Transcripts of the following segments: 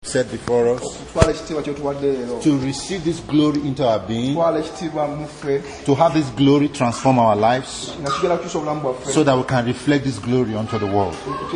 set before us, to receive this glory into our being, to have this glory transform our lives, so that we can reflect this glory unto the world.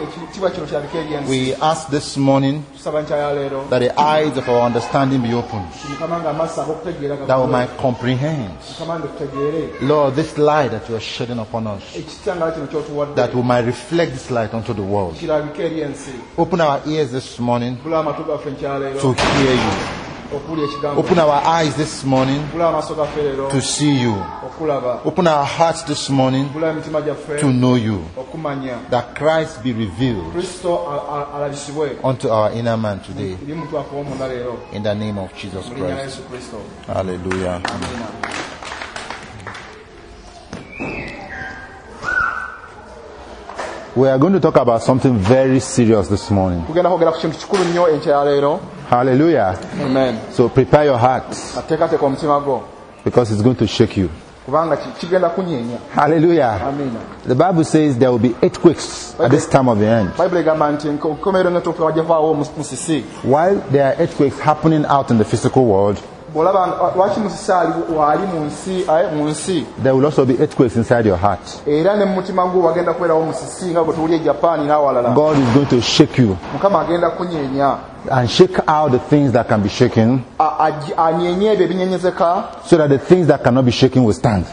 We ask this morning that the eyes of our understanding be opened, that we might comprehend, Lord, this light that you are shedding upon us, that we might reflect this light unto the world. Open our ears this morning to hear you. Open our eyes this morning to see you. Open our hearts this morning to know you. That Christ be revealed unto our inner man today. In the name of Jesus Christ. Hallelujah. We are going to talk about something very serious this morning. Hallelujah. Amen. So prepare your hearts, because it's going to shake you. Hallelujah. Amen. The Bible says there will be earthquakes at this time of the end. While there are earthquakes happening out in the physical world, there will also be earthquakes inside your heart. God is going to shake you and shake out the things that can be shaken, so that the things that cannot be shaken will stand.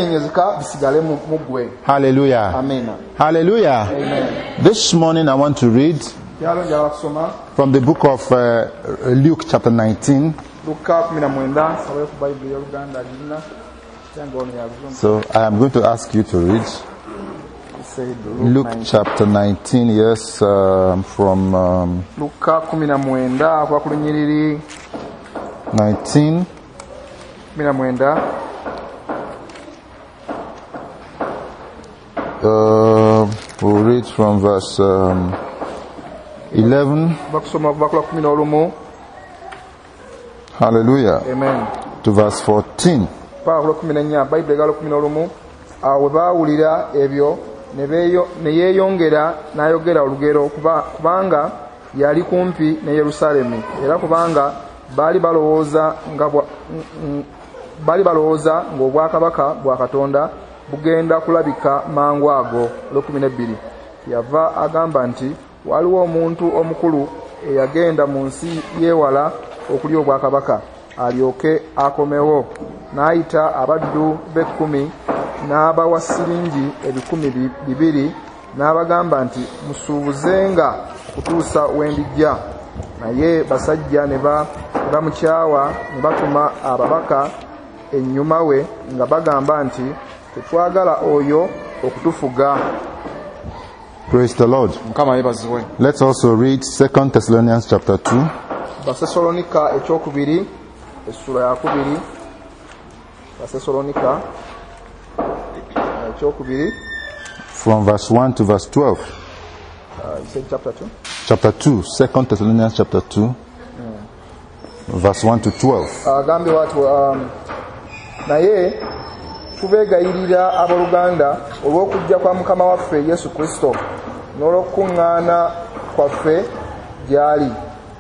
Hallelujah. Amen. Hallelujah. Amen. This morning I want to read from the book of Luke chapter 19. So I am going to ask you to read Luke chapter 19, yes, from 19. We'll read from verse 11. Hallelujah. Amen. To verse 14. Awo baawulira ebyo ne yeeyongera n'ayogera olugero kubanga yali kumpi ne Yerusaalemi, era kubanga baali balowooza ng'obwakabaka bwa Katonda bugenda kulabika mangu ago. 12. Yava agamba nti waliwo omuntu omukulu eyagenda mu nsi yeewala okulya obwakabaka, alyoke akomewo. N'ayita abaddu be-10 n'abawa siringi 200 n'abagamba nti musuubuzenga okutuusa wendijja. Naye basajja ne bamukyawa, ne batuma ababaka ennyuma we nga bagamba nti tetwagala oyo okutufuga. Praise the Lord. Let's also read 2 Thessalonians chapter 2. Basesalonika ekyokubiri essula ya 2. Basesalonika ekyokubiri from verse 1 to verse 12. You said chapter 2? Chapter 2, 2 Thessalonians chapter 2, verse 1 to 12. Agambye watu naye tubeegayirira abooluganda olw'okujja kwa Mukama waffe Yesu Kristo n'olw'okuŋŋaana kwaffe gy'ali,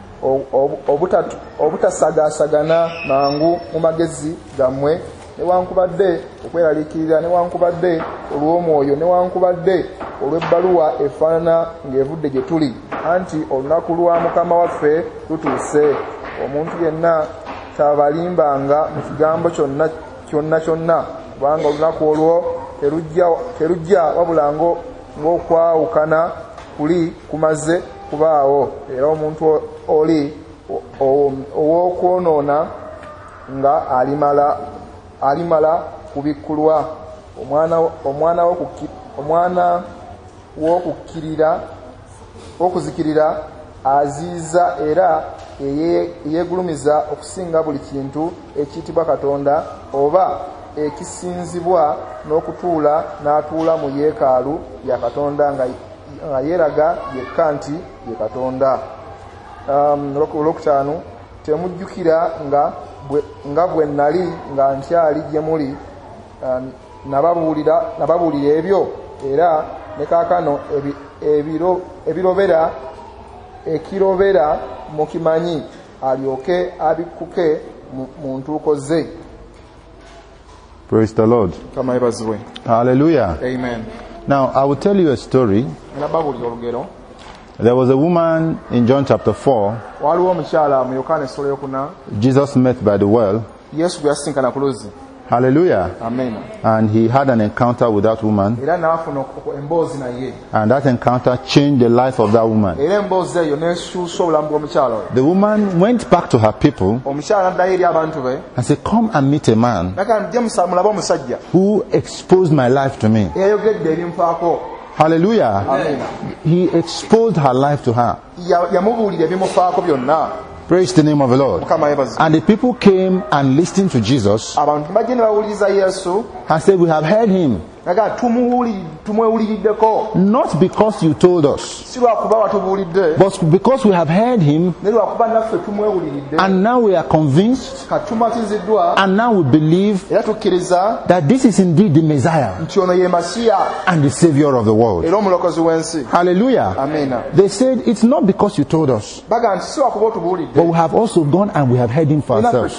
obutasagaasagana mangu mu magezi gammwe, newankubadde okweraliikirira, newankubadde olw'omwoyo, newankubadde olw'ebbaluwa efaanana ng'evudde gye tuli, anti olunaku lwa Mukama waffe lutuuse. Omuntu yenna tabalimbanga mu kigambo kyonna, kubanga olunaku olwo terujja wabula ng'okwawukana kuli kumaze kubaawo, era omuntu oli ow'okwonoona nga alimala kubikkulwa. Omwana w'okuzikirira aziiza era eyeegulumiza okusinga buli kintu ekiyitibwa Katonda oba ekisinzibwa, n'okutuula n'atuula mu yeekaalu ya Katonda nga yeeraga yekka nti ye Katonda. 5 temujjukira nga bwe nnali nga nkyali gye muli nababuulira ebyo, era ne kaakano ekirobera mukimanyi alyoke abikuke mu ntuuko ze. Praise the Lord. Hallelujah. Amen. Now, I will tell you a story. There was a woman in John chapter 4. Jesus met by the well. Hallelujah. Amen. And he had an encounter with that woman. And that encounter changed the life of that woman. The woman went back to her people and said, "Come and meet a man who exposed my life to me." Hallelujah. Amen. He exposed her life to her. Praise the name of the Lord. And the people came and listened to Jesus and said, "We have heard him. Not because you told us, but because we have heard him, and now we are convinced, and now we believe that this is indeed the Messiah and the Savior of the world." Hallelujah. Amen. They said, "It's not because you told us, but we have also gone and we have heard him for ourselves."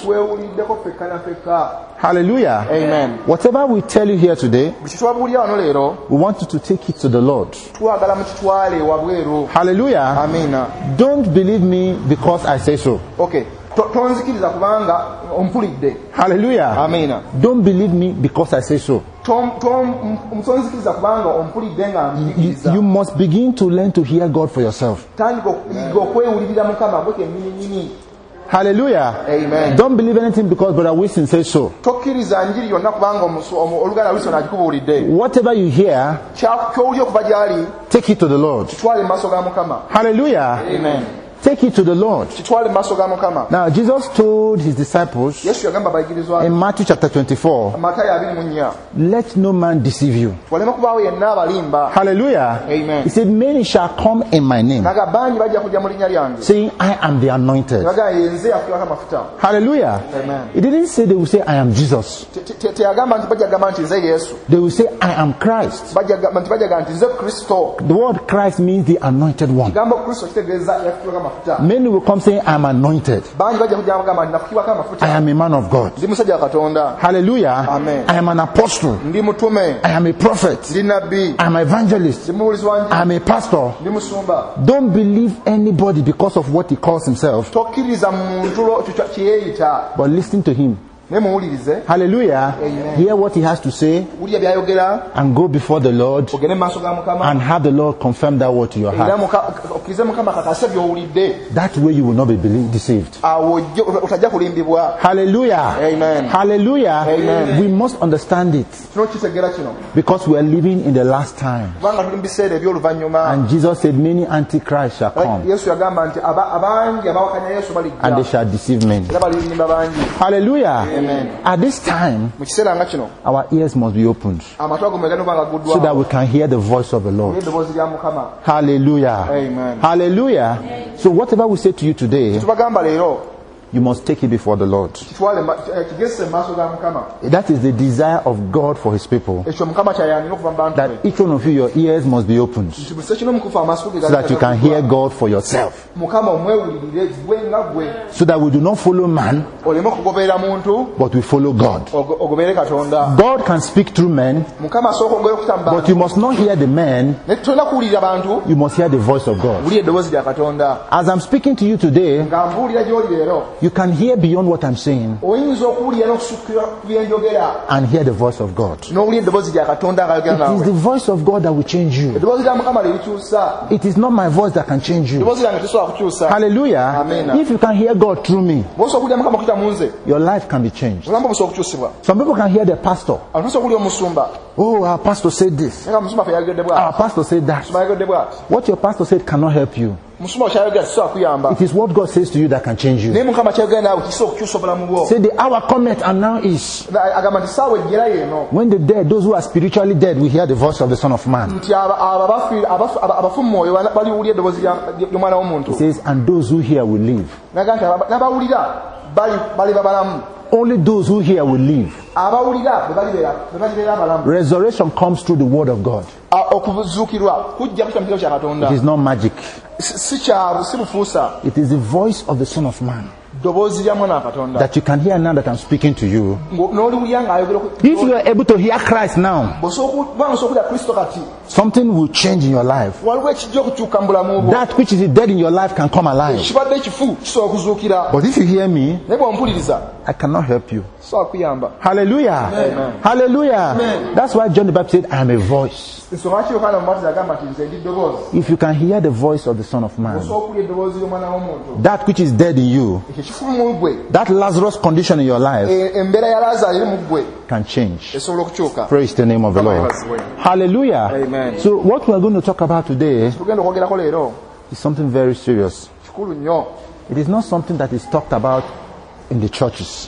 Hallelujah. Amen. Whatever we tell you here today, we want you to take it to the Lord. Hallelujah. Amen. Don't believe me because I say so. Okay. Hallelujah. Amen. Don't believe me because I say so. You must begin to learn to hear God for yourself. Hallelujah. Amen. Don't believe anything because Brother Wilson says so. Whatever you hear, take it to the Lord. Hallelujah. Amen. Take it to the Lord. Now, Jesus told his disciples in Matthew chapter 24, "Let no man deceive you." Hallelujah. Amen. He said, "Many shall come in my name, saying, I am the anointed." Hallelujah. Amen. He didn't say they will say, "I am Jesus." They will say, "I am Christ." The word Christ means the anointed one. Many will come saying, "I am anointed. I am a man of God." Hallelujah. Amen. "I am an apostle. I am a prophet. I am an evangelist. I am a pastor." Don't believe anybody because of what he calls himself, but listen to him. Hallelujah. Amen. Hear what he has to say and go before the Lord and have the Lord confirm that word to your heart. That way you will not be deceived. Hallelujah. Amen. Hallelujah. Amen. We must understand it because we are living in the last time. And Jesus said many antichrists shall come and they shall deceive men. Hallelujah. Amen. At this time, our ears must be opened so that we can hear the voice of the Lord. Hallelujah. Amen. Hallelujah. So whatever we say to you today, you must take it before the Lord. That is the desire of God for his people. That each one of you, your ears must be opened so that you can hear God for yourself. So that we do not follow man, but we follow God. God can speak through men, but you must not hear the man, you must hear the voice of God. As I'm speaking to you today, you can hear beyond what I'm saying and hear the voice of God. It is the voice of God that will change you. It is not my voice that can change you. Hallelujah. Amen. If you can hear God through me, your life can be changed. Some people can hear the pastor. "Oh, our pastor said this. Our pastor said that." What your pastor said cannot help you. It is what God says to you that can change you. Say the hour cometh and now is when the dead, those who are spiritually dead, will hear the voice of the Son of Man. It says, and those who hear will live. Only those who hear will live. Resurrection comes through the word of God. It is not magic. It is the voice of the Son of Man that you can hear now that I'm speaking to you. If you are able to hear Christ now, something will change in your life. That which is dead in your life can come alive. But if you hear me, I cannot help you. Hallelujah. Amen. Hallelujah. Amen. That's why John the Baptist said, I am a voice. If you can hear the voice of the Son of Man, that which is dead in you, that Lazarus condition in your life can change. Praise the name of the Lord. Hallelujah. Amen. So what we are going to talk about today is something very serious. It is not something that is talked about in the churches.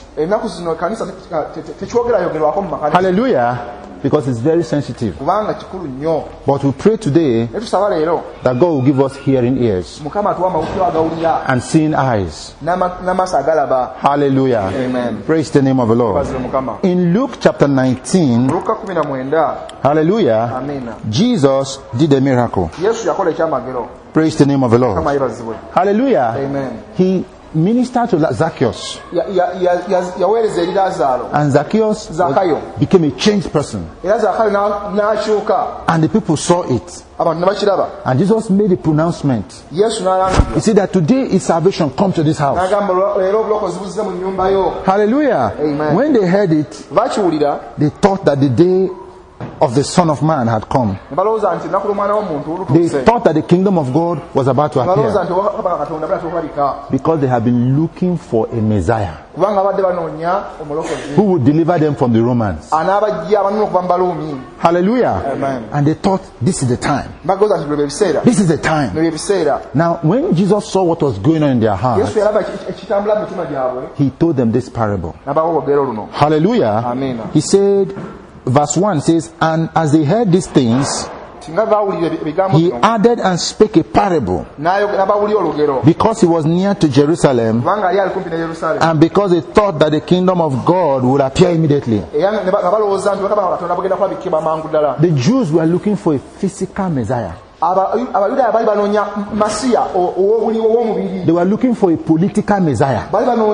Hallelujah. Because it's very sensitive. But we pray today that God will give us hearing ears and seeing eyes. Hallelujah. Amen. Praise the name of the Lord. In Luke chapter 19, hallelujah, amen, Jesus did a miracle. Praise the name of the Lord. Hallelujah. Amen. He ministered to Zacchaeus, and Zacchaeus became a changed person, and the people saw it, and Jesus made a pronouncement. He said that today is salvation come to this house. Hallelujah. Amen. When they heard it, they thought that the day of the Son of Man had come. They thought that the kingdom of God was about to appear, because they have been looking for a Messiah who would deliver them from the Romans. Hallelujah. Amen. And they thought this is the time. This is the time. Now when Jesus saw what was going on in their hearts, he told them this parable. Hallelujah. Amen. He said, verse 1 says, and as they heard these things, he added and spake a parable, because he was near to Jerusalem, and because they thought that the kingdom of God would appear immediately. The Jews were looking for a physical Messiah. They were looking for a political Messiah,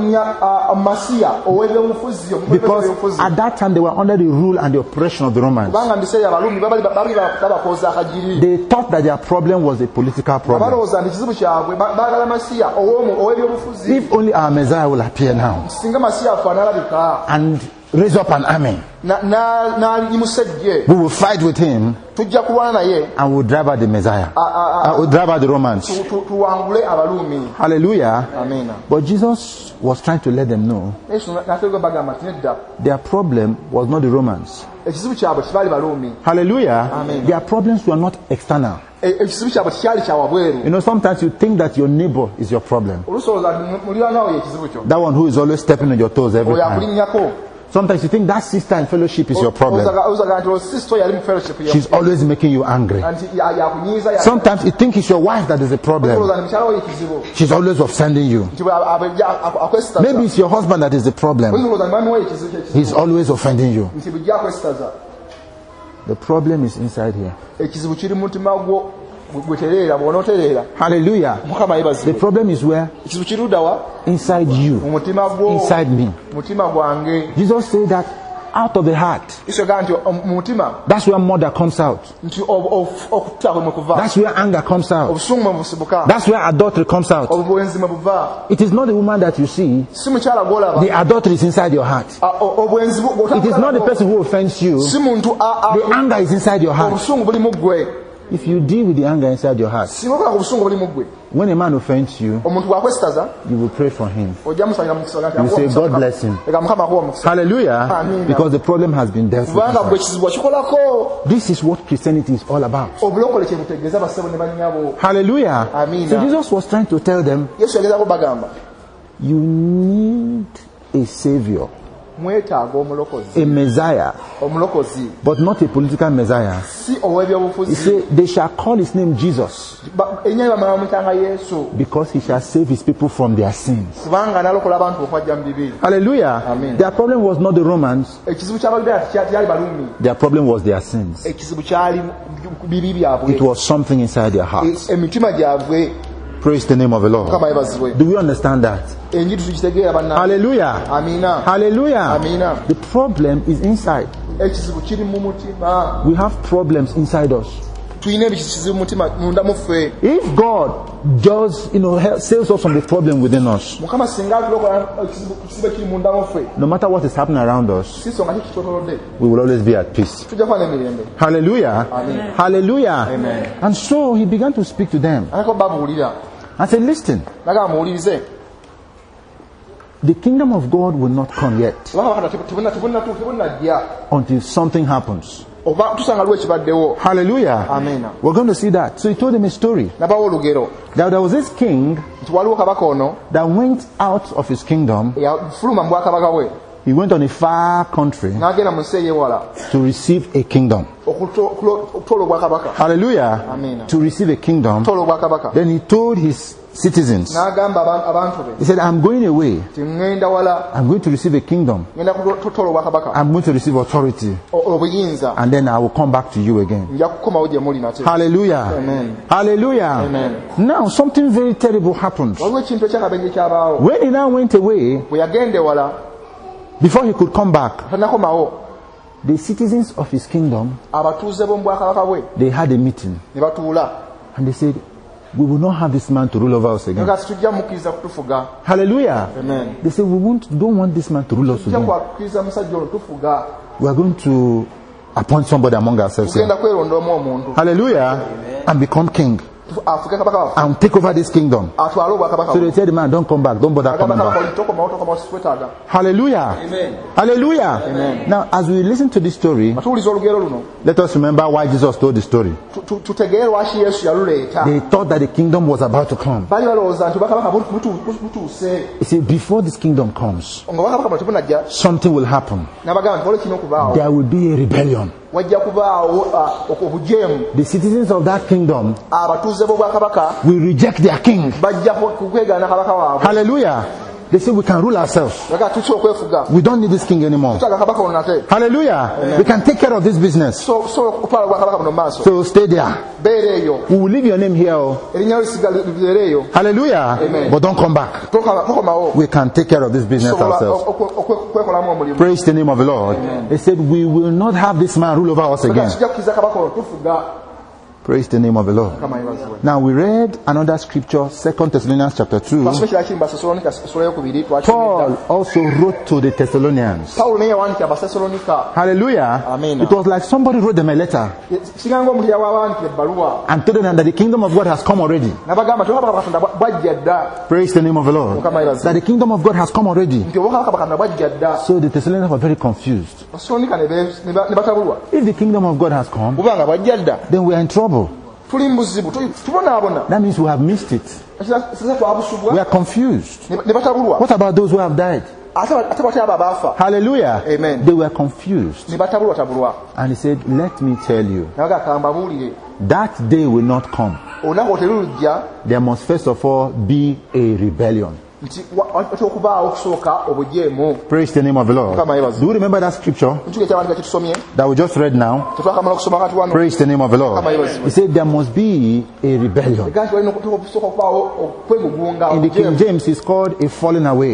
because at that time they were under the rule and the oppression of the Romans. They thought that their problem was a political problem. If only our Messiah will appear now and raise up an army, we will fight with him and we'll drive out the Messiah, we'll drive out the Romans. Hallelujah. Amen. But Jesus was trying to let them know their problem was not the Romans. Hallelujah. Amen. Their problems were not external. You know, sometimes you think that your neighbor is your problem, that one who is always stepping on your toes every time. Sometimes you think that sister in fellowship is your problem. She's always making you angry. Sometimes you think it's your wife that is the problem. She's always offending you. Maybe it's your husband that is the problem. He's always offending you. The problem is inside here. Hallelujah. The problem is where? Inside you, inside me. Jesus said that out of the heart, that's where murder comes out. That's where anger comes out. That's where adultery comes out. It is not the woman that you see. The adultery is inside your heart. It is not the person who offends you. The anger is inside your heart. If you deal with the anger inside your heart, when a man offends you, you will pray for him. You will say, God bless him. Hallelujah. Amen. Because the problem has been dealt with. This is what Christianity is all about. Hallelujah. Amen. So Jesus was trying to tell them, you need a savior. mwetaaga omulokozi a Messiah, omulokozi but not a political Messiah. si He ow'ebyobufuzi said, they shall call his name Jesus, ennyo bamala bamuyitanga Yesu because he shall save his people from their sins. kubanga analokola abantu okwajja mu bibi. Hallelujah. Amen. Their problem was not the Romans, Ekizibu ky'Abayudaaya tekyali Baruumi, their problem was their sins. ekizibu kyali bibi byabwe, It was something inside their hearts. emitima gyabwe. Praise the name of the Lord. Mukama yebazibwe. Do we understand that? Enjiri tukitegeera bannange. Hallelujah. Amina. Hallelujah. Amina. The problem is inside. Ekizibu kiri mu mutima. We have problems inside us. Tuyina ekizibu mu mutima munda mu ffe. If God just, saves us from the problem within us, Mukama singa atulokola ekizibu kiri munda mu ffe, no matter what is happening around us, si nsonga ki kitwetolodde, we will always be at peace. tujja kuba n'emirembe. Hallelujah. Amen. Hallelujah. Amen. And so he began to speak to them Anako babuulira. and said, listen, Nagamba muwulirize. the kingdom of God will not come yet Kubanga tebunnajja until something happens. oba tusanga lwe kibaddewo. Hallelujah. Amen. We're going to see that. So he told them a story. Nabawo olugero Now there was this king nti waliwo kabaka ono that went out of his kingdom. yafuluma mu bwakabaka bwe He went on a far country n'agenda mu nsi ey'ewala to receive a kingdom. okutoola obwakabaka. Hallelujah. Amen. To receive a kingdom. Okutoola obwakabaka. Then he told his citizens, N'agamba abantu be he said, I'm going away. nti ŋŋenda wala, I'm going to receive a kingdom. ŋŋenda kutoola obwakabaka, I'm going to receive authority. obuyinza, And then I will come back to you again. nja kukomawo gye muli nate. Hallelujah. Amen. Hallelujah. Amen. Now something very terrible happened. Waliwo ekintu ekyakabenje kyabaawo. When he now went away, Bwe yagenda ewala before he could come back, tanakomawo, the citizens of his kingdom, abatuuze b'omu bwakabaka bwe they had a meeting. ne batuula And they said, we will not have this man to rule over us again. nga situjja mukkiriza kutufuga. Hallelujah. Amen. They said, don't want this man to rule us Tujja again. kwakkiriza musajja ono tufuga. We are going to appoint somebody among ourselves here. Tugenda kwerondamu omuntu Hallelujah. And become king. afuge kabaka waffe And take over this kingdom. atwale obwakabaka So bwe. they tell the man, don't come back. Don't bother Agamba coming kabaka back. oli tokomawo sitwetaaga. Hallelujah. Amen. Hallelujah. Amen. Now, as we listen to this story, Batuwuliza olugero luno let us remember why Jesus told the story. tutegeere lwaki Yesu yaluleeta. They thought that the kingdom was about to come. Baali balowooza nti obwakabaka butuuse, He said, before this kingdom comes, nga obwakabaka buno tebunajja. something will happen. N'abagamba nti waliwo kirina okubaawo, There will be a rebellion. wajja kubaawo obujeemu. The citizens of that kingdom Abatuuze b'obwakabaka will reject their king. bajja kwegaana kabaka waabwe. Hallelujah. They say we can rule ourselves. Baga tusobola okwefuga, We don't need this king anymore. tutaaga kabaka ono nate. Hallelujah. We can take care of this business. Sobola okutwala obwakabaka buno mu maaso. So stay there. Beera eyo, We will leave your name here. erinnya lyo lisigala libeere eyo. Hallelujah. Amen. But don't come back. Tokomawo, We can take care of this business tusobola ourselves. okwekolamu omulimu. Praise the name of the Lord. They said we will not have this man rule over us again. Tujja kukkiriza kabaka ono tufuga. Praise the name of the Lord. Mukama yeebazibwe. Now we read another scripture, 2 Thessalonians chapter 2. Twasoma ekirala kiri mu Basesalonika essula eyokubiri twakimedda. Paul also wrote to the Thessalonians. Pawulo naye yawandiikira Abasesalonika. Hallelujah. Amen. It was like somebody wrote them a letter Kiringa omuntu yawawandiikira ebbaluwa and told them that the kingdom of God has come already. n'abagamba nti obwakabaka Katonda bwajja dda, Praise the name of the Lord. Mukama yeebazibwe. That the kingdom of God has come already. nti obwakabaka Katonda bwajja dda. So the Thessalonians were very confused. Abasesalonika ne batabulwa. If the kingdom of God has come, Kubanga bwajja dda, then we are in trouble. tuli mu buzibu, tubonaabona. That means we have missed it. Sasa twabusubwa, We are confused. ne batabulwa. What about those who have died? Ate bate abo abaafa Hallelujah. Amen. They were confused. ne batabulwa. And he said, let me tell you, Nabaga kambabuulire, that day will not come. olunaku terulujja There must first of all be a rebellion. nti watera okubaawo okusooka obujeemu. Praise the name of the Lord. Mukama yeebazibwe. Do you remember that scripture Ekyo ekyawandiika kye tusomye, that we just read now? tetwakamala okusoma kati wano. Praise the name of the Lord. Mukama yeebazibwe. He said there must be a rebellion. Ega nti walina okusooka okubaawo okwegugunga, In the King obujeemu. James, it's called a falling away.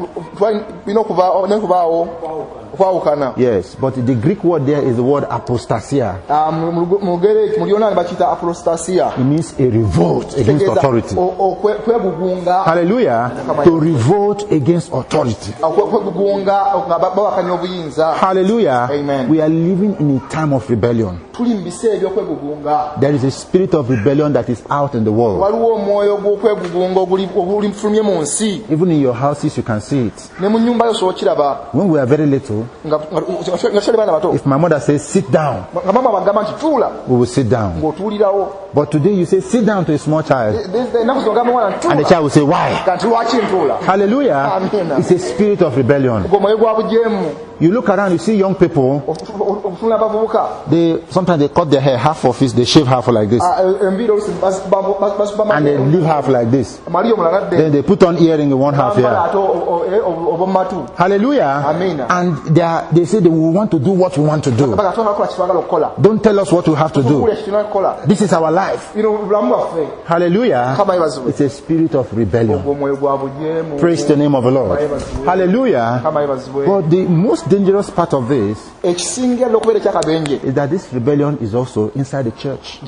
Tulina okubaawo okwawukana. Yes, but the Greek word there is the word apostasia. Mu Luyonaani bakiyita apostasia. It means a revolt against authority. Kwegugunga, Hallelujah. To revolt against authority. kwegugunga nga bawakanya obuyinza. Hallelujah. Amen. We are living in a time of rebellion. Tuli mu biseera eby'okwegugunga. There is a spirit of rebellion that is out in the world. Waliwo omwoyo gw'okwegugunga ogulifulumye mu nsi. Even in your houses, you can see it. Ne mu nnyumba yo sookiraba When we are very little, nga tukyali baana bato, if my mother says, sit down, nga mama bagamba nti tuula, we will sit down. ng'otuulirawo. But today you say, sit down to a small child, Ennaku zino ogamba omwana nti and the tuula, child will say, why? nga nti lwaki Hallelujah. Amen. It's a spirit of rebellion. You look around, you see young people, sometimes they cut their hair half of it, they shave half like this, and they leave half like this. Then they put on earring in one half here. Hallelujah. Amen. And they say they will want to do what we want to do. Don't tell us what we have to do. This is our life. Hallelujah. It's a spirit of rebellion. Praise the name of the Lord. Hallelujah. But the most dangerous part of this is that this rebellion is also inside the church.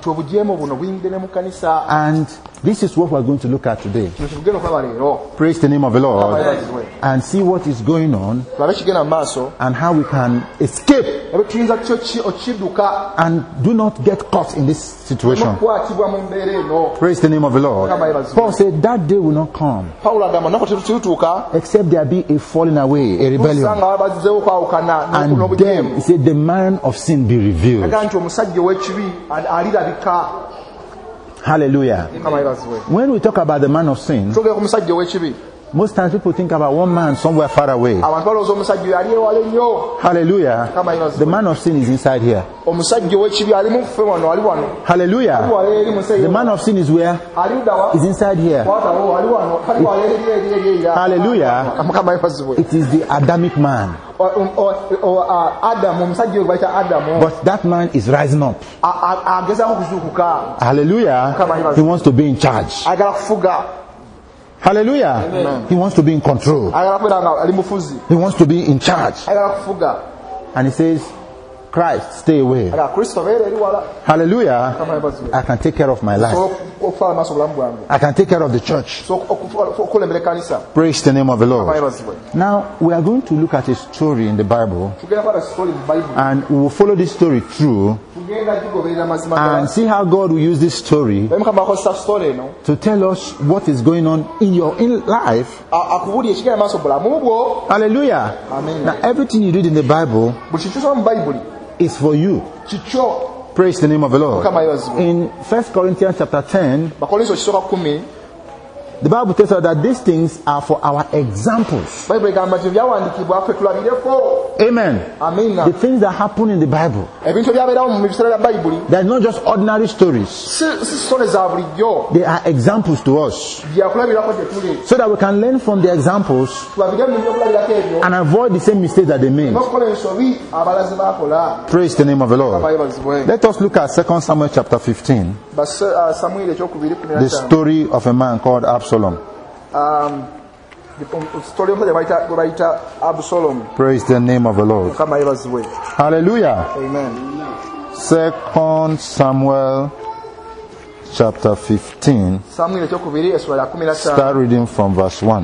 And this is what we're going to look at today. Praise the name of the Lord. And see what is going on and how we can escape and do not get caught in this situation. Praise the name of the Lord. Paul said that day will not come except there be a falling away, a rebellion. And then he said the man of sin be revealed. Hallelujah. When we talk about the man of sin, most times people think about one man somewhere far away. Hallelujah. The man of sin is inside here. Hallelujah. The man of sin is where? Is inside here. Hallelujah. It is the Adamic man. But that man is rising up. Hallelujah. He wants to be in charge. Hallelujah. Amen. He wants to be in control. He wants to be in charge. And he says, Christ, stay away. Hallelujah. I can take care of my life. I can take care of the church. Praise the name of the Lord. Now, we are going to look at a story in the Bible. And we will follow this story through and see how God will use this story to tell us what is going on in your life. Hallelujah. Amen. Now, everything you read in the Bible is for you. Praise the name of the Lord. In 1 Corinthians chapter 10, the Bible tells us that these things are for our examples. Amen. The things that happen in the Bible, they are not just ordinary stories. They are examples to us, so that we can learn from the examples and avoid the same mistakes that they made. Praise the name of the Lord. Let us look at 2 Samuel chapter 15. The story of a man called Absalom. Praise the name of the Lord. Hallelujah. Amen. 2 Samuel chapter 15. Start reading from verse 1.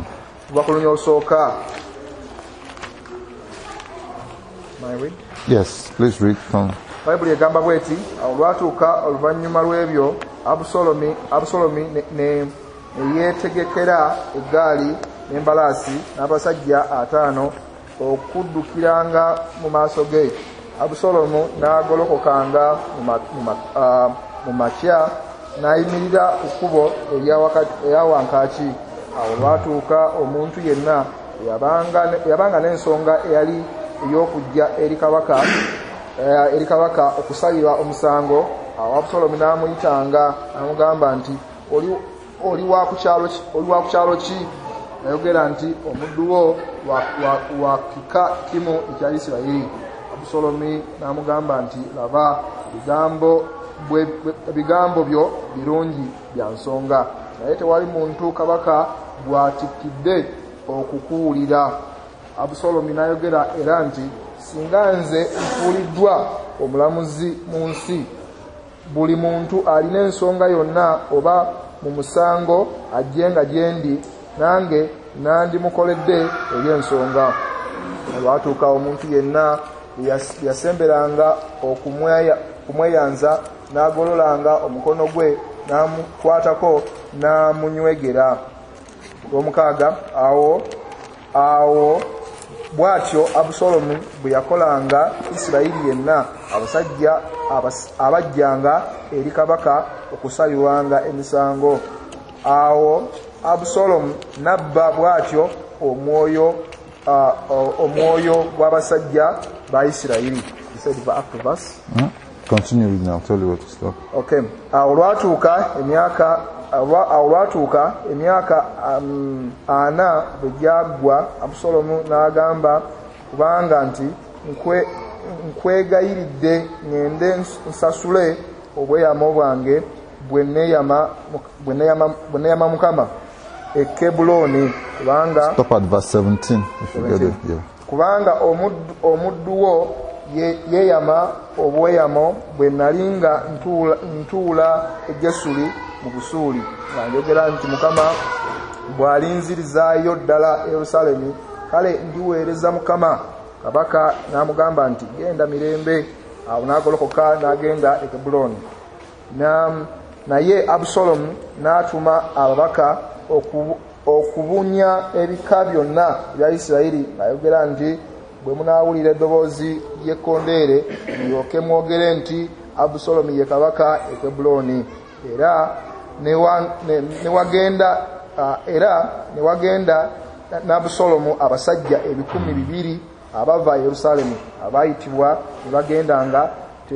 Yes, please read from. Bayibuli egamba bweti, olwatuuka oluvannyuma lw'ebyo Abusalomi ne yeetegekera eggaali n'embalaasi n'abasajja 5 okuddukiranga mu maaso ge. Abusalomu n'agolokokanga mu makya n'ayimirira ku kkubo erya wankaaki. Awo lwatuuka omuntu yenna yabanga n'ensonga eyali ey'okujja eri kabaka okusalirwa omusango. Awo Abusalomu n'amuyitanga n'amugamba nti oli wa ku kyalo ki? Ayogera nti omuddu wo wa kika kimu ekya Isirayiri. Abusalomu n'amugamba nti laba ebigambo byo birungi bya nsonga, naye tewali muntu kabaka bw'atikkidde okukuwulira. Abusalomu n'ayogera era nti singa nze nfuuliddwa omulamuzi mu nsi, buli muntu alina ensonga yonna oba mu musango ajjenga gye ndi, nange nandimukoledde eby'ensonga. Olwatuuka omuntu yenna yasemberanga okumweyanza n'agololanga omukono gwe n'amukwatako n'amunywegera. Olw'omukaaga awo bw'atyo Abusalomu bwe yakolanga Isirayiri yenna, abasajja abajjanga eri kabaka okusalirwanga emisango. Abusalomu nabba bw'atyo omwoyo gw'abasajja ba Isirayiri. He said the actual verse. Continue reading, I'll tell you what to stop. Okay. Olwatuuka emyaka 4 bwe gyagwa, Abusalomu n'agamba kubanga nti nkwegayiridde ngende nsasule obweyamo bwange bwe neeyama Mukama e Kebuloni kubanga stop at verse 17 if you get it. Yeah. Kubanga omuddu wo yeeyama obweyamo bwe nalinga ntuula e Gesuli mu Busuuli nga njogera nti Mukama bw'alinzirizaayo ddala Yerusaalemi kale ndiweereza Mukama. Kabaka n'amugamba nti genda mirembe. Awo n'agolokoka n'agenda e Kebuloni. Naye Abusalomu n'atuma ababaka okubunya ebika byonna bya Isirayiri ng'ayogera nti bwe munaawulira eddoboozi ly'ekkondeere mulyoke mwogere nti Abusalomu ye kabaka e Kebuloni. Era ne wagenda n'Abusalomu abasajja 200 abava Yerusaalemi abaayitibwa ne bagenda nga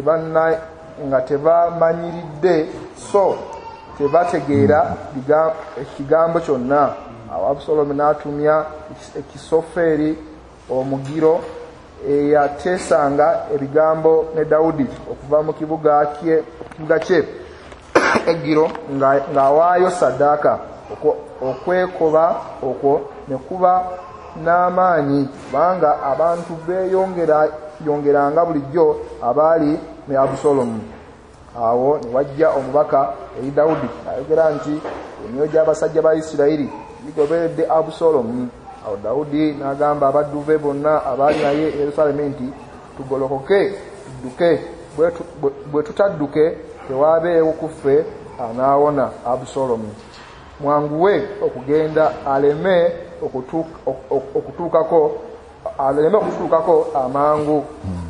tebamanyiridde so tebategeera ekigambo kyonna. Awo Abusalomu n'atumya Ekisoferi omugiro eyateesanga ebigambo ne Dawudi okuva mu kibuga kye Egiro ng'awaayo ssaddaaka. Okwekoba okwo ne kuba n'amaanyi kubanga abantu beeyongeranga bulijjo abaali ne Abusalomu. Awo ne wajja omubaka eri Dawudi ayogera nti emyoyo gy'abasajja ba Isirayiri gigoberedde Abusalomu. Awo Dawudi n'agamba abaddu be bonna abaali naye e Yerusaalemi nti tugolokoke tudduke, bwe tutadduke tewaabeewo ku ffe anaawona Abusalomu. Mwanguwe okugenda aleme okutuukako amangu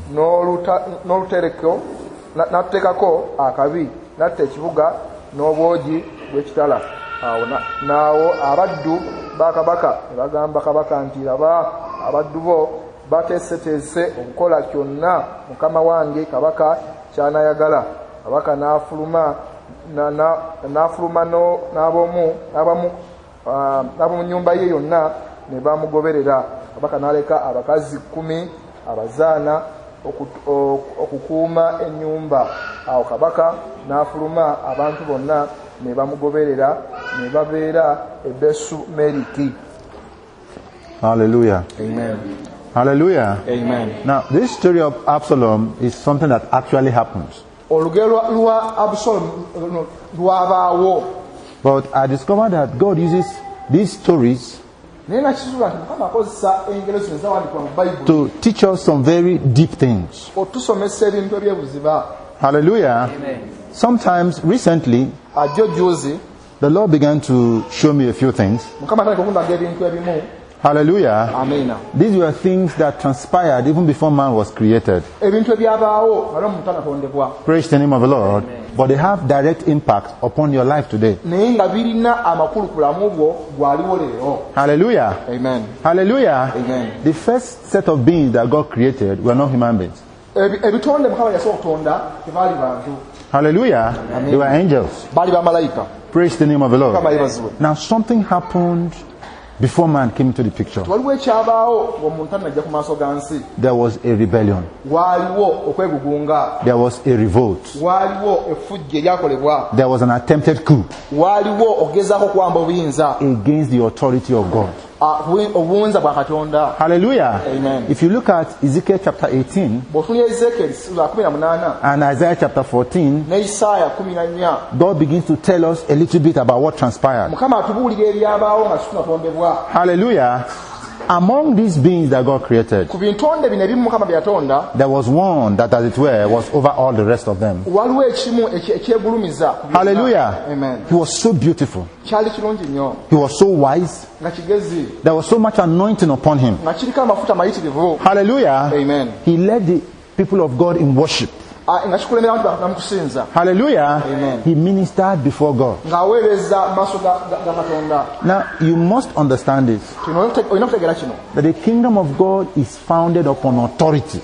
n'atuteekako akabi natta ekibuga n'obwogi bw'ekitala. Naawo abaddu ba kabaka ne bagamba kabaka nti laba abaddu bo bateeseteese okukola kyonna mukama wange kabaka ky'anayagala. Kabaka n'afuluma n'ab'omu nnyumba ye yonna ne bamugoberera. Kabaka n'aleka abakazi 10 abazaana okukuuma ennyumba. Awo kabaka n'afuluma abantu bonna ne bamugoberera ne babeera e Besu Meriki. Hallelujah. Amen. Hallelujah. Amen. Now, this story of Absalom is something that actually happens. Olugero lwa Absalom lwabaawo. But I discovered that God uses these stories to teach us some very deep things. Hallelujah. Amen. Sometimes recently, the Lord began to show me a few things. Hallelujah. Amen. These were things that transpired even before man was created. Praise the name of the Lord. Amen. But they have direct impact upon your life today. Hallelujah. Amen. Hallelujah. Amen. The first set of beings that God created were not human beings. Hallelujah. Amen. They were angels. Praise the name of the Lord. Now something happened before man came into the picture. There was a rebellion. There was a revolt. There was an attempted coup against the authority of God. Hallelujah. Amen. If you look at Ezekiel chapter 18 and Isaiah chapter 14, God begins to tell us a little bit about what transpired. Hallelujah. Among these beings that God created, there was one that, as it were, was over all the rest of them. Hallelujah. Amen. He was so beautiful. He was so wise. There was so much anointing upon him. Hallelujah. Amen. He led the people of God in worship. Hallelujah. Amen. He ministered before God. Now you must understand this, that the kingdom of God is founded upon authority.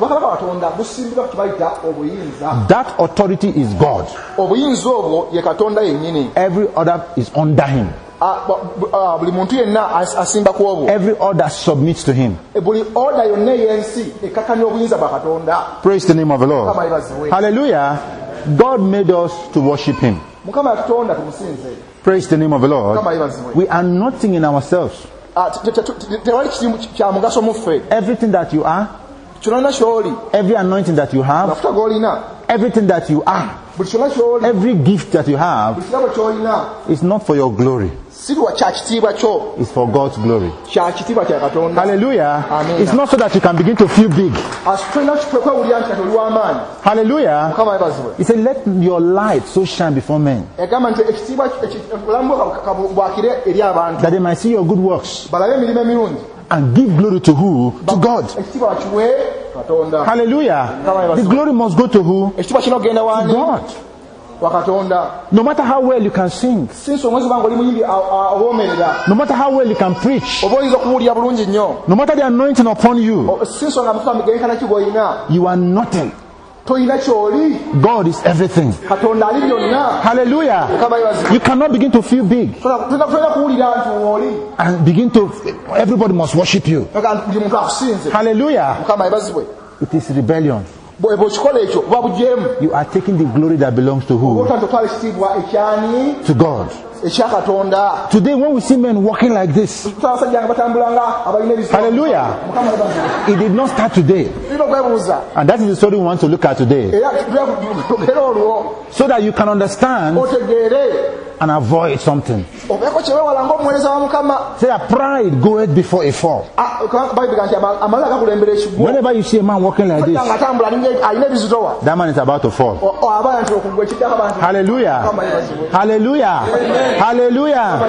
That authority is God. Every other is under him. Every order submits to him. Praise the name of the Lord. Hallelujah. God made us to worship him. Praise the name of the Lord. We are nothing in ourselves. Everything that you are, every anointing that you have, everything that you are, every gift that you have is not for your glory. It's for God's glory. Hallelujah. Amen. It's not so that you can begin to feel big. Hallelujah. He said, let your light so shine before men, that they might see your good works and give glory to who? To God. Hallelujah. The glory must go to who? To God. No matter how well you can sing, no matter how well you can preach, no matter the anointing upon you, you are nothing. God is everything. Hallelujah. You cannot begin to feel big and begin to, everybody must worship you. Hallelujah. It is rebellion. You are taking the glory that belongs to who? To God. Today when we see men walking like this, hallelujah, it did not start today. And that is the story we want to look at today, so that you can understand and avoid something. Say that pride goeth before a fall. Whenever you see a man walking like this, that man is about to fall. Hallelujah. Hallelujah. Hallelujah.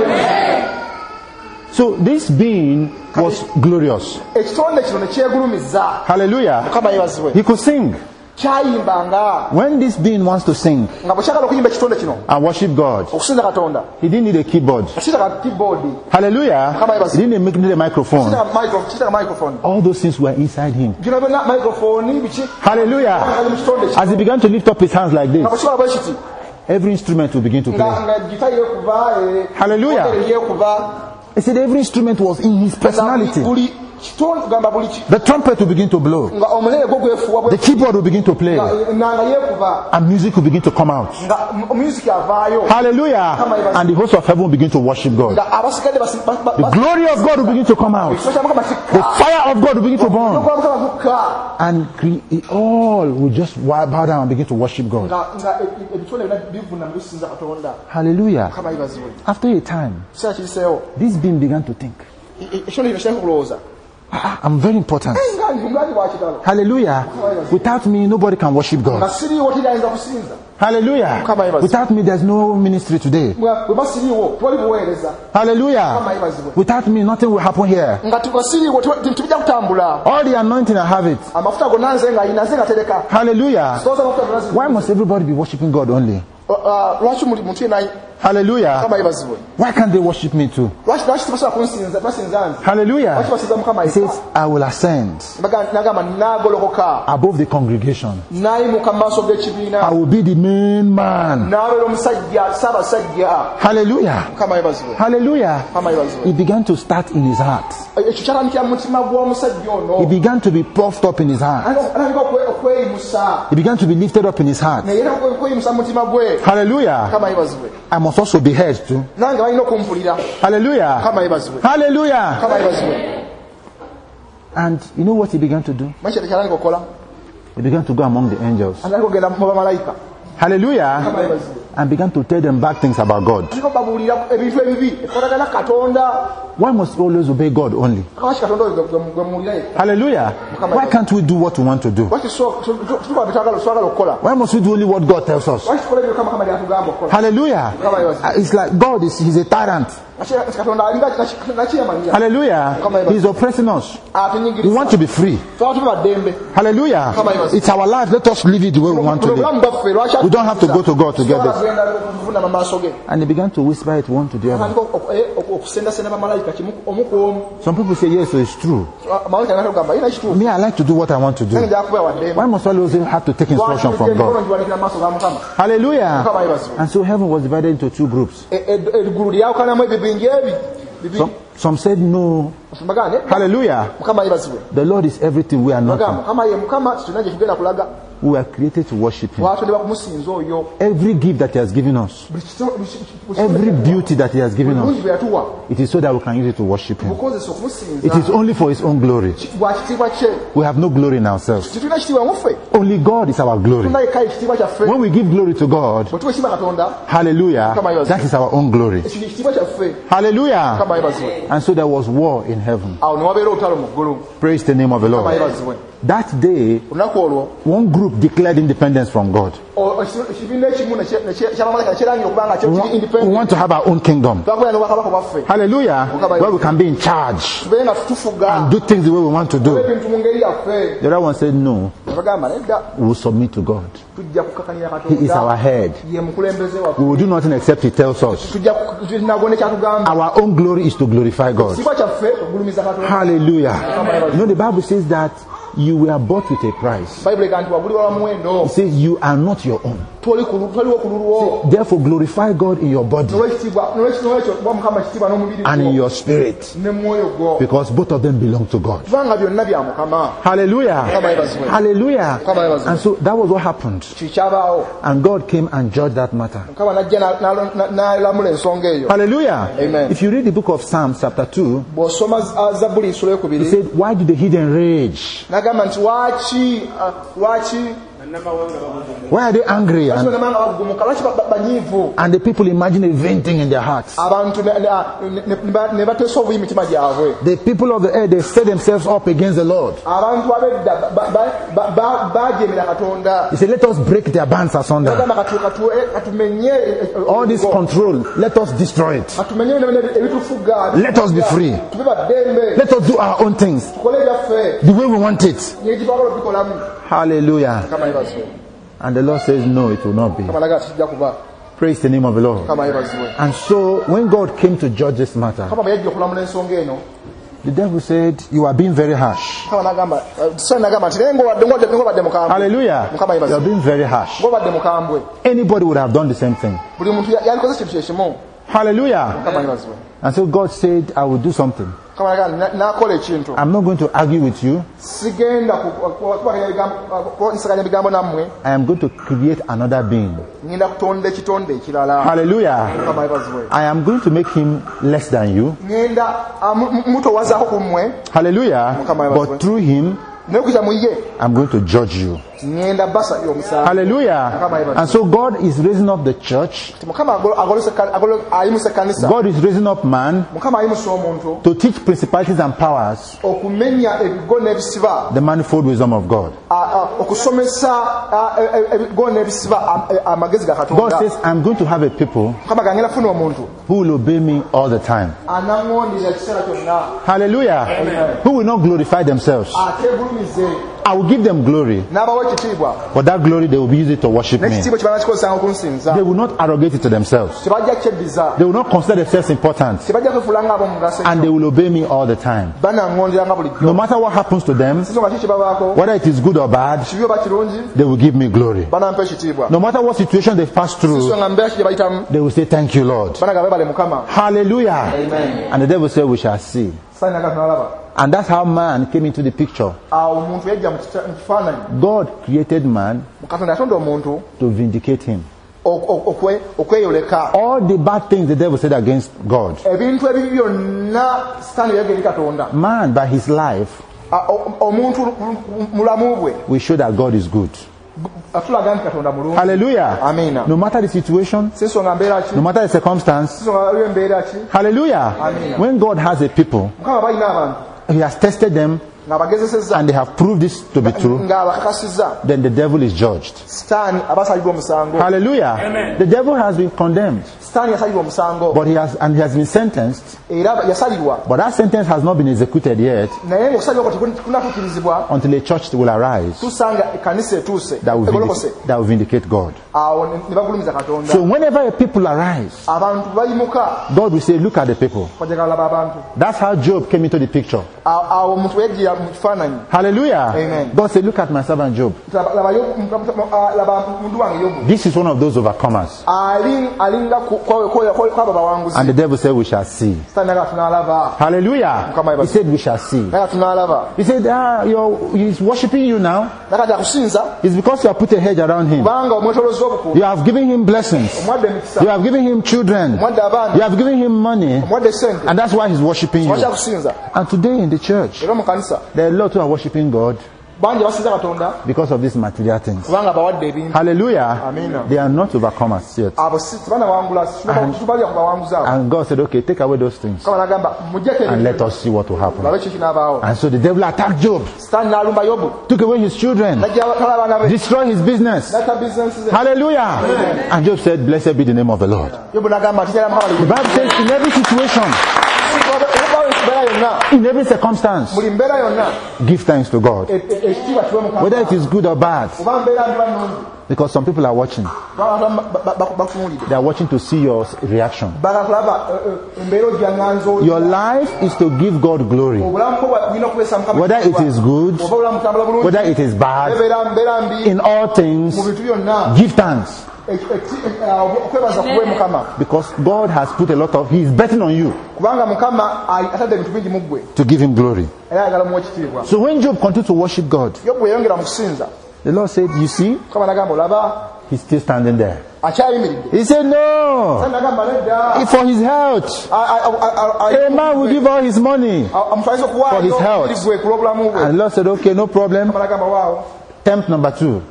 So this being was glorious. Hallelujah. He could sing. When this being wants to sing and worship God, he didn't need a keyboard. Hallelujah. He didn't need a microphone. All those things were inside him. Hallelujah. As he began to lift up his hands like this, every instrument will begin to play. Hallelujah. He said every instrument was in his personality. The trumpet will begin to blow. The keyboard will begin to play. And music will begin to come out. Hallelujah. And the host of heaven will begin to worship God. The glory of God will begin to come out. The fire of God will begin to burn. And all will just bow down and begin to worship God. Hallelujah. After a time, this being began to think, I'm very important. Hallelujah. Without me, nobody can worship God. Hallelujah. Without me, there's no ministry today. Hallelujah. Without me, nothing will happen here. All the anointing, I have it. Hallelujah. Why must everybody be worshiping God only? Hallelujah. Why can't they worship me too? Hallelujah. He says, I will ascend above the congregation. I will be the main man. Hallelujah. Hallelujah. He began to start in his heart. He began to be puffed up in his heart. He began to be lifted up in his heart. Hallelujah. I must also be heard too. Hallelujah. Hallelujah. And you know what he began to do? He began to go among the angels. Hallelujah. And began to tell them bad things about God. Why must we always obey God only? Hallelujah. Why can't we do what we want to do? Why must we do only what God tells us? Hallelujah. It's like God he's a tyrant. Hallelujah. He's oppressing us. We want to be free. Hallelujah. It's our life. Let us live it the way we want to live. We don't have to go to God to get this. And they began to whisper it one to the other. Some people say, yes, it's true. Me, I like to do what I want to do. Why must I always have to take instruction from God? Hallelujah. And so heaven was divided into two groups. Some said no. Hallelujah. The Lord is everything, we are nothing. We are created to worship Him. Every gift that He has given us, every beauty that He has given us, it is so that we can use it to worship Him. It is only for His own glory. We have no glory in ourselves. Only God is our glory. When we give glory to God, hallelujah, that is our own glory. Hallelujah. And so there was war in heaven. Praise the name of the Lord. That day, one group declared independence from God. We want to have our own kingdom. Hallelujah. Where we can be in charge and do things the way we want to do. The other one said, no, we will submit to God. He is our head. We will do nothing except He tells us. Our own glory is to glorify God. Hallelujah. You know, the Bible says that you were bought with a price. It says you are not your own. Therefore glorify God in your body and in your spirit, because both of them belong to God. Hallelujah. Hallelujah. And so that was what happened. And God came and judged that matter. Hallelujah. Amen. If you read the book of Psalms chapter 2, he said, why do the heathen rage? Why are they angry? And the people imagine a vain thing in their hearts. The people of the earth, they set themselves up against the Lord. He said, let us break their bands asunder. All this control, let us destroy it. Let us be free. Let us do our own things the way we want it. Hallelujah. And the Lord says, no, it will not be. Praise the name of the Lord. And so, when God came to judge this matter, the devil said, you are being very harsh. Hallelujah. You are being very harsh. Anybody would have done the same thing. Hallelujah. And so God said, I will do something. I'm not going to argue with you. I am going to create another being. Hallelujah. I am going to make him less than you. Hallelujah. But through him, I'm going to judge you. Hallelujah. And so God is raising up the church. God is raising up man to teach principalities and powers the manifold wisdom of God. God says, I'm going to have a people who will obey me all the time. Hallelujah. Amen. Who will not glorify themselves. I will give them glory. But that glory, they will use it to worship me. They will not arrogate it to themselves. They will not consider themselves important. And they will obey me all the time. No matter what happens to them, whether it is good or bad, they will give me glory. No matter what situation they pass through, they will say, thank you, Lord. Hallelujah. Amen. And the devil said, we shall see. And that's how man came into the picture. God created man to vindicate him. All the bad things the devil said against God, man by his life we show that God is good. Hallelujah. Amen. No matter the situation, no matter the circumstance, hallelujah. Amen. When God has a people, He has tested them and they have proved this to be true, then the devil is judged. Hallelujah. Amen. The devil has been condemned, but he has been sentenced, but that sentence has not been executed yet until a church will arise that will vindicate God. So whenever a people arise, God will say, look at the people. That's how Job came into the picture. Hallelujah. Amen. God said, look at my servant Job. This is one of those overcomers. And the devil said, we shall see. Hallelujah. He said, we shall see. He said, he's worshipping you now. It's because you have put a hedge around him. You have given him blessings. You have given him children. You have given him money. And that's why he's worshipping you. And today in the church, there are a lot who are worshipping God because of these material things. Hallelujah. Amen. They are not overcomers yet. And God said, okay, take away those things and let us see what will happen. And so the devil attacked Job, took away his children, destroyed his business. Hallelujah. Amen. And Job said, blessed be the name of the Lord. The Bible says, in every situation, in every circumstance, give thanks to God, whether it is good or bad, because some people are watching. They are watching to see your reaction. Your life is to give God glory, whether it is good, whether it is bad. In all things, give thanks. Because God has put a lot of, He is betting on you to give Him glory. So when Job continued to worship God, the Lord said, you see, he's still standing there. He said, no, for his health. A man will give all his money for his health. And the Lord said, okay, no problem. Tempt number 2.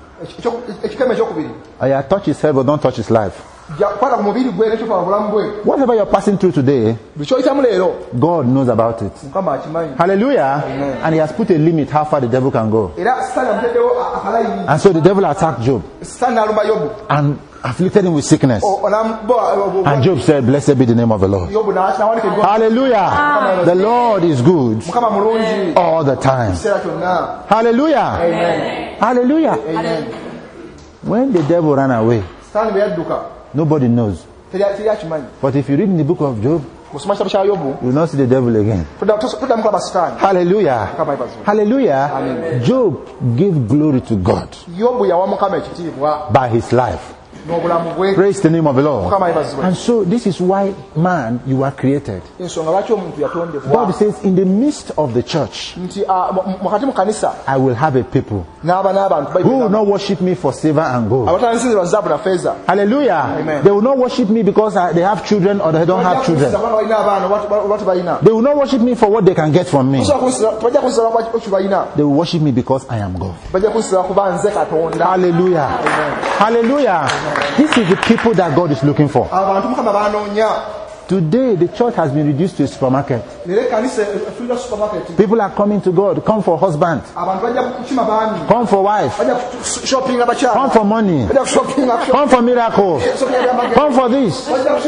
I touch his head, but don't touch his life. Whatever you're passing through today, God knows about it. Hallelujah. Amen. And He has put a limit how far the devil can go. And so the devil attacked Job and afflicted him with sickness. And Job said, blessed be the name of the Lord. Hallelujah. The Lord is good all the time. Hallelujah. Amen. Hallelujah. Amen. When the devil ran away, nobody knows. But if you read in the book of Job, you will not see the devil again. Hallelujah. Hallelujah. Amen. Job gave glory to God by his life. Praise the name of the Lord. And so this is why, man, you are created. God says, in the midst of the church, I will have a people who will not worship me for silver and gold. Hallelujah. Amen. They will not worship me because they have children or they don't have children. They will not worship me for what they can get from me. They will worship me because I am God. Hallelujah. Amen. Hallelujah. This is the people that God is looking for. Today, the church has been reduced to a supermarket. People are coming to God. Come for husband. Come for wife. Come for money. Come for miracle. Come for this.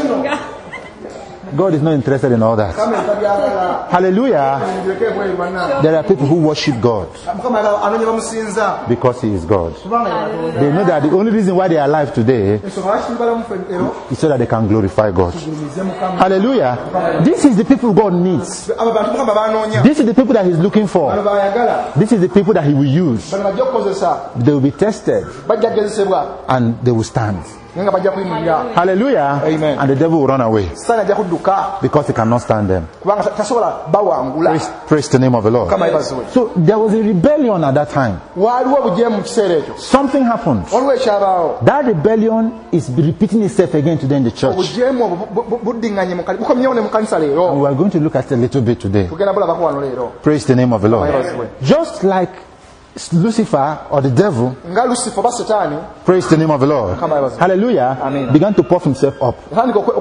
God is not interested in all that. Hallelujah. There are people who worship God because He is God. They know that the only reason why they are alive today is so that they can glorify God. Hallelujah. This is the people God needs. This is the people that He's looking for. This is the people that He will use. They will be tested and they will stand. Hallelujah. Amen. And the devil will run away because he cannot stand them. Praise the name of the Lord. So there was a rebellion at that time. Something happened. That rebellion is repeating itself again today in the church. And we are going to look at it a little bit today. Praise the name of the Lord. Just like Lucifer or the devil, nga Lucifer ba Satani, praise the name of the Lord. Hallelujah. Amen. Began to puff himself up. He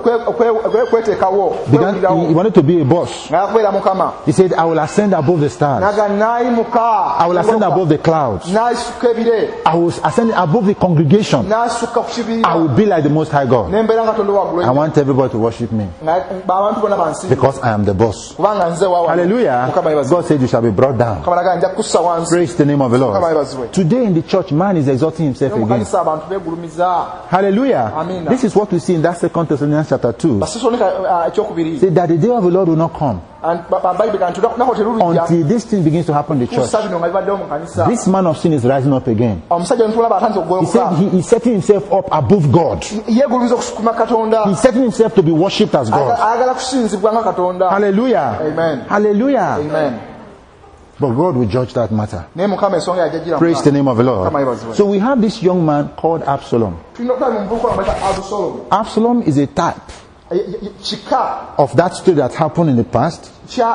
wanted to be a boss. He said, I will ascend above the stars. I will ascend above the clouds. I will ascend above the congregation. I will be like the Most High God. I want everybody to worship me because I am the boss. Hallelujah. God said you shall be brought down. Praise the name of the Lord. Today in the church, man is exalting himself again. Hallelujah. Amen. This is what we see in that 2 Thessalonians chapter 2. Say that the day of the Lord will not come until this thing begins to happen in the church. This man of sin is rising up again. He said he is setting himself up above God. He is setting himself to be worshipped as God. Hallelujah. Amen. Hallelujah. Amen. But God will judge that matter. Praise the name of the Lord. So we have this young man called Absalom. Absalom is a type of that story that happened in the past,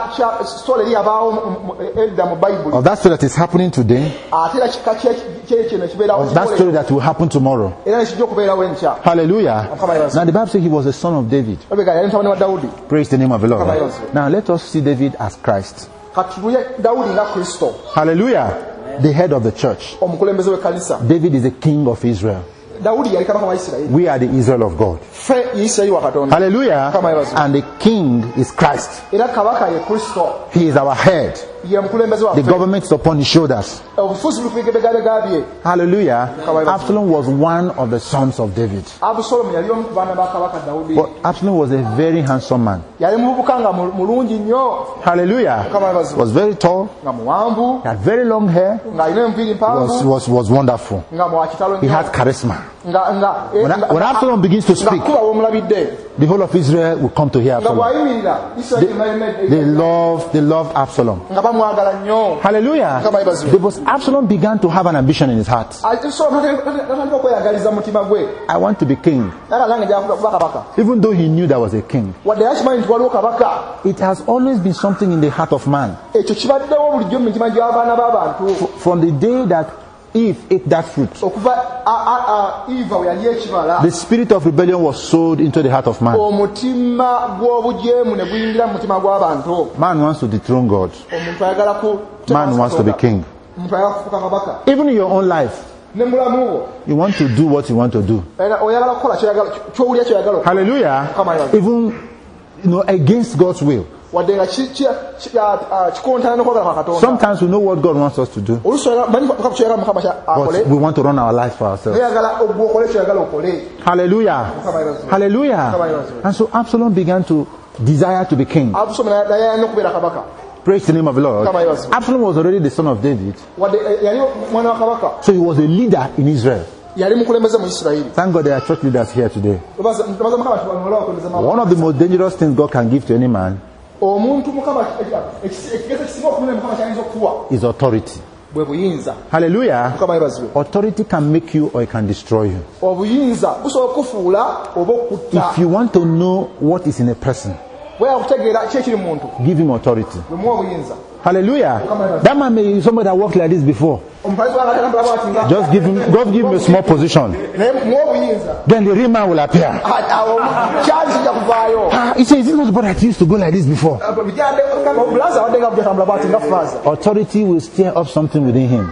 of that story that is happening today, of that story that will happen tomorrow. Hallelujah. Now the Bible says he was the son of David. Praise the name of the Lord. Now let us see David as Christ. Hallelujah. The head of the church. David is the king of Israel. We are the Israel of God. Hallelujah. And the king is Christ. He is our head. The government is upon his shoulders. Hallelujah. Absalom was one of the sons of David. But Absalom was a very handsome man. Hallelujah. Was very tall. He had very long hair. Was wonderful. He had charisma. When Absalom begins to speak, the whole of Israel will come to hear Absalom. They love Absalom. Hallelujah. Because Absalom began to have an ambition in his heart. I want to be king. Even though he knew there was a king. It has always been something in the heart of man. From the day that Eve ate that fruit, the spirit of rebellion was sowed into the heart of man. Man wants to dethrone God. Man wants to be king. Even in your own life, you want to do what you want to do. Hallelujah. Even against God's will. Sometimes we know what God wants us to do, but we want to run our life for ourselves. Hallelujah. Hallelujah. And so Absalom began to desire to be king. Praise the name of the Lord. Absalom was already the son of David, so he was a leader in Israel. Thank God there are church leaders here today. One of the most dangerous things God can give to any man is authority. Hallelujah. Authority can make you or it can destroy you. If you want to know what is in a person, give him authority. Hallelujah. That man may be somebody that walked like this before. Just give him a small position. Then the real man will appear. He says, is it not but I used to go like this before? Authority will stir up something within him.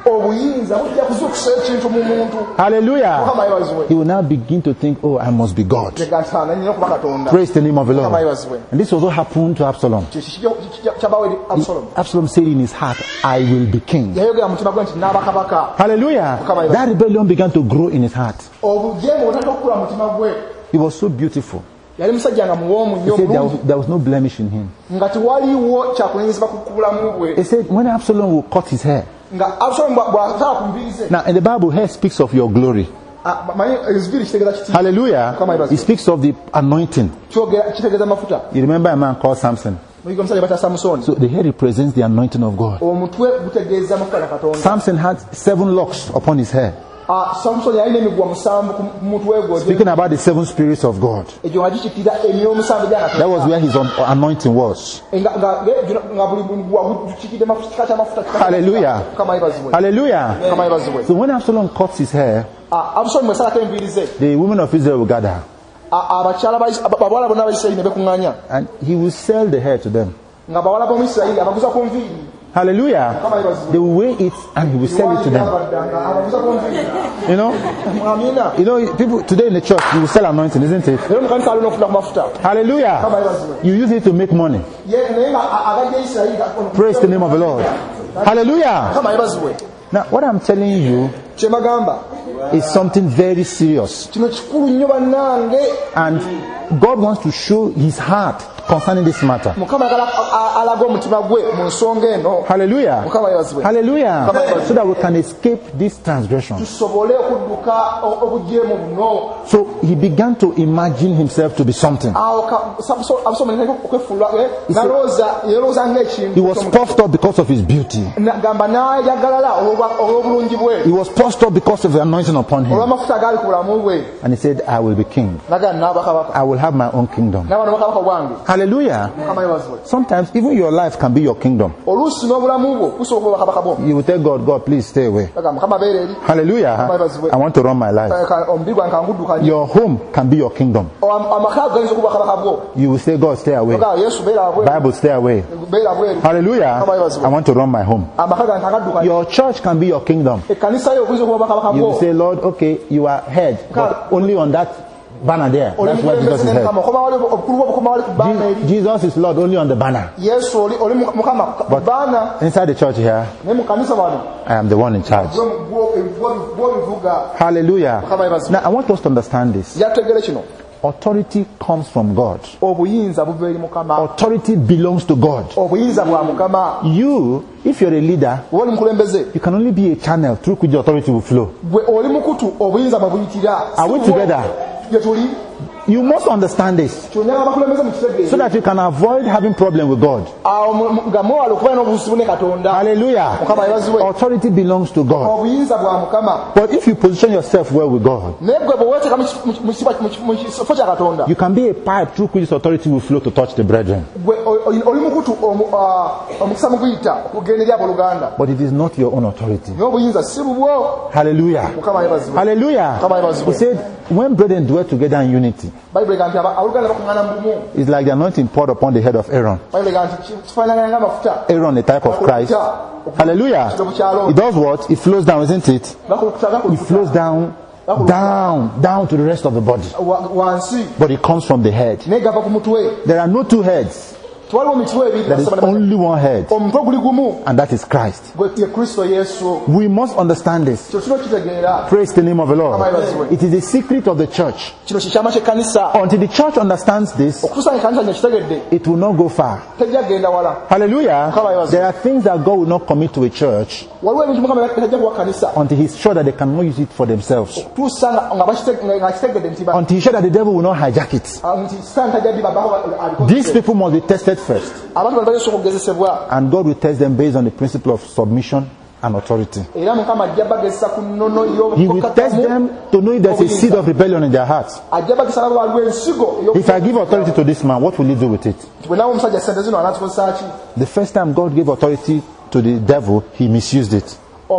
Hallelujah. He will now begin to think, oh, I must be God. Praise the name of the Lord. And this also happened to Absalom. Absalom said in his heart, I will be king. Hallelujah. That rebellion began to grow in his heart. He was so beautiful. He said there was no blemish in him. He said when Absalom will cut his hair. Now in the Bible, hair speaks of your glory. Hallelujah. It speaks of the anointing. You remember a man called Samson? So the hair represents the anointing of God. Samson had 7 locks upon his hair. Samusoni yalina emiguwa 7 ku mutwe gwe. Speaking about the 7 spirits of God. That was where his anointing was. Hallelujah. Hallelujah. So when Absalom cuts his hair, the women of Israel will gather. And he will sell the hair to them. Hallelujah. They will weigh it and he will sell it to them. You know, people today in the church, you will sell anointing, isn't it? Hallelujah. You use it to make money. Praise the name of the Lord. Hallelujah. Now, what I'm telling you is something very serious. And God wants to show his heart concerning this matter. Hallelujah. Hallelujah. So that we can escape this transgression. So he began to imagine himself to be something. He was puffed up because of his beauty. He was puffed up because of the anointing upon him. And he said, I will be king. I will have my own kingdom. Hallelujah. Sometimes even your life can be your kingdom. You will tell God, God, please stay away. Hallelujah. I want to run my life. Your home can be your kingdom. You will say, God, stay away. Bible, stay away. Hallelujah. I want to run my home. Your church can be your kingdom. You will say, Lord, okay, you are head, but only on that banner there. That's where Jesus is head. Jesus is Lord only on the banner. But inside the church here, I am the one in charge. Hallelujah. Now I want us to understand this. Authority comes from God. Authority belongs to God. You, if you're a leader, you can only be a channel through which the authority will flow. Are we together? You must understand this so that you can avoid having problem with God. Hallelujah. Authority belongs to God. But if you position yourself well with God, you can be a pipe through which authority will flow to touch the brethren. But it is not your own authority. Hallelujah. Hallelujah. He said, when brethren dwell together in unity, it's like the anointing poured upon the head of Aaron. Aaron, the type of Christ. Hallelujah. It does what? It flows down, isn't it? It flows down to the rest of the body. But it comes from the head. There are no two heads. There is only one head, and that is Christ. We must understand this. Praise the name of the Lord. It is the secret of the church. Until the church understands this, it will not go far. Hallelujah. There are things that God will not commit to a church until He's sure that they cannot use it for themselves. Until He's sure that the devil will not hijack it. These people must be tested first, and God will test them based on the principle of submission and authority. He will test them to know if there's a seed of rebellion in their hearts. If I give authority to this man, what will he do with it? The first time God gave authority to the devil, he misused it.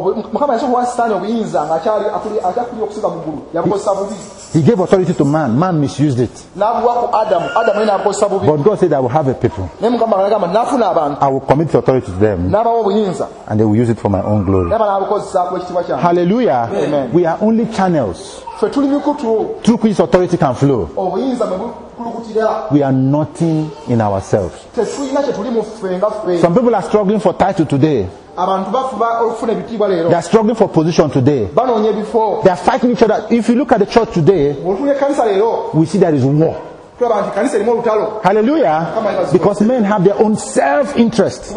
He gave authority to man. Man misused it. But God said, I will have a people. I will commit the authority to them, and they will use it for my own glory. Hallelujah. Amen. We are only channels through which authority can flow. We are nothing in ourselves. Some people are struggling for title today. They are struggling for position today. They are fighting each other. If you look at the church today, we see there is war. Hallelujah. Because men have their own self-interest.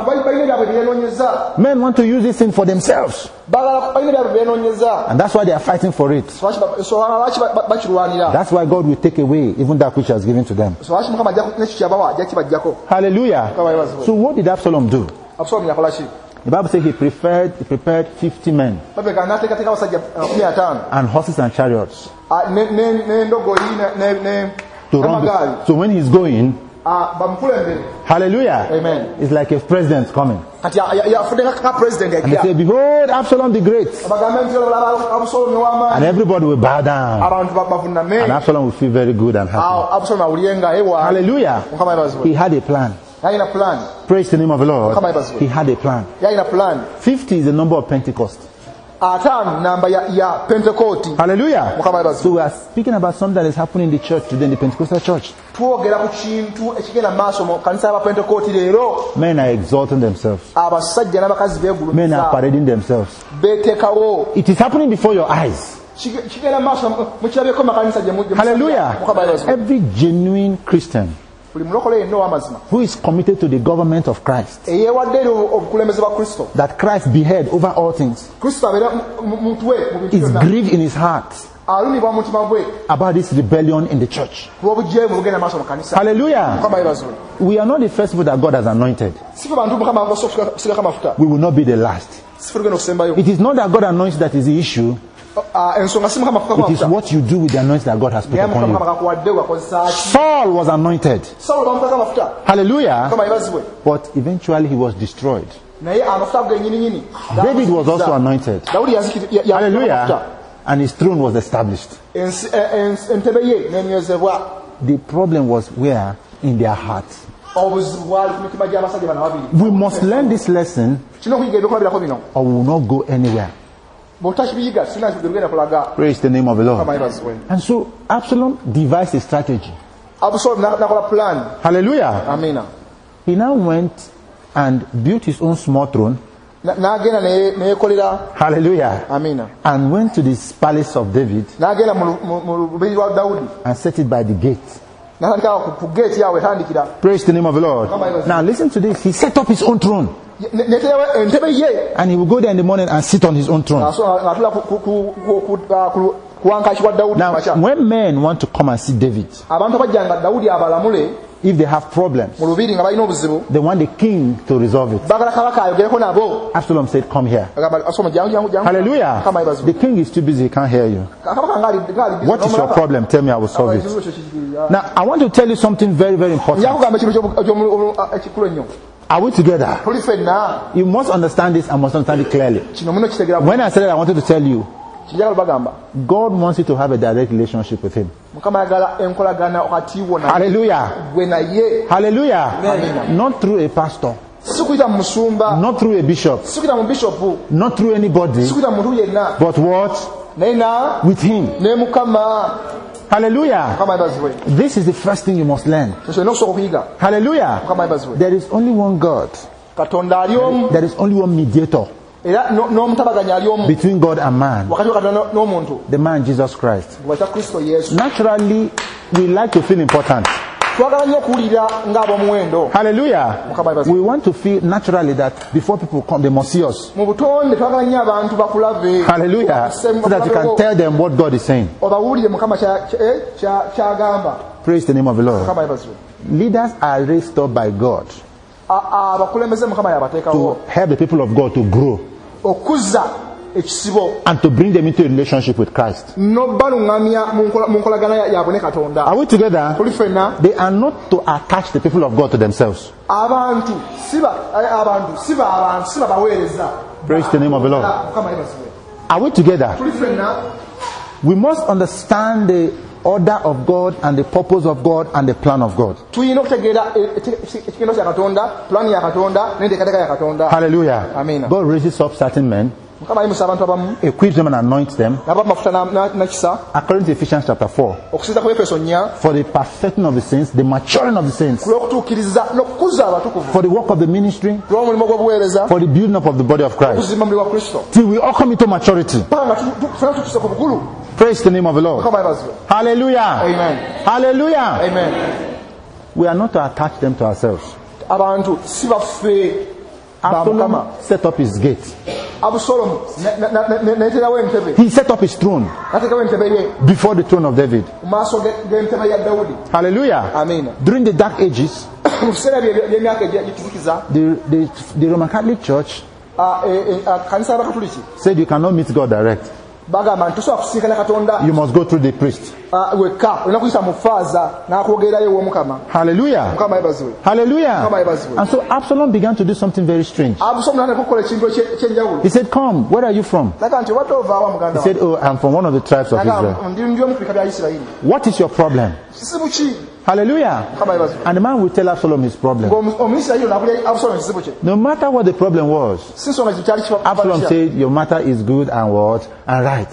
Men want to use this thing for themselves, and that's why they are fighting for it. That's why God will take away even that which He has given to them. Hallelujah. So what did Absalom do? The Bible says he prepared 50 men and horses and chariots to run this. So when he's going, hallelujah, amen, it's like a president coming. And they say, behold, Absalom the Great. And everybody will bow down. And Absalom will feel very good and happy. Hallelujah. He had a plan. Praise the name of the Lord. He had a plan. 50 is the number of Pentecost. Hallelujah. So we are speaking about something that is happening in the church today, in the Pentecostal church. Men are exalting themselves. Men are parading themselves. It is happening before your eyes. Hallelujah. Every genuine Christian who is committed to the government of Christ, that Christ be head over all things, is grieved in his heart about this rebellion in the church. Hallelujah. We are not the first people that God has anointed. We will not be the last. It is not that God anoints that is the issue. It is what you do with the anointing that God has put upon you. Saul was anointed. Hallelujah. But eventually he was destroyed. David was also anointed. Hallelujah. And his throne was established. The problem was where? In their hearts. We must learn this lesson or we will not go anywhere. Praise the name of the Lord. And so Absalom devised a strategy. Hallelujah. Amen. He now went and built his own small throne. Hallelujah. Amen. And went to the palace of David and set it by the gate. Praise the name of the Lord. Now listen to this. He set up his own throne. And he will go there in the morning and sit on his own throne. Now, when men want to come and see David, if they have problems, they want the king to resolve it. Absalom said, come here. Hallelujah. The king is too busy, he can't hear you. What is your problem? Tell me, I will solve it. Now, I want to tell you something very, very important. Are we together? You must understand this and must understand it clearly. When I said it, I wanted to tell you, God wants you to have a direct relationship with Him. Hallelujah. Hallelah. Not through a pastor, not through a bishop, not through anybody, but what? With Him. Hallelujah. This is the first thing you must learn. Hallelujah. There is only one God. There is only one mediator between God and man. The man Jesus Christ. Naturally, we like to feel important. Hallelujah. We want to feel naturally that before people come, they must see us. Hallelujah. So that you can tell them what God is saying. Praise the name of the Lord. Leaders are raised up by God to help the people of God to grow and to bring them into a relationship with Christ. Are we together? They are not to attach the people of God to themselves. Praise the name of the Lord. Are we together? We must understand the order of God and the purpose of God and the plan of God. Hallelujah. Amen. God raises up certain men, equips them and anoints them, according to Ephesians chapter 4, for the perfecting of the saints, the maturing of the saints, for the work of the ministry, for the building up of the body of Christ, till we all come into maturity. Praise the name of the Lord. Hallelujah. Amen. Hallelujah. Amen. We are not to attach them to ourselves. Absalom set up his gate. He set up his throne before the throne of David. Hallelujah. Amen. During the dark ages, the Roman Catholic Church said you cannot meet God direct. You must go through the priest. Hallelujah. Hallelujah. And so Absalom began to do something very strange. He said, come, where are you from? He said, oh, I'm from one of the tribes of Israel. What is your problem? Hallelujah. And the man will tell Absalom his problem. No matter what the problem was, Absalom said, your matter is good and what? And right.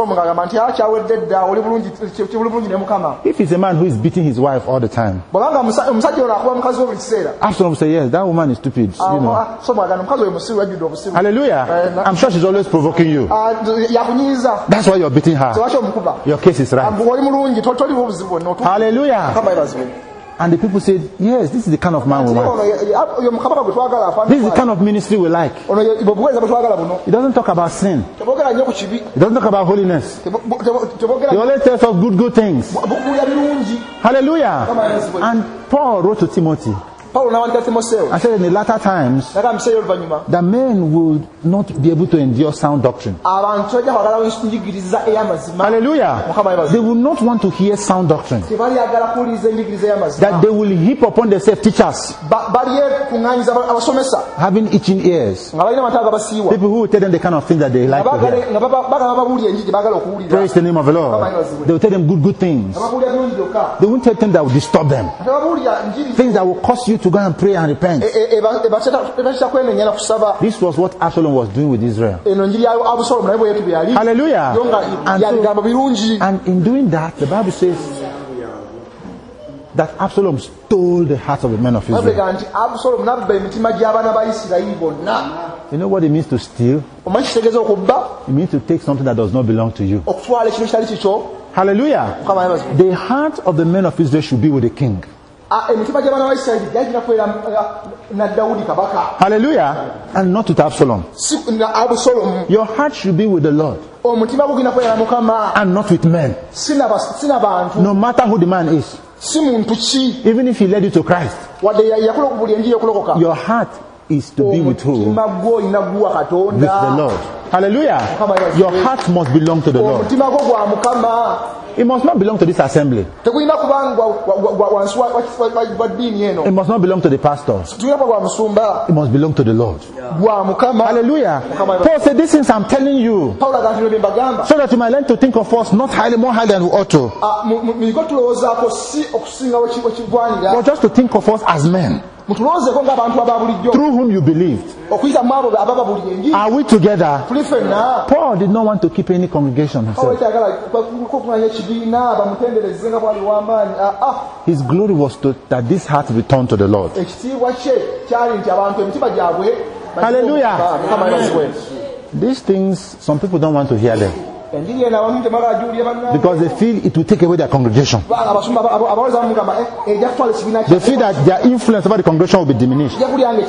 If it's a man who is beating his wife all the time, Absalom said, yes, that woman is stupid. You know. Hallelujah. I'm sure she's always provoking you. That's why you're beating her. Your case is right. Hallelujah. And the people said, yes, this is the kind of man we want. This is the kind of ministry we like. He doesn't talk about sin. He doesn't talk about holiness. He always tells us good things. Hallelujah. And Paul wrote to Timothy, I said in the latter times that men will not be able to endure sound doctrine. Hallelujah. They will not want to hear sound doctrine. That they will heap upon themselves teachers having itching ears. People who will tell them the kind of things that they like to hear. Praise the name of the Lord. They will tell them good things. They won't tell them that will disturb them. Things that will cause you to go and pray and repent. This was what Absalom was doing with Israel. Hallelujah. And in doing that, the Bible says that Absalom stole the hearts of the men of Israel. You know what it means to steal? It means to take something that does not belong to you. Hallelujah. The heart of the men of Israel should be with the king. Hallelujah. And not with Absalom. Your heart should be with the Lord and not with men. No matter who the man is, even if he led you to Christ, your heart is to be with who? With the Lord. Hallelujah. Your heart must belong to the Lord. It must not belong to this assembly. It must not belong to the pastor. It must belong to the Lord. Hallelujah. Paul said, these things I'm telling you, so that you might learn to think of us not more highly than we ought to, but just to think of us as men, through whom you believed. Are we together? Paul did not want to keep any congregation himself. His glory was that this heart returned to the Lord. Hallelujah. These things, some people don't want to hear them, because they feel it will take away their congregation. They feel that their influence over the congregation will be diminished.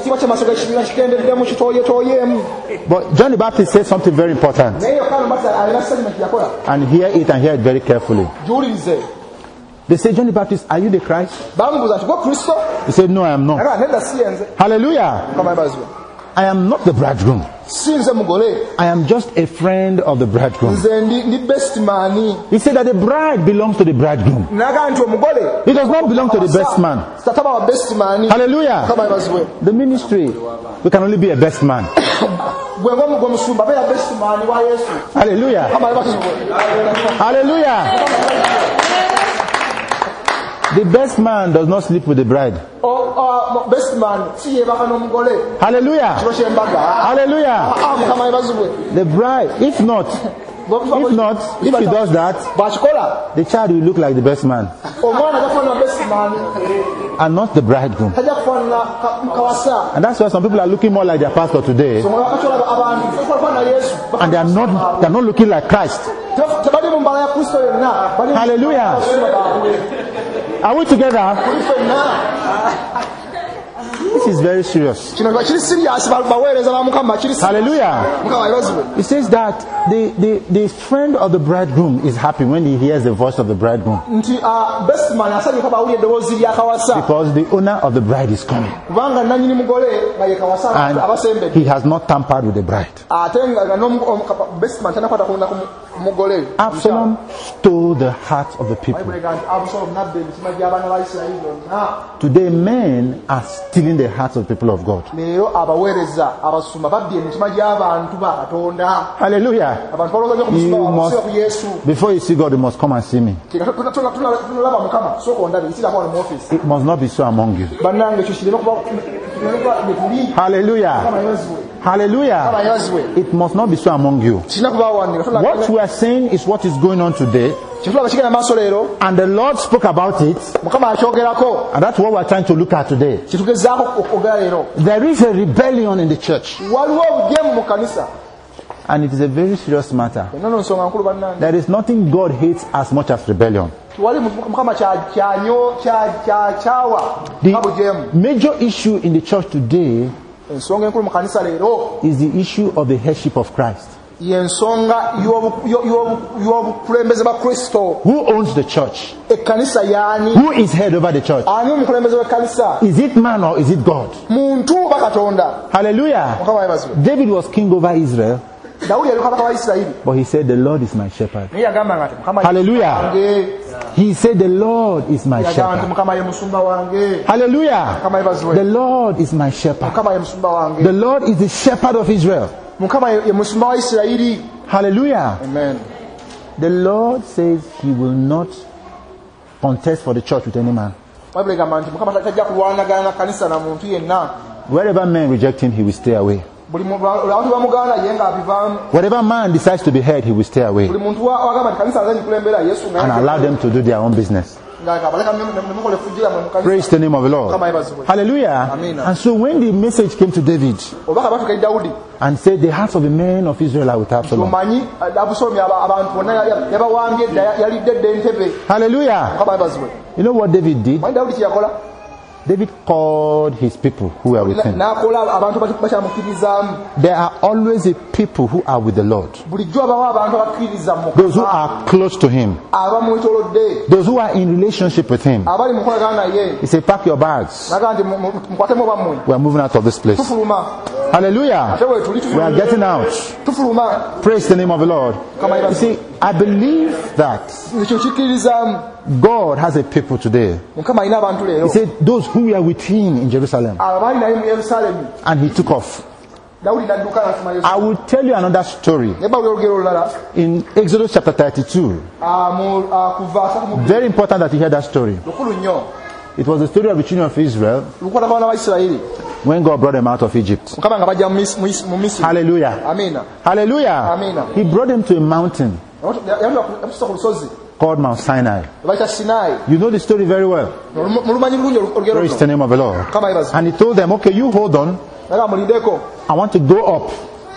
But John the Baptist said something very important, and hear it very carefully. They said, John the Baptist, are you the Christ? He said, no, I am not. Hallelujah. I am not the bridegroom. I am just a friend of the bridegroom. He said that the bride belongs to the bridegroom. It does not belong to the best man. Hallelujah. The ministry, we can only be a best man. Hallelujah. Hallelujah. The best man does not sleep with the bride. Hallelujah. Hallelujah. The bride, if he does that, the child will look like the best man and not the bridegroom. And that's why some people are looking more like their pastor today, and they are not looking like Christ. Hallelujah. Are we together? This is very serious. Hallelujah. It says that the friend of the bridegroom is happy when he hears the voice of the bridegroom. Because the owner of the bride is coming. And he has not tampered with the bride. Absalom stole the heart of the people. Today men are stealing the hearts of the people of God. Hallelujah. You must, before you see God, you must come and see me. It must not be so among you. Hallelujah. Hallelujah. It must not be so among you. What we are saying is what is going on today. And the Lord spoke about it. And that's what we are trying to look at today. There is a rebellion in the church. And it is a very serious matter. There is nothing God hates as much as rebellion. The major issue in the church today is the issue of the headship of Christ. Who owns the church? Who is head over the church? Is it man or is it God? Hallelujah. David was king over Israel. But he said, the Lord is my shepherd. Hallelujah. He said, the Lord is my shepherd. Hallelujah. The Lord is my shepherd. The Lord is the shepherd of Israel. Hallelujah. Amen. The Lord says he will not contest for the church with any man. Wherever men reject him, he will stay away. Whatever man decides to be heard, he will stay away and allow them to do their own business. Praise the name of the Lord. Hallelujah. And so when the message came to David and said, the hearts of the men of Israel are with Absalom. Hallelujah. You know what David did? David called his people who are with him. There are always a people who are with the Lord. Those who are close to him. Those who are in relationship with him. He said, pack your bags. We are moving out of this place. Hallelujah. We are getting out. Praise the name of the Lord. You see, I believe that God has a people today. He said, those who were with him in Jerusalem. And he took off. I will tell you another story. In Exodus chapter 32. Very important that you hear that story. It was the story of the children of Israel when God brought them out of Egypt. Hallelujah. Hallelujah. He brought them to a mountain called Mount Sinai. You know the story very well. Praise the name of the Lord. And he told them, okay, you hold on. I want to go up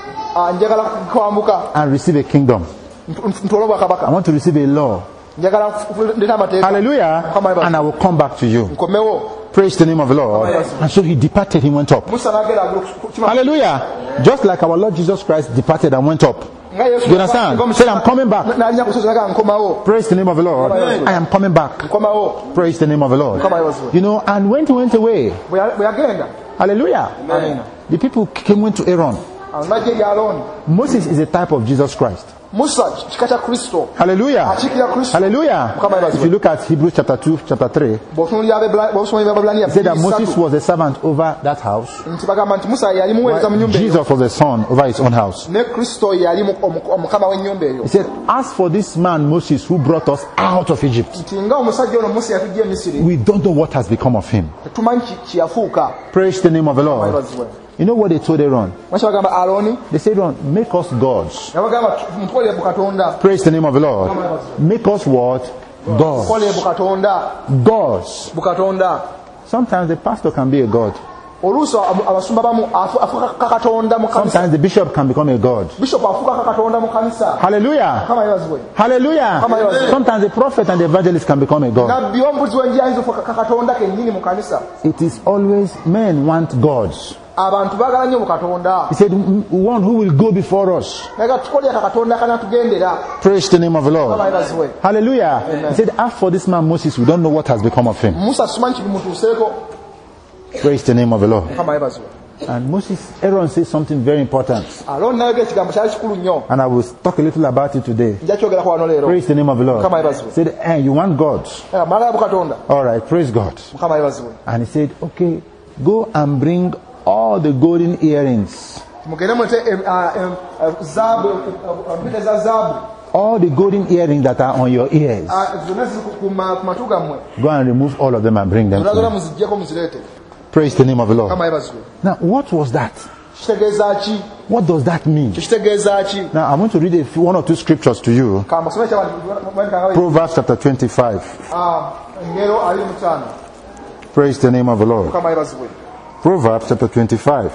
and receive a kingdom. I want to receive a law. Hallelujah. And I will come back to you. Praise the name of the Lord. And so he departed, he went up. Hallelujah. Just like our Lord Jesus Christ departed and went up. You understand? He said, I'm coming back. Praise the name of the Lord. I am coming back. Praise the name of the Lord. You know, and when he went away, hallelujah, the people went to Aaron. Moses is a type of Jesus Christ. Hallelujah. Hallelujah. If you look at Hebrews chapter 2, chapter 3, he said that Moses was a servant over that house, while Jesus was a son over his own house. He said, as for this man Moses who brought us out of Egypt, we don't know what has become of him. Praise the name of the Lord. You know what they told Aaron? They said, Aaron, make us gods. Praise the name of the Lord. Make us what? Gods. Gods. Sometimes the pastor can be a god. oluusi abasumba bamu afuuka katonda mu kanisa. Sometimes the bishop can become a god. Bishop afuuka katonda mu kanisa. Hallelujah. Kama yabazwe. Hallelujah. Sometimes the prophet and the evangelist can become a god. Nabbi ombuzi w'enjira ayinza okufuuka katonda kennyini mu kanisa. It is always men want gods. Abantu baagala nnyo mu katonda. He said, one who will go before us. Naye tukolera katonda kanatugendera. Praise the name of the Lord. Kama yabazwe. Hallelujah. Amen. He said, as for this man Moses, we don't know what has become of him. Musa simanyi kimutuuseeko. Praise the name of the Lord. Kama yabazwe. And Aaron says something very important. And I will talk a little about it today. Praise the name of the Lord. He said, hey, you want God? All right, praise God. And he said, okay, go and bring all the golden earrings. All the golden earrings that are on your ears. Go and remove all of them and bring them to me. Praise the name of the Lord. Now, what was that? What does that mean? Now, I'm going to read one or two scriptures to you. Proverbs chapter 25. Praise the name of the Lord. Proverbs chapter 25.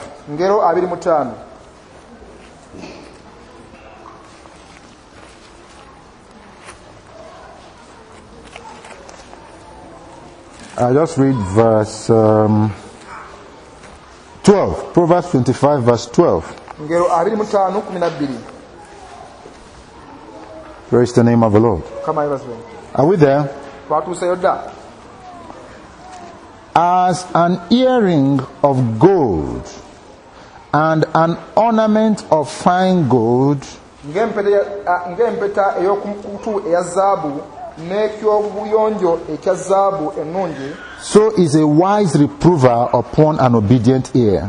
I just read verse 12. Proverbs 25 verse 12. Praise the name of the Lord. Are we there? As an earring of gold and an ornament of fine gold, so is a wise reprover upon an obedient ear.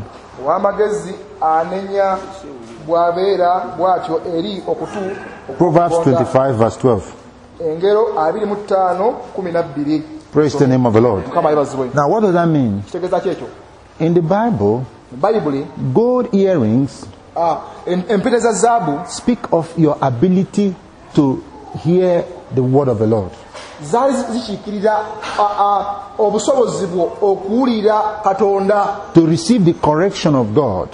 Proverbs 25 verse 12. Praise the name of the Lord. Now what does that mean? In the Bible, gold earrings speak of your ability to hear the word of the Lord. To receive the correction of God.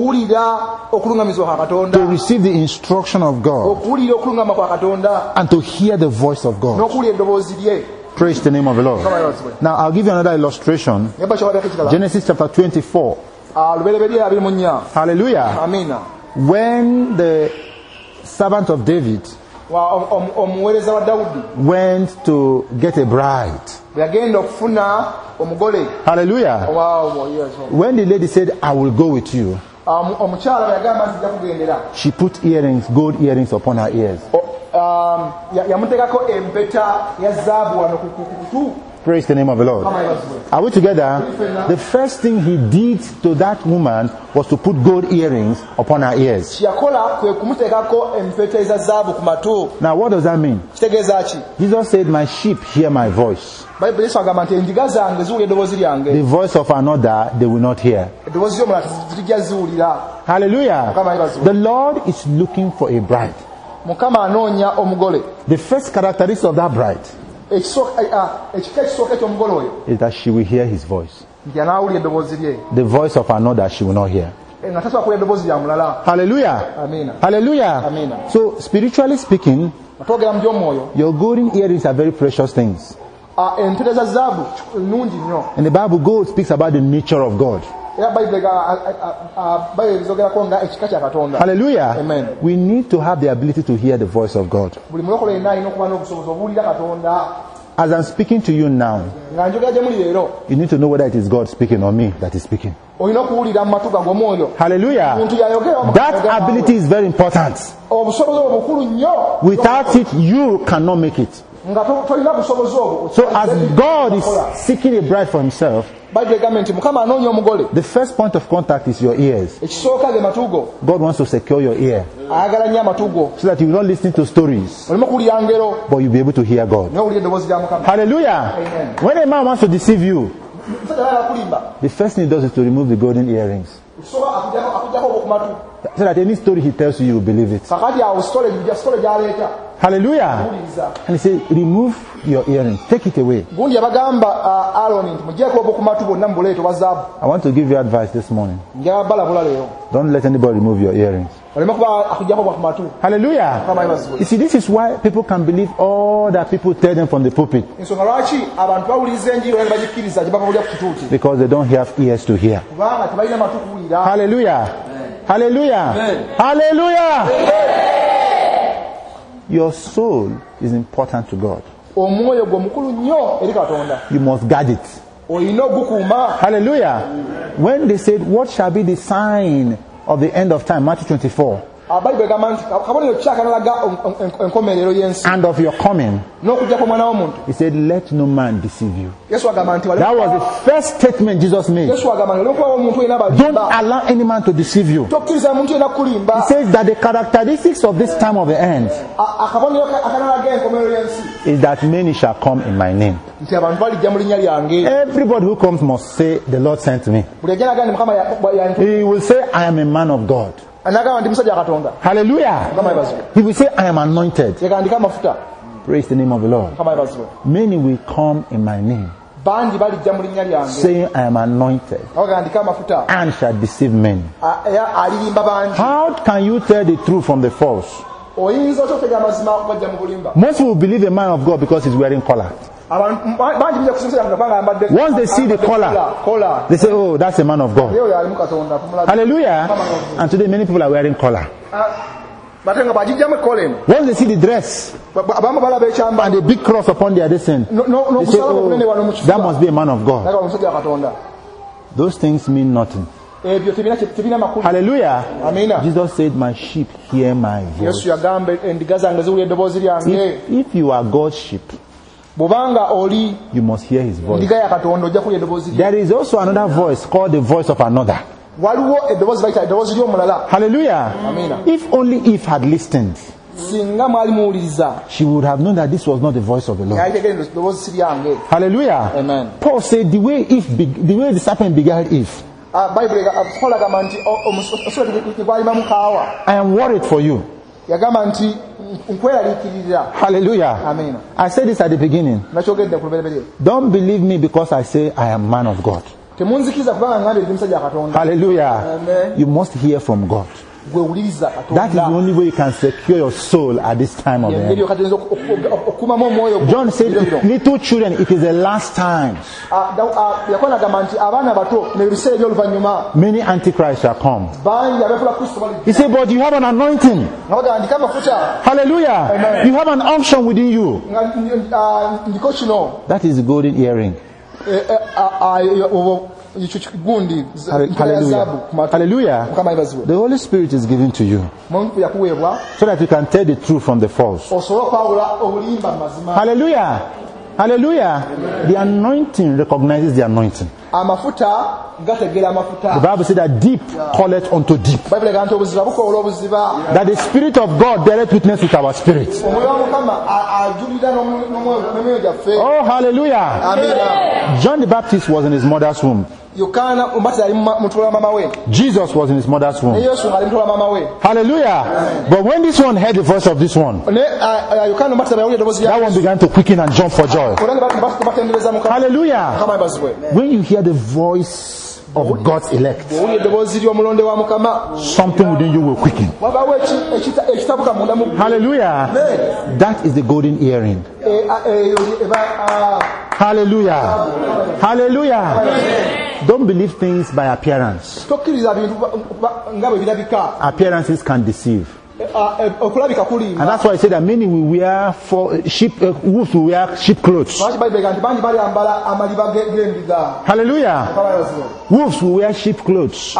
To receive the instruction of God. And to hear the voice of God. Praise the name of the Lord. Now I'll give you another illustration. Genesis chapter 24. Hallelujah. When the servant of David went to get a bride. Hallelujah. When the lady said, I will go with you, she put earrings, gold earrings upon her ears. Praise the name of the Lord. Are we together? The first thing he did to that woman was to put gold earrings upon her ears. Now what does that mean? Jesus said, my sheep hear my voice. The voice of another they will not hear. Hallelujah. The Lord is looking for a bride. The first characteristic of that bride is that she will hear his voice. The voice of another she will not hear. Hallelujah. Hallelujah. So spiritually speaking, your golden earrings are very precious things. In the Bible, gold speaks about the nature of God. Hallelujah. Amen. We need to have the ability to hear the voice of God. As I'm speaking to you now, you need to know whether it is God speaking or me that is speaking. Hallelujah. That ability is very important. Without it, you cannot make it. So as God is seeking a bride for himself, the first point of contact is your ears. God wants to secure your ear so that you will not listen to stories, but you'll be able to hear God. Hallelujah. Amen. When a man wants to deceive you, the first thing he does is to remove the golden earrings, so that any story he tells you, you will believe it. Hallelujah. And he said, remove your earring. Take it away. I want to give you advice this morning. Don't let anybody remove your earrings. Hallelujah. You see, this is why people can believe all that people tell them from the pulpit. Because they don't have ears to hear. Hallelujah. Hallelujah. Hallelujah. Your soul is important to God. You must guard it. Hallelujah. When they said, what shall be the sign of the end of time? Matthew 24. And of your coming, he said, let no man deceive you. That was the first statement Jesus made. Don't allow any man to deceive you. He says that the characteristics of this time of the end is that many shall come in my name. Everybody who comes must say, the Lord sent me. He will say, I am a man of God. Hallelujah. He will say, I am anointed. Praise the name of the Lord. Many will come in my name, saying, I am anointed, and shall deceive many. How can you tell the truth from the false? Most people believe a man of God because he's wearing collar. Once they see the collar, they say, oh, that's a man of God. Hallelujah. And today many people are wearing collar. Once they see the dress and the big cross upon their descent, they say, oh, that must be a man of God. Those things mean nothing. Hallelujah. Jesus said, my sheep hear my voice. If you are God's sheep, you must hear his voice. There is also another voice called the voice of another. Hallelujah. If only Eve had listened, she would have known that this was not the voice of the Lord. Hallelujah. Amen. Paul said the way the serpent beguiled Eve, I am worried for you. Hallelujah. Amen. I said this at the beginning. Don't believe me because I say I am man of God. Hallelujah. Amen. You must hear from God. That is the only way you can secure your soul at this time of the end. John said, little children, it is the last time. Many antichrists shall come. He said, but you have an anointing. Hallelujah. Amen. You have an unction within you. That is the golden earring. Hallelujah. Hallelujah. The Holy Spirit is given to you so that you can tell the truth from the false. Hallelujah. Hallelujah. The anointing recognizes the anointing. The Bible says that deep calleth unto deep. That the Spirit of God beareth witness with our spirit. Oh, hallelujah. Amen. John the Baptist was in his mother's womb. Jesus was in his mother's womb. Hallelujah. But when this one heard the voice of this one, that one began to quicken and jump for joy. Hallelujah. When you hear the voice of God's elect, something within you will quicken. Hallelujah. That is the golden earring. Hallelujah. Hallelujah. Don't believe things by appearance. Appearances can deceive. And that's why I say that many will wear wolves will wear sheep clothes. Hallelujah. Wolves will wear sheep clothes.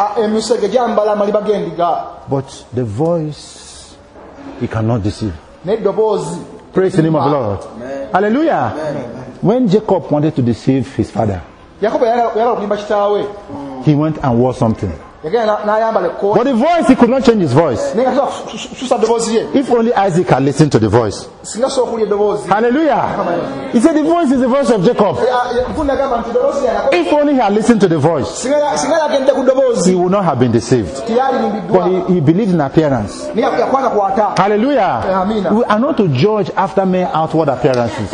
But the voice, he cannot deceive. Praise the name of the Lord. Amen. Hallelujah. Amen. When Jacob wanted to deceive his father, he went and wore something. But the voice, he could not change his voice. If only Isaac had listened to the voice. Hallelujah. He said the voice is the voice of Jacob. If only he had listened to the voice, he would not have been deceived. But he believed in appearance. Hallelujah. We are not to judge after mere outward appearances.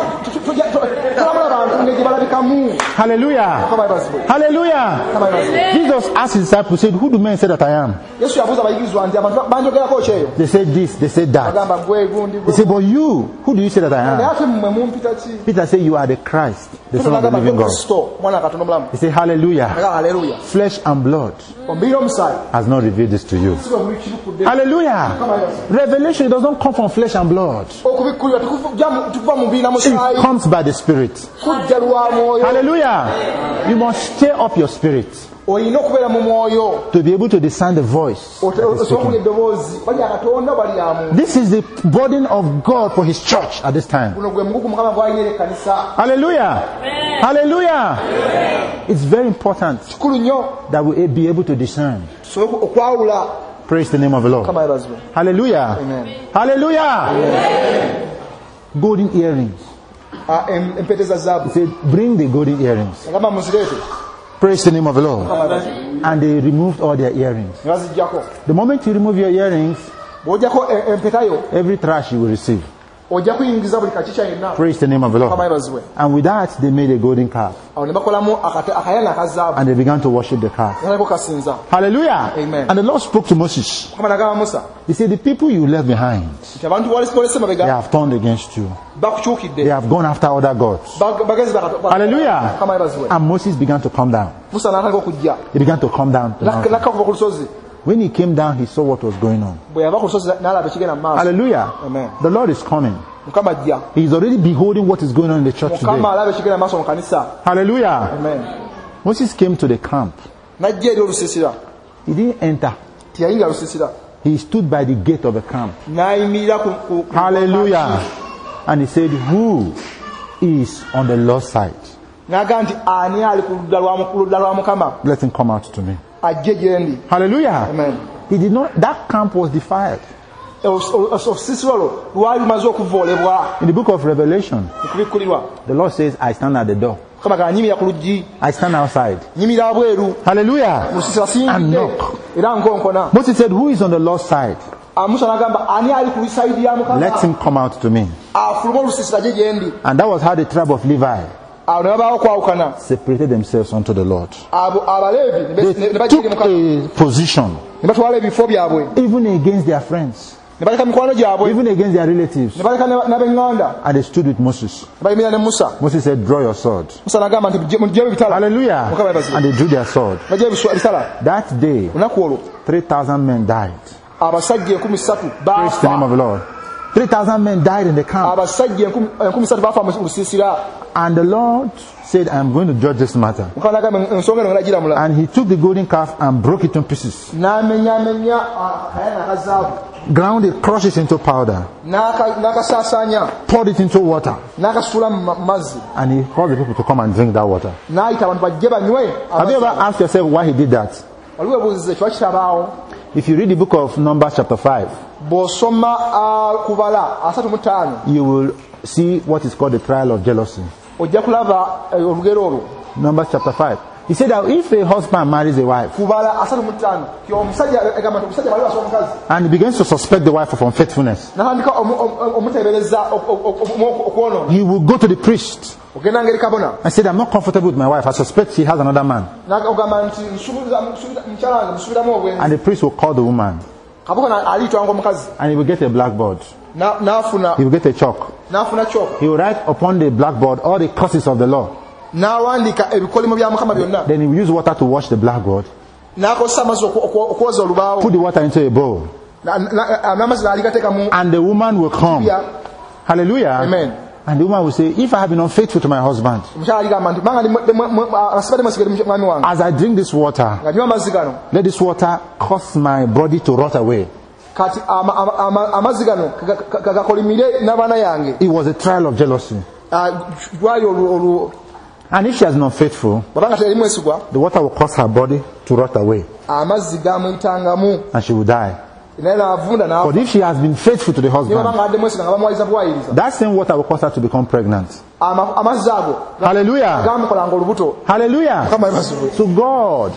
Hallelujah. Hallelujah. Jesus asked his disciples, said, who do men say that I am? They said this, they said that. They said, but you, who do you say that I am? Peter said, you are the Christ, the Son of the living God. He said, hallelujah. Flesh and blood has not revealed this to you. Hallelujah. Revelation does not come from flesh and blood. It comes by the Spirit. Hallelujah. You must stir up your spirit to be able to discern the voice. This is the burden of God for His church at this time. Hallelujah. Hallelujah. It's very important that we be able to discern. Praise the name of the Lord. Hallelujah. Amen. Hallelujah. Amen. Golden earrings. He said, bring the golden earrings. Praise the name of the Lord. And they removed all their earrings. The moment you remove your earrings, every trash you will receive. Praise the name of the Lord. And with that, they made a golden calf. And they began to worship the calf. Hallelujah. Amen. And the Lord spoke to Moses. He said, the people you left behind, they have turned against you. They have gone after other gods. Hallelujah. And Moses began to come down. He began to come down the mountain. When he came down, he saw what was going on. Hallelujah. Amen. The Lord is coming. He is already beholding what is going on in the church today. Hallelujah. Amen. Moses came to the camp. He didn't enter. He stood by the gate of the camp. Hallelujah. And he said, who is on the Lord's side? Let him come out to me. Hallelujah. Amen. He did not. That camp was defiled. In the book of Revelation, the Lord says, I stand at the door. I stand outside. Hallelujah. And knock. Moses said, who is on the Lord's side? Let him come out to me. And that was how the tribe of Levi separated themselves unto the Lord. They took a position even against their friends, even against their relatives, and they stood with Moses. Moses said, draw your sword. Hallelujah. And they drew their sword. That day 3,000 men died. Praise the name of the Lord. 3,000 men died in the camp. And the Lord said, I am going to judge this matter. And he took the golden calf and broke it in pieces. Ground it, crushed it into powder. Poured it into water. And he called the people to come and drink that water. Have you ever asked yourself why he did that? If you read the book of Numbers chapter 5, you will see what is called the trial of jealousy. Numbers chapter 5. He said that if a husband marries a wife and he begins to suspect the wife of unfaithfulness, he will go to the priest and say, I'm not comfortable with my wife. I suspect she has another man. And the priest will call the woman. And he will get a blackboard. He will get a chalk. He will write upon the blackboard all the curses of the law. Then he will use water to wash the blackboard. Put the water into a bowl. And the woman will come. Hallelujah. Amen. And the woman will say, if I have been unfaithful to my husband, as I drink this water, let this water cause my body to rot away. It was a trial of jealousy. And if she is not faithful, the water will cause her body to rot away. And she will die. But if she has been faithful to the husband, that same water will cause her to become pregnant. Hallelujah. Hallelujah. To God.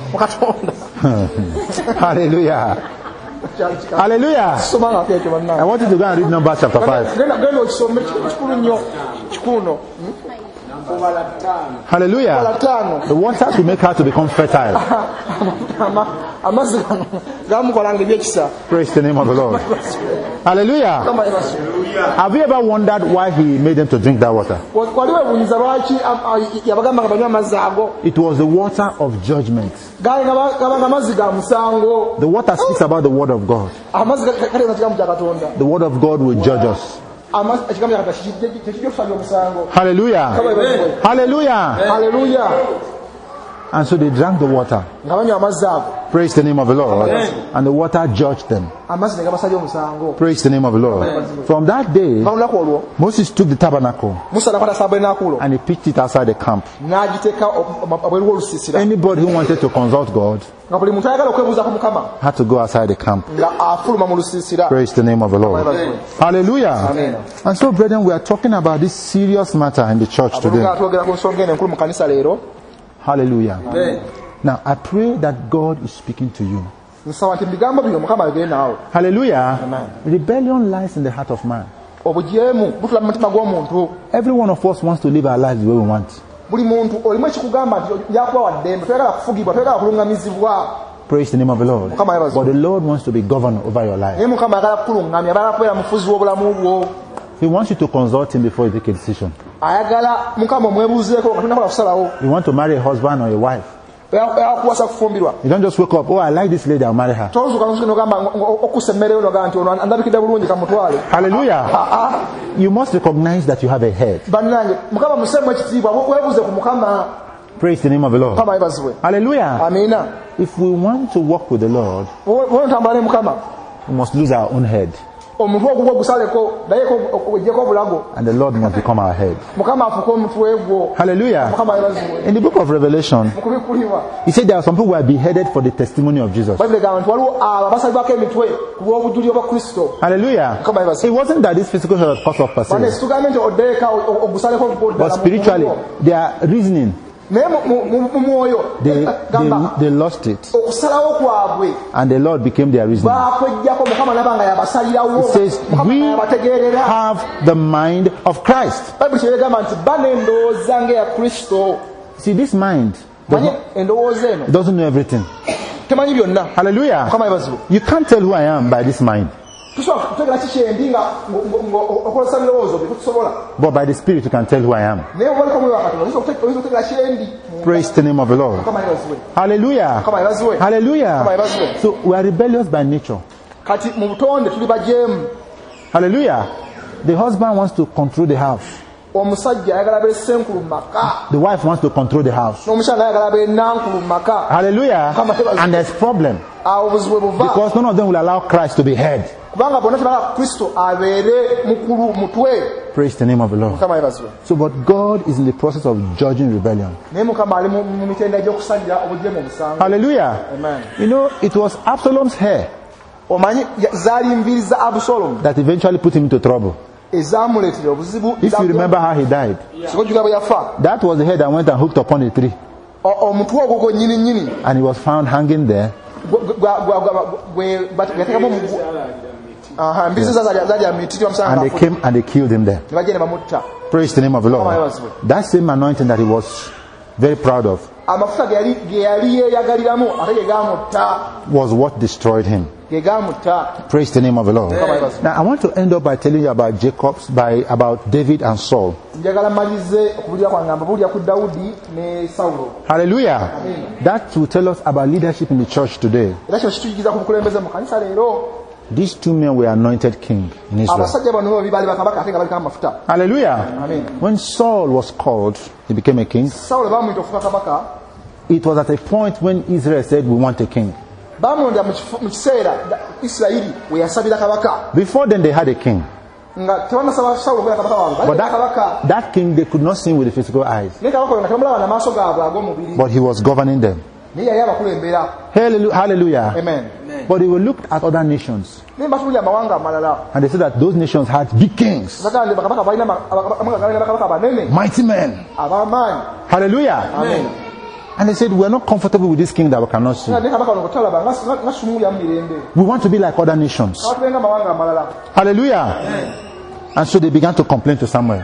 Hallelujah. Hallelujah. I want you to go and read Numbers chapter 5. Hallelujah. The water to make her to become fertile. Praise the name of the Lord. Hallelujah. Have you ever wondered why he made them to drink that water? It was the water of judgment. The water speaks about the word of God. The word of God will judge us. Hallelujah. Hallelujah. Hallelujah. And so they drank the water. Praise the name of the Lord. And the water judged them. Praise the name of the Lord. From that day, Moses took the tabernacle and he pitched it outside the camp. Anybody who wanted to consult God had to go outside the camp. Praise the name of the Lord. Hallelujah. And so, brethren, we are talking about this serious matter in the church today. Hallelujah. Now, I pray that God is speaking to you. Hallelujah. Rebellion lies in the heart of man. Every one of us wants to live our lives the way we want. Praise the name of the Lord. But the Lord wants to be governor over your life. He wants you to consult him before you take a decision. You want to marry a husband or a wife. You don't just wake up, oh, I like this lady, I'll marry her. Hallelujah. You must recognize that you have a head. Praise the name of the Lord. Hallelujah. If we want to walk with the Lord, we must lose our own head. And the Lord must become our head. Hallelujah. In the book of Revelation, he said there are some people who are beheaded for the testimony of Jesus. Hallelujah. It wasn't that this physical was cause of persecution, but spiritually they are reasoning. They lost it, and the Lord became their reason. It says we have the mind of Christ. See, this mind doesn't know everything. Hallelujah. You can't tell who I am by this mind, but by the Spirit you can tell who I am. Praise the name of the Lord. Hallelujah. Hallelujah. So we are rebellious by nature. Hallelujah. The husband wants to control the house. The wife wants to control the house. Hallelujah. And there's problem, because none of them will allow Christ to be head. Praise the name of the Lord. So, but God is in the process of judging rebellion. Hallelujah. Amen. You know, it was Absalom's hair that eventually put him into trouble. If you remember how he died, that was the hair that went and hooked upon a tree, and he was found hanging there. And they came and they killed him there. Praise the name of the Lord. That same anointing that he was very proud of was what destroyed him. Praise the name of the Lord. Now I want to end up by telling you about about David and Saul. Hallelujah. That will tell us about leadership in the church today. These two men were anointed king in Israel. Hallelujah. When Saul was called, he became a king. It was at a point when Israel said, we want a king. Before then they had a king. But that king, they could not see with the physical eyes. But he was governing them. Hallelujah. Amen. But they were looked at other nations. And they said that those nations had big kings, mighty men. Hallelujah. Amen. And they said, we're not comfortable with this king that we cannot see. We want to be like other nations. Hallelujah. Amen. And so they began to complain to Samuel.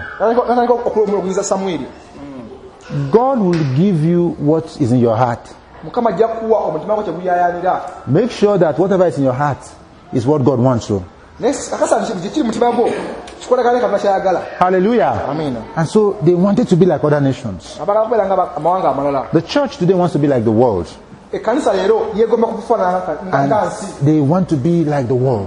God will give you what is in your heart. Make sure that whatever is in your heart is what God wants you. Hallelujah. Amen. And so they wanted to be like other nations. The church today wants to be like the world. And they want to be like the world.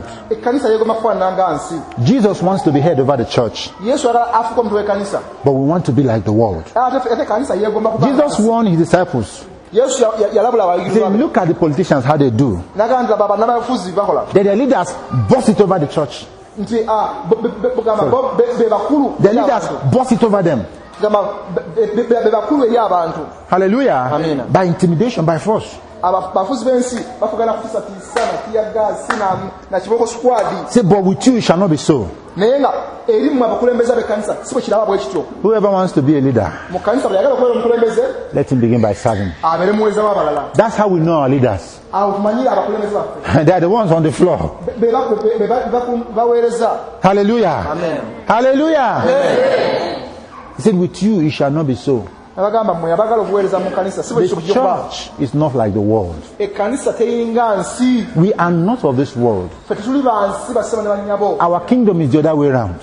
Jesus wants to be head over the church, but we want to be like the world. Jesus warned his disciples. He said, look at the politicians, how they do. Their leaders boss it over the church. The leaders boss it over them. Hallelujah. Amen. By intimidation, by force. Say, but with you it shall not be so. Whoever wants to be a leader, let him begin by serving. That's how we know our leaders. They are the ones on the floor. Hallelujah. Amen. Hallelujah. Amen. He said, with you it shall not be so. The church is not like the world. We are not of this world. Our kingdom is the other way around.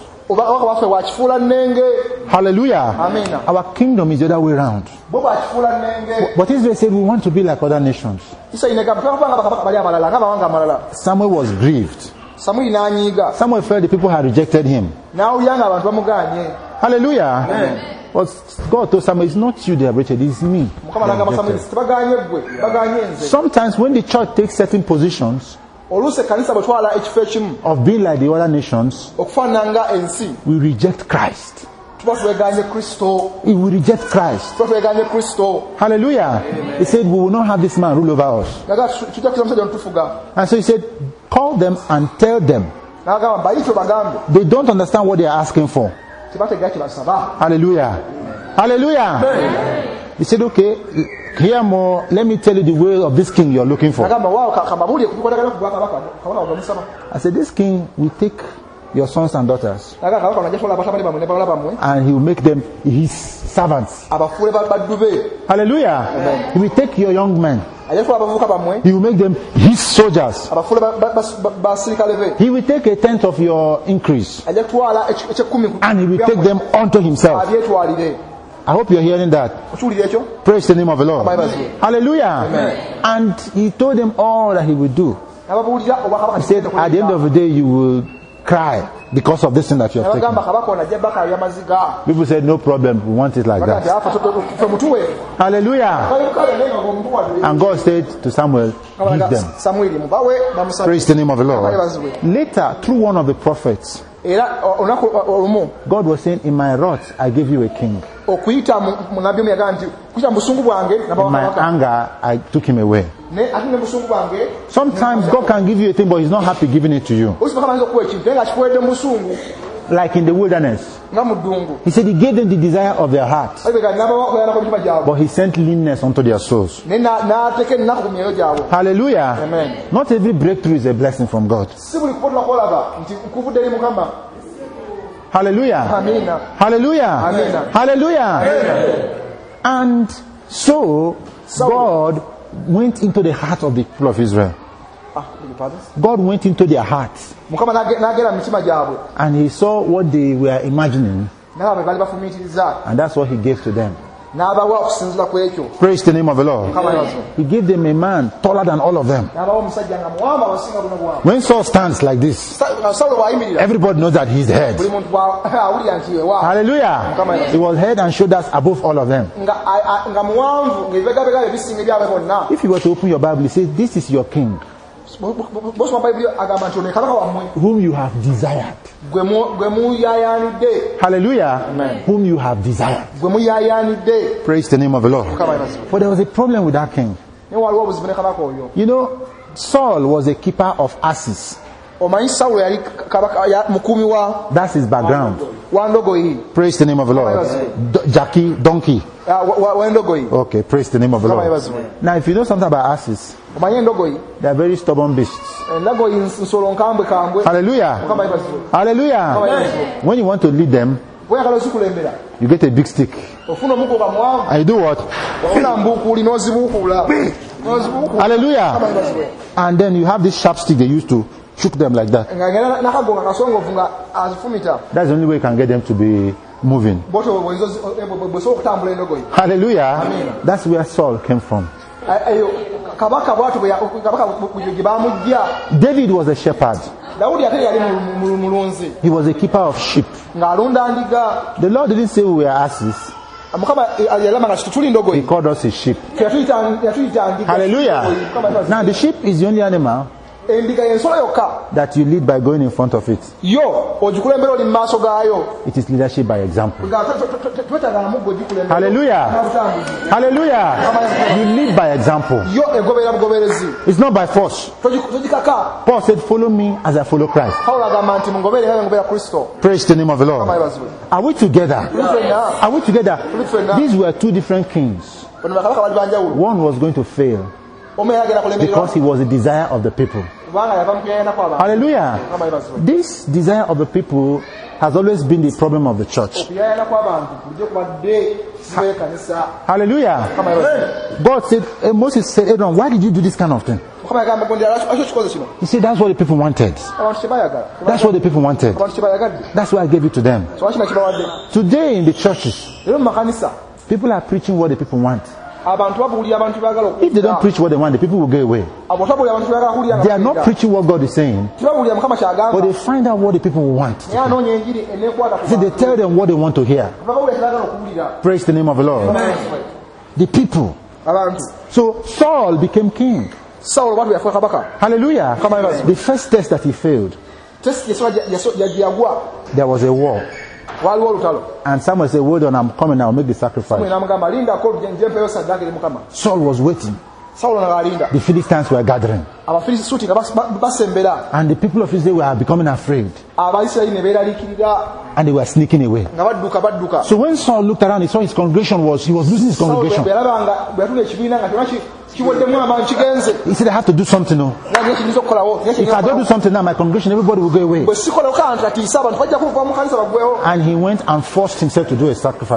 Hallelujah. Amen. Our kingdom is the other way around. But Israel said, we want to be like other nations. Samuel was grieved. Samuel felt the people had rejected him. Hallelujah. Amen. But God told Samuel, it's not you they have rejected, it's me. Sometimes when the church takes certain positions of being like the other nations, we reject Christ. We will reject Christ. Hallelujah. Amen. He said, we will not have this man rule over us. And so he said, call them and tell them they don't understand what they are asking for. Hallelujah. Hallelujah. Amen. He said, okay, hear more. Let me tell you the way of this king you're looking for. I said, this king will take your sons and daughters and he will make them his servants. Hallelujah. Amen. He will take your young men. He will make them his soldiers. He will take a tenth of your increase and he will take them unto himself. I hope you're hearing that. Praise the name of the Lord. Hallelujah. Amen. And he told them all that he would do. He said, at the end of the day, you will cry because of this thing that you have taken. People said, no problem, we want it like that. Hallelujah. And God said to Samuel, give them. Praise the name of the Lord. Later, through one of the prophets, God was saying, in my wrath I gave you a king. In my anger I took him away. Sometimes God can give you a thing, but he's not happy giving it to you. Like in the wilderness, he said he gave them the desire of their hearts, but he sent leanness unto their souls. Hallelujah. Amen. Not every breakthrough is a blessing from God. Hallelujah. Amen. Hallelujah. Amen. Hallelujah. Amen. And so God went into the heart of the people of Israel. God went into their hearts and he saw what they were imagining, and that's what he gave to them. Praise the name of the Lord. He gave them a man taller than all of them. When Saul stands like this, everybody knows that he's the head. Hallelujah. He was head and shoulders above all of them. If you were to open your Bible, it says, this is your king. Whom you have desired. Hallelujah. Amen. Whom you have desired. Praise the name of the Lord. But there was a problem with that king. You know, Saul was a keeper of asses. That's his background. Praise the name of the Lord. Jackie, donkey. Okay, praise the name of the Lord. Now, if you know something about asses, they are very stubborn beasts. Hallelujah. Hallelujah. When you want to lead them, you get a big stick. And you do what? Hallelujah. And then you have this sharp stick they used to shook them like that. That's the only way you can get them to be moving. Hallelujah. That's where Saul came from. David was a shepherd. He was a keeper of sheep. The Lord didn't say we were asses. He called us his sheep. Hallelujah. Now the sheep is the only animal that you lead by going in front of it. It is leadership by example. Hallelujah. Hallelujah. You lead by example. It's not by force. Paul said, follow me as I follow Christ. Praise the name of the Lord. Are we together? Are we together? These were two different kings. One was going to fail because he was the desire of the people. Hallelujah. This desire of the people has always been the problem of the church. Hallelujah. God said, Moses said, Aaron, why did you do this kind of thing? He said, that's what the people wanted. That's what the people wanted. That's why I gave it to them. Today in the churches, people are preaching what the people want. If they don't preach what they want, the people will go away. They are not preaching what God is saying, but they find out what the people want. So they tell them what they want to hear. Praise the name of the Lord. The people. So Saul became king. Hallelujah. The first test that he failed, there was a war. And Samuel said, hold on, I'm coming now, I'll make the sacrifice. Saul was waiting. The Philistines were gathering. And the people of Israel were becoming afraid. And they were sneaking away. So when Saul looked around, he saw his congregation he was losing his congregation. He said, I have to do something now. If I don't do something now, my congregation, everybody will go away. And he went and forced himself to do a sacrifice.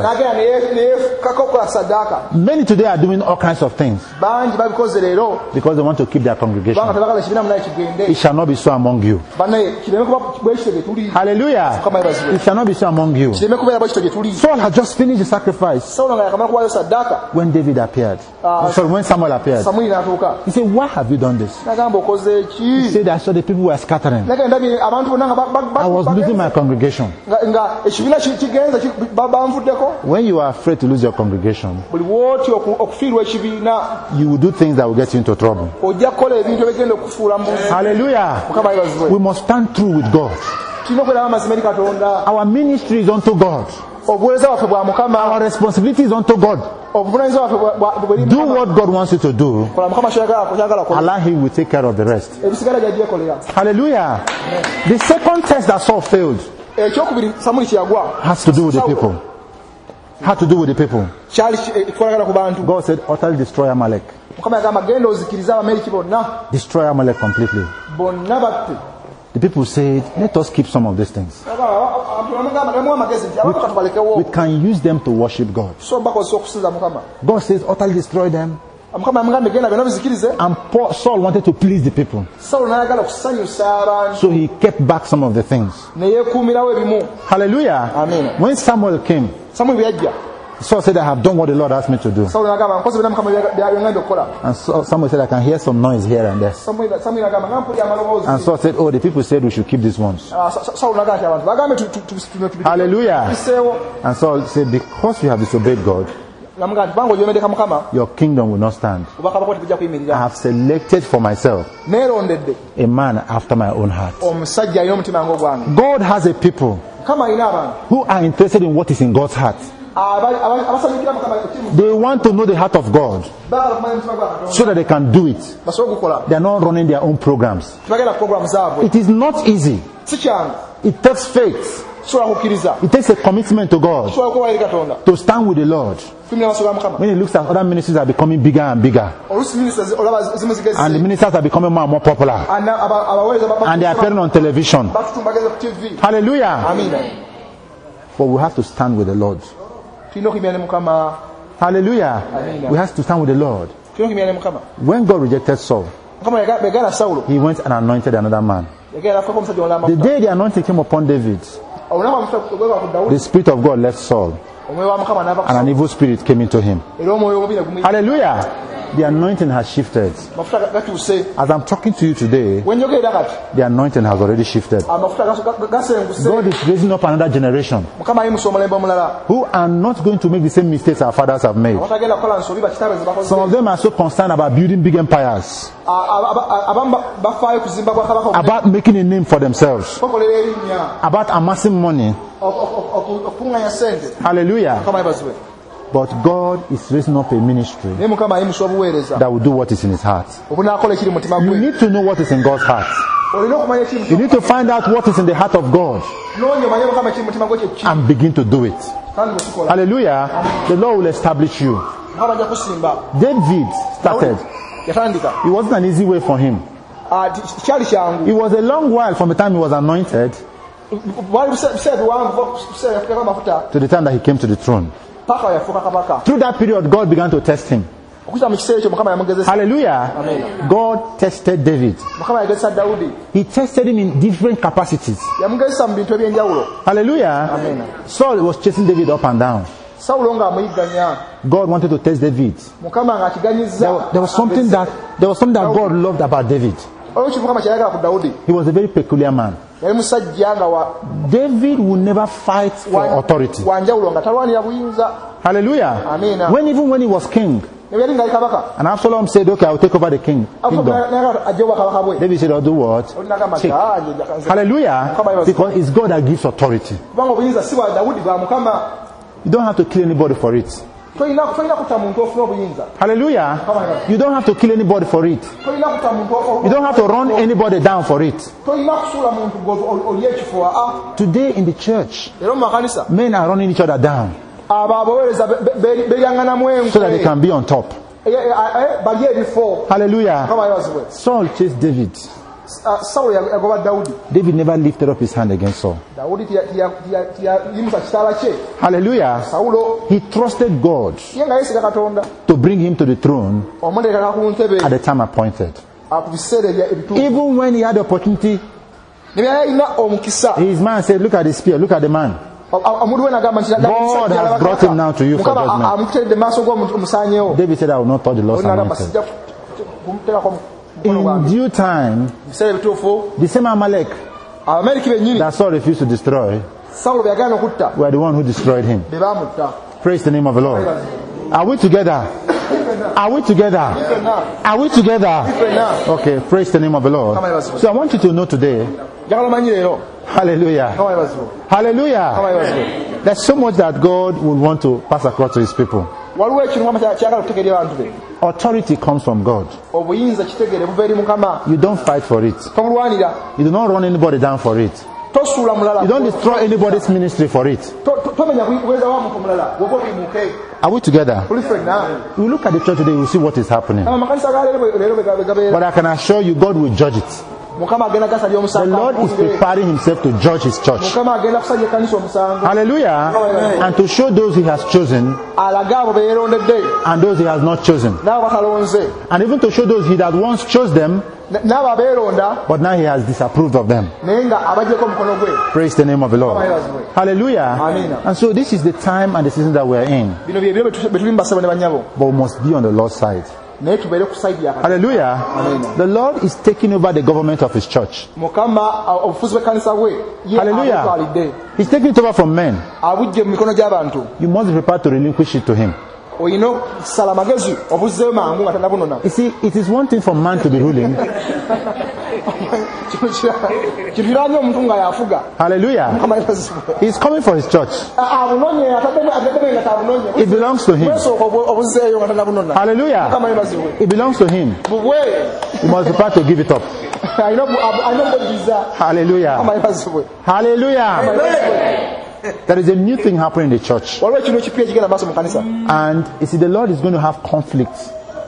Many today are doing all kinds of things because they want to keep their congregation. It shall not be so among you. Hallelujah. It shall not be so among you. Saul had just finished the sacrifice when David appeared. Sorry, when Samuel appeared. He said, why have you done this? He said, I saw the people were scattering. I was losing my congregation. When you are afraid to lose your congregation, you will do things that will get you into trouble. Hallelujah. We must stand true with God. Our ministry is unto God. Our responsibility is unto God. Do what God wants you to do. Allah, He will take care of the rest. Hallelujah. The second test that Saul failed has to do with the people. Had to do with the people. God said, utterly destroy Amalek. Destroy Amalek completely. The people said, let us keep some of these things. We can use them to worship God. God says, utterly destroy them. And Saul wanted to please the people. So he kept back some of the things. Hallelujah. Amen. When Samuel came, Saul said, I have done what the Lord asked me to do. And Samuel said, I can hear some noise here and there. And Saul said, oh, the people said we should keep these ones. Hallelujah. And Saul said, because you have disobeyed God, your kingdom will not stand. I have selected for myself a man after my own heart. God has a people who are interested in what is in God's heart. They want to know the heart of God so that they can do it. They are not running their own programs. It is not easy. It takes faith. It takes a commitment to God to stand with the Lord. When he looks at other ministries are becoming bigger and bigger, and the ministers are becoming more and more popular, and they are appearing on television. Hallelujah. But we have to stand with the Lord. Hallelujah. We have to stand with the Lord. When God rejected Saul, he went and anointed another man. The day the anointing came upon David, the Spirit of God left Saul, and an evil spirit came into him. Hallelujah. The anointing has shifted. As I'm talking to you today, the anointing has already shifted. God is raising up another generation who are not going to make the same mistakes our fathers have made. Some of them are so concerned about building big empires, about making a name for themselves, about amassing money. Hallelujah. But God is raising up a ministry that will do what is in his heart. You need to know what is in God's heart. You need to find out what is in the heart of God and begin to do it. Hallelujah. The Lord will establish you. David started. It wasn't an easy way for him. It was a long while from the time he was anointed to the time that he came to the throne. Through that period, God began to test him. Hallelujah. Amen. God tested David. He tested him in different capacities. Hallelujah. Amen. Saul was chasing David up and down. God wanted to test David. There was something that God loved about David. He was a very peculiar man. David would never fight for authority. Hallelujah. Amen. Even when he was king, and Absalom said, okay, I will take over the kingdom. David said, I'll do what? Take. Hallelujah. Because it's God that gives authority. You don't have to kill anybody for it. Hallelujah. You don't have to kill anybody for it. You don't have to run anybody down for it. Today in the church, men are running each other down so that they can be on top. Hallelujah. Saul chased David. David never lifted up his hand against Saul. Hallelujah. He trusted God to bring him to the throne at the time appointed. Even when he had the opportunity, his man said, look at the spear, look at the man. God has brought him now to you for judgment. David said, I will not touch the Lord's anointed. In due time, the same Amalek that Saul refused to destroy were the one who destroyed him. Praise the name of the Lord. Are we together? Are we together? Are we together? Okay, praise the name of the Lord. So I want you to know today. Hallelujah. Hallelujah. There's so much that God would want to pass across to his people. Authority comes from God. You don't fight for it. You do not run anybody down for it. You don't destroy anybody's ministry for it. Are we together? We look at the church today, we see what is happening. But I can assure you, God will judge it. The Lord is preparing himself to judge his church. Hallelujah. And to show those he has chosen and those he has not chosen. And even to show those he that once chose them, but now he has disapproved of them. Praise the name of the Lord. Hallelujah. And so this is the time and the season that we are in. But we must be on the Lord's side. Hallelujah. Amen. The Lord is taking over the government of his church. Hallelujah. He's taking it over from men. You must be prepared to relinquish it to him. oyino sala magezi obuze mangu nga tanabunona. You see, it is one thing for man to be ruling. Hallelujah. He's coming for his church. It belongs to him. Hallelujah. It belongs to him. You must be proud to give it up. Hallelujah. Hallelujah. There is a new thing happening in the church. And you see, the Lord is going to have conflicts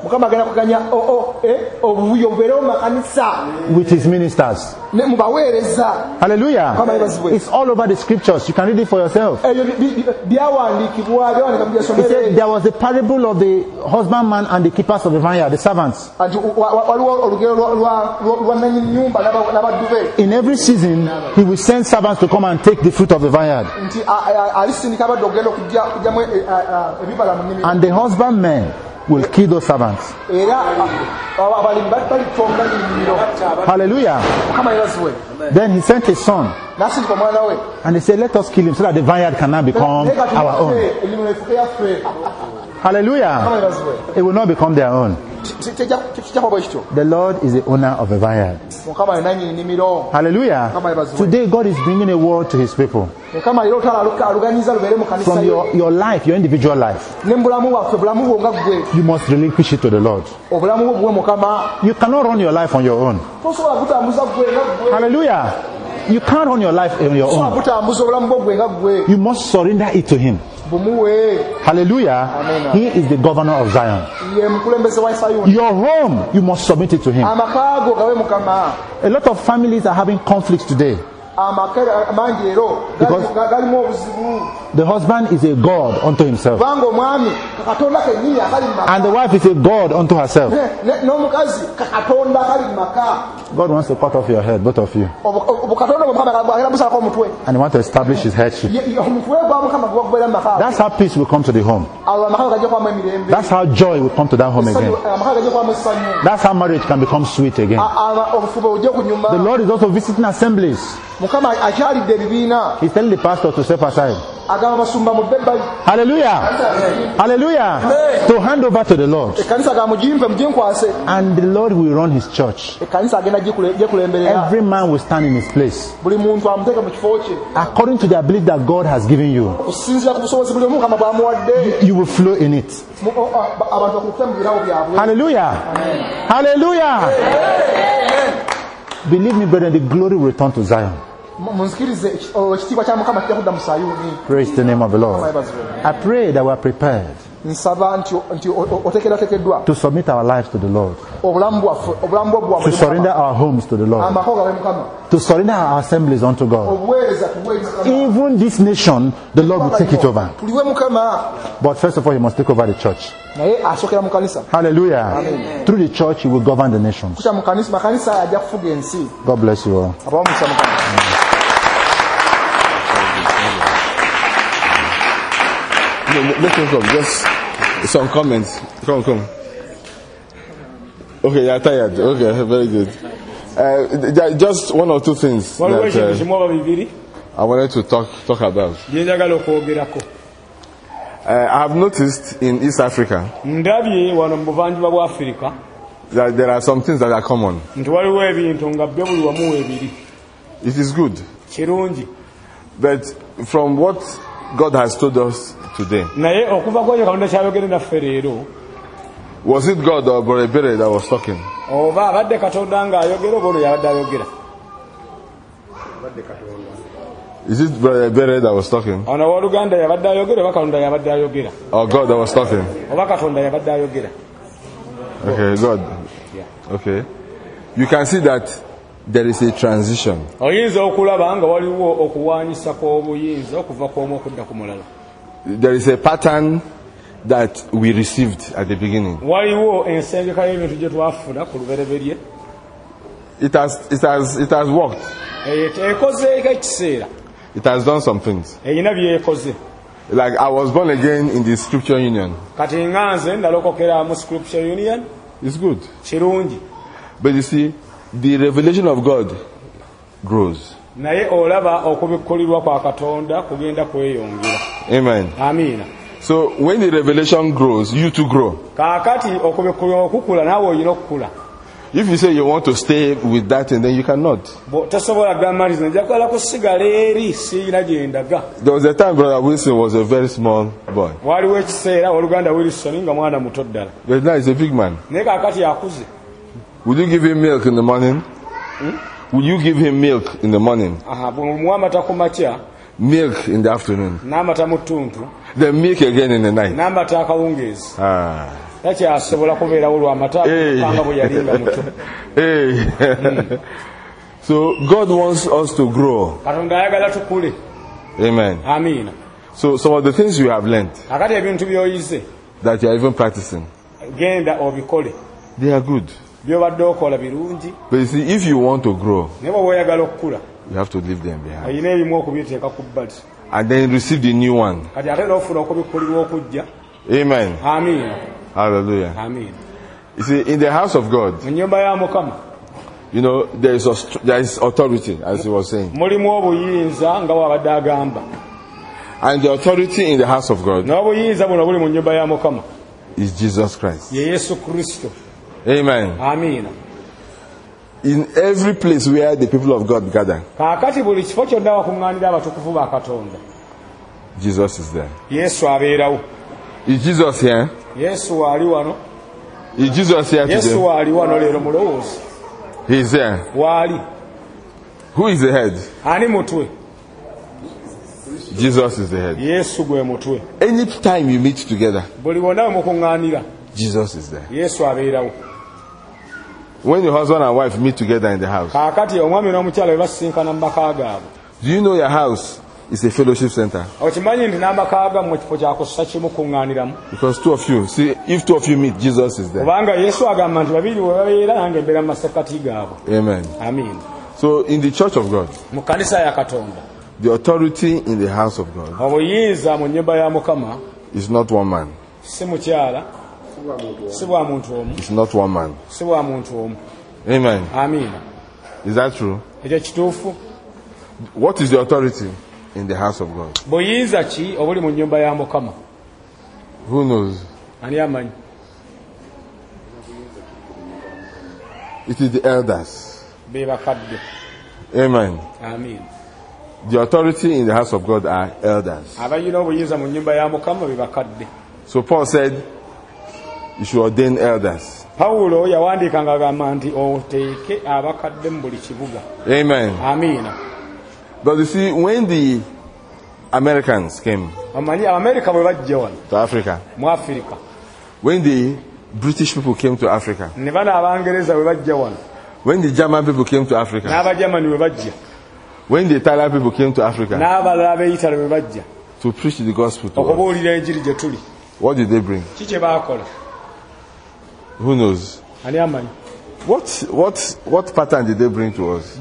with his ministers. Hallelujah. It's all over the scriptures. You can read it for yourself. He said there was a parable of the husbandman and the keepers of the vineyard, the servants. In every season, he will send servants to come and take the fruit of the vineyard. And the husbandmen will kill those servants. Hallelujah. Then he sent his son. And he said, let us kill him so that the vineyard can now become our own. Hallelujah. It will not become their own. The Lord is the owner of a vineyard. Hallelujah. Today God is bringing a word to his people. From your life, your individual life, you must relinquish it to the Lord. You cannot run your life on your own. Hallelujah. You can't run your life on your own. You must surrender it to him. Hallelujah. Amen. He is the governor of Zion. Your home, you must submit it to him. A lot of families are having conflicts today. Because the husband is a god unto himself, and the wife is a god unto herself. God wants to cut off your head, both of you, and he wants to establish his headship. That's how peace will come to the home. That's how joy will come to that home again. That's how marriage can become sweet again. The Lord is also visiting assemblies. He's telling the pastor to step aside. Hallelujah. Hallelujah. To hand over to the Lord. And the Lord will run his church. Every man will stand in his place according to the ability that God has given you. You will flow in it. Hallelujah. Hallelujah. Believe me, brethren, the glory will return to Zion. Praise the name of the Lord. I pray that we are prepared to submit our lives to the Lord, to surrender our homes to the Lord, to surrender our assemblies unto God. Even this nation, the Lord will take it over. But first of all, he must take over the church. Hallelujah. Amen. Through the church, he will govern the nations. God bless you all. Let him come. Just some comments. Come. Okay, you're tired. Okay, very good. Just one or two things that I wanted to talk about. I have noticed in East Africa that there are some things that are common. It is good. But from what God has told us today, was it God or Brother Bere that was talking? Is it Brother Bere that was talking? Or God that was talking? Okay, God. Okay. You can see that there is a transition. There is a pattern that we received at the beginning. It has worked. It has done some things. Like I was born again in the Scripture Union. It's good. But you see, the revelation of God grows. Amen. So when the revelation grows, you too grow. If you say you want to stay with that, and then you cannot. There was a time Brother Wilson was a very small boy. But now he's a big man. Would you give him milk in the morning? Will you give him milk in the morning? Milk in the afternoon. Then milk again in the night. Hey. So God wants us to grow. Amen. So some of the things you have learned that you are even practicing, they are good. But you see, if you want to grow, you have to leave them behind. And then receive the new one. Amen. Hallelujah. You see, in the house of God, you know, there is authority, as he was saying. And the authority in the house of God is Jesus Christ. Amen. In every place where the people of God gather, Jesus is there. Is Jesus here? Is Jesus here today? He is there. Who is the head? Jesus is the head. Any time you meet together, Jesus is there. When your husband and wife meet together in the house, do you know your house is a fellowship center? Because two of you, see, if two of you meet, Jesus is there. Amen. So in the church of God, the authority in the house of God is not one man. It's not one man. Amen. Is that true? What is the authority in the house of God? Who knows? It is the elders. Amen. The authority in the house of God are elders. So Paul said, you should ordain elders. Amen. But you see, when the Americans came to Africa, when the British people came to Africa, when the German people came to Africa, when the Italian people came to Africa to preach the gospel to us, what did they bring? Who knows? What pattern did they bring to us?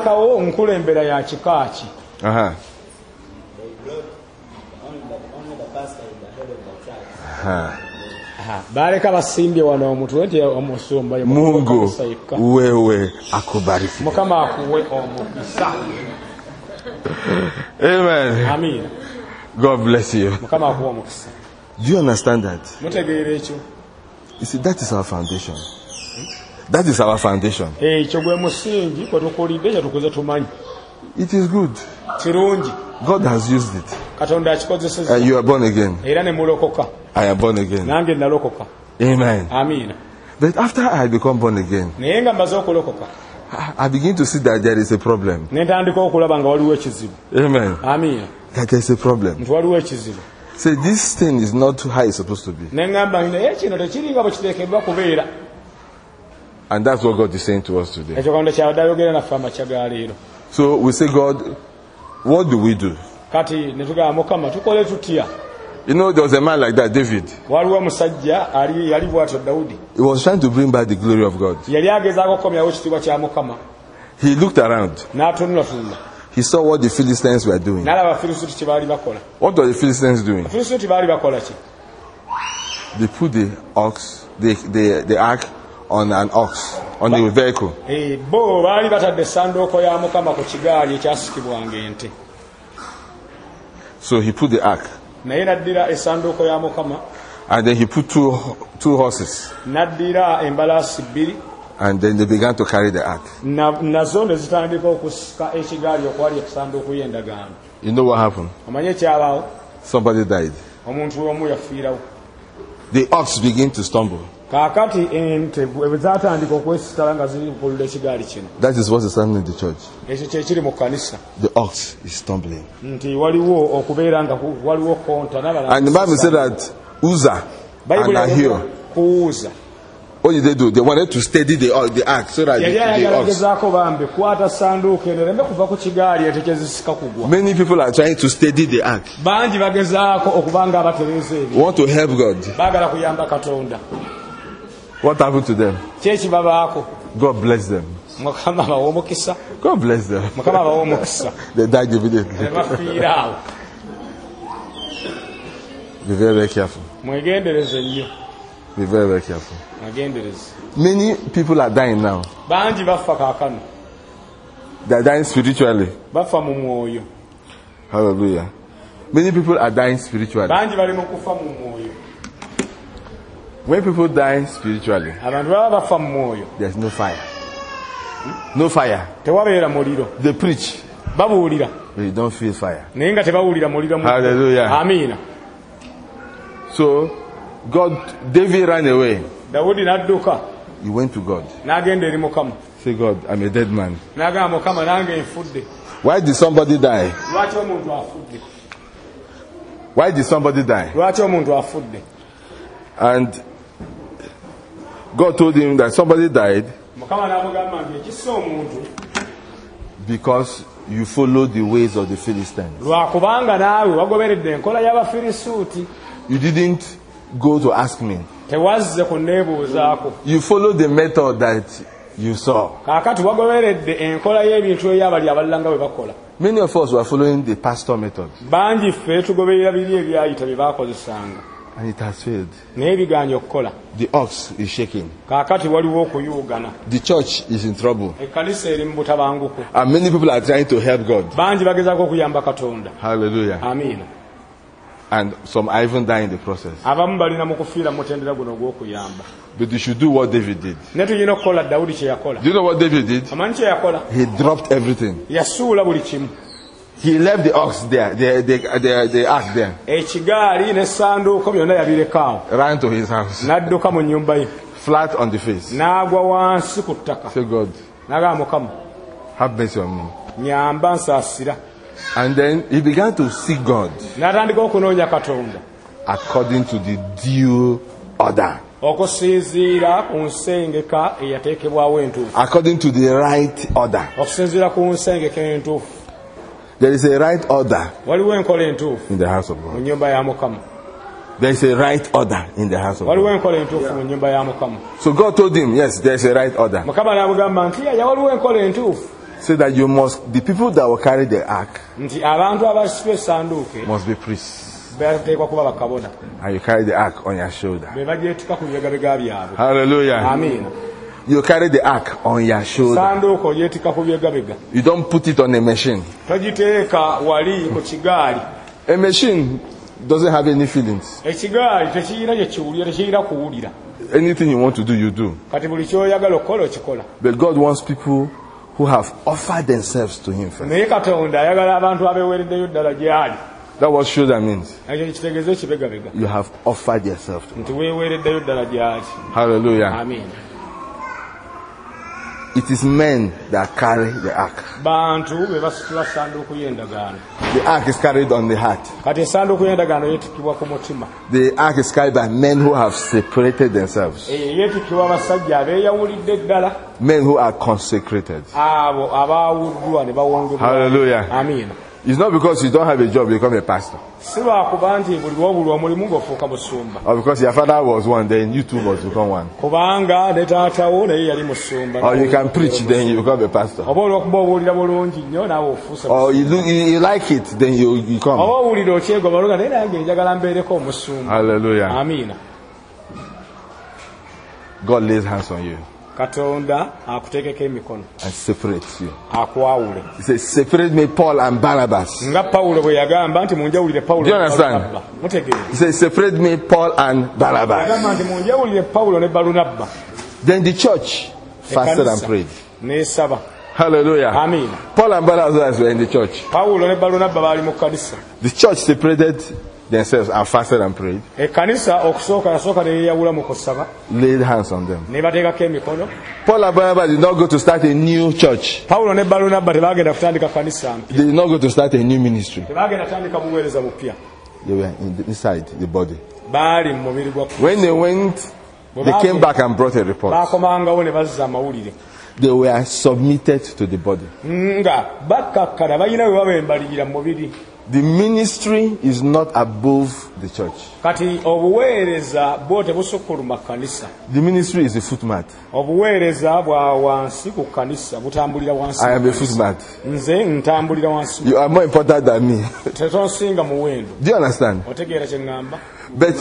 Mungu wewe akubariki. Amen. God bless you. Do you understand that? You see, that is our foundation. That is our foundation. It is good. God has used it. And you are born again. I am born again. Amen. But after I become born again, I begin to see that there is a problem. Amen. That there is a problem. Say, this thing is not how it's supposed to be. And that's what God is saying to us today. So we say, God, what do we do? You know, there was a man like that, David. He was trying to bring back the glory of God. He looked around. He saw what the Philistines were doing. What were the Philistines doing? They put the ark on an ox, on a vehicle. So he put the ark naye naddira essanduuko ya Mukama. And then he put two horses. Naddira embalaasi bbiri. And then they began to carry the ark. Nazo ne zitandika okusika ekigaali okwali essanduuko y'endagaano. You know what happened? Omanye kyabaawo? Somebody died. Omuntu omu yafiirawo. The ox began to stumble. Kaakati ente bwe zaatandika okwesitala nga ziri kukulula ekigaali kino. That is what is happening in the church. Ekyo kye kiri mu kkanisa. The ox is stumbling. Nti waliwo okubeera nga waliwo konta n'abalala. And the Bible said that Uzzah and Ahio, kuuza. what did they do? They wanted to steady the ark so that many people are trying to steady the ark. Want to help God. What happened to them? God bless them. God bless them. They died immediately. Be very, very careful. Be very, very careful. Many people are dying now. They are dying spiritually. Hallelujah. Many people are dying spiritually. When people die spiritually, there's no fire. No fire. They preach, but you don't feel fire. Hallelujah. Amen. So, David ran away. He went to God. Say, God, I'm a dead man. Why did somebody die? Why did somebody die? And God told him that somebody died because you follow the ways of the Philistines. You didn't go to ask me. You follow the method that you saw. Many of us were following the pastor method. And it has failed. The ox is shaking. The church is in trouble. And many people are trying to help God. Hallelujah. Amen. And some are even dying in the process. But you should do what David did. Do you know what David did? He dropped everything. He left the ox there, the ark there. Ran to his house. Flat on the face. Say, God, have mercy on me. And then he began to seek God according to the due order. According to the right order. There is a right order in the house of God. There is a right order in the house of God. So God told him, yes, there is a right order. So that you must, the people that will carry the ark must be priests. And you carry the ark on your shoulder. Hallelujah. Amen. You carry the ark on your shoulder. You don't put it on a machine. A machine doesn't have any feelings. Anything you want to do, you do. But God wants people who have offered themselves to Him first. That's what shoulder means. You have offered yourself to Him. Hallelujah. Amen. It is men that carry the ark. The ark is carried on the heart. The ark is carried by men who have separated themselves. Men who are consecrated. Hallelujah. Amen. It's not because you don't have a job you become a pastor. Or because your father was one, then you too must become one. Or you can preach, then you become a pastor. Or you like it, then you become. Hallelujah. Amen. God lays hands on you. Katonda akuteekeko emikono. And separate you. Akwawule. He says, separate me Paul and Barnabas. Nga Paulo bwe yagamba nti munjawulire Paulo. Do you understand? Mutegeere. He says, separate me Paul and Barnabas. Yagamba nti munjawulire Paulo ne Balunabba. Then the church fasted and prayed. N'esaba. Hallelujah. Amen. Paul and Barnabas were in the church. Paulo ne Balunabba baali mu kanisa. The church separated themselves and fasted and prayed. Ekkanisa okusooka yasooka ne yeeyawula mu kusaba. Laid hands on them. Ne bateekako emikono. Paul and Barnabas did not go to start a new church. Paulo ne Balunabba tebaagenda kutandika kanisa mpya. They did not go to start a new ministry. Tebaagenda kutandika buweereza bupya. They were inside the body. Baali mu mubiri gwa. When they went, they came back and brought a report. Baakomangawo ne bazza amawulire. They were submitted to the body. Nga bakkakkana balina bwe babembalirira mu mubiri. The ministry is not above the church. Kati obuweereza bwo tebusukkuluma kanisa. The ministry is a footmat. Obuweereza bwa wansi ku kanisa butambulira wansi. I am a footmat. Nze ntambulira wansi. You are more important than me. Tetonsinga muwendo. Do you understand? Otegeera kye ngamba? But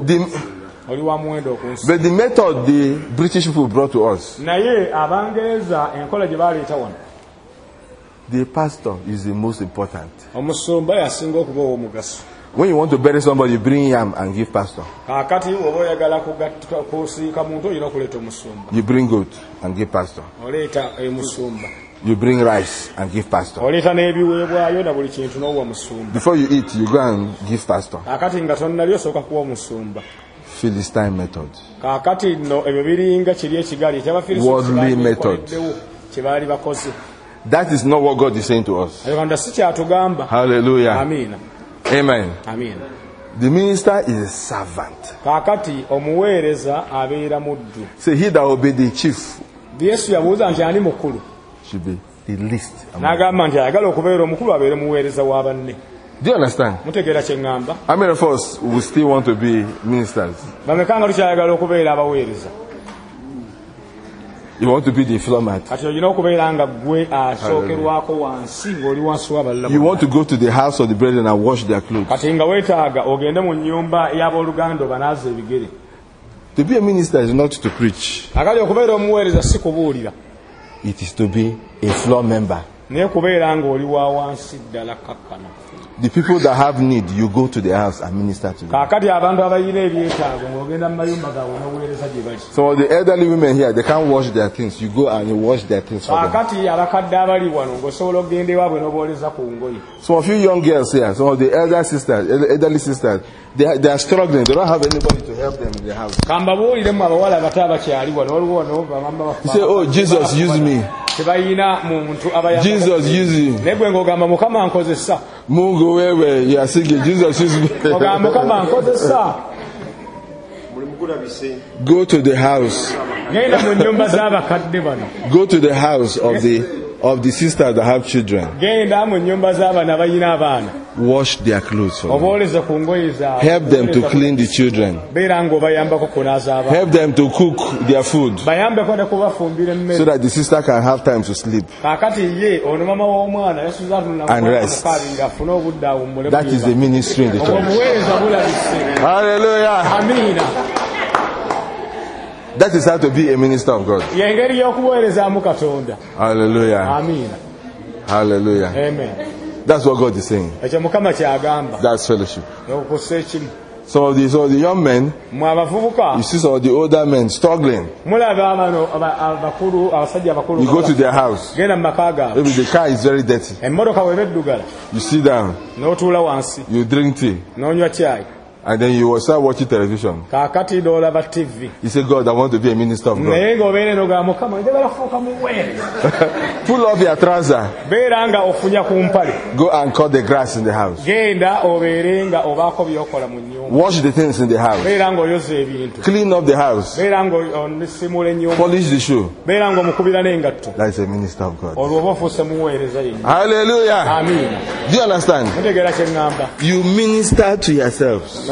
the method the British people brought to us, naye Abangereza enkola gye baleeta wano, the pastor is the most important. Omusumba yasinga okuba ow'omugaso. When you want to bury somebody, you bring yam and give pastor. Kakati oba oyagala kusiika muntu olina okuleeta omusumba. You bring goat and give pastor. Oleeta musumba. You bring rice and give pastor. Oleeta n'ebiweebwayo na buli kintu n'owa musumba. Before you eat, you go and give pastor. Kakati nga tonnalyo osooka kuwa omusumba. Philistine method. Kakati nno ebyo biringa kiri ekigali eky'Abafirisuuti. Worldly method. Kye baali bakoze. That is not what God is saying to us. Hallelujah. Amen. Amen. Amen. The minister is a servant. Kakati omuweereza abeera muddu. Say he that will be the chief. Yesu yabuuza nti ani mukulu? Should be the least. N'agamba nti ayagala okubeera omukulu abeere muweereza wa banne. Do you understand? Mutegeera kye ngamba? How many of us will still want to be ministers? Bameka nga tukyayagala okubeera abaweereza? You want to be the diplomat. You want to go to the house of the brethren and wash their clothes. To be a minister is not to preach. It is to be a floor member. The people that have need, you go to the house and minister to them. Some of the elderly women here, they can't wash their things. You go and you wash their things for them. Some of you young girls here, some of the elderly sisters, they are struggling. They don't have anybody to help them in the house. You say, oh, Jesus, use me. Jesus, use you. Mungu wewe, you are singing, Jesus, use me. Go to the house. Go to the house of the sisters that have children. Wash their clothes for them. Help them to clean the children. Help them to cook their food so that the sister can have time to sleep and rest. That is the ministry in the church. Hallelujah. That is how to be a minister of God. Hallelujah. Hallelujah. Amen. That's what God is saying. That's fellowship. Some of the young men, you see some of the older men struggling. You go to their house. Maybe the car is very dirty. You sit down. You drink tea. And then you will start watching television. You say, God, I want to be a minister of God. Pull off your trouser. Go and cut the grass in the house. Wash the things in the house. Clean up the house. Polish the shoe. That is a minister of God. Hallelujah. Amen. Do you understand? You minister to yourselves.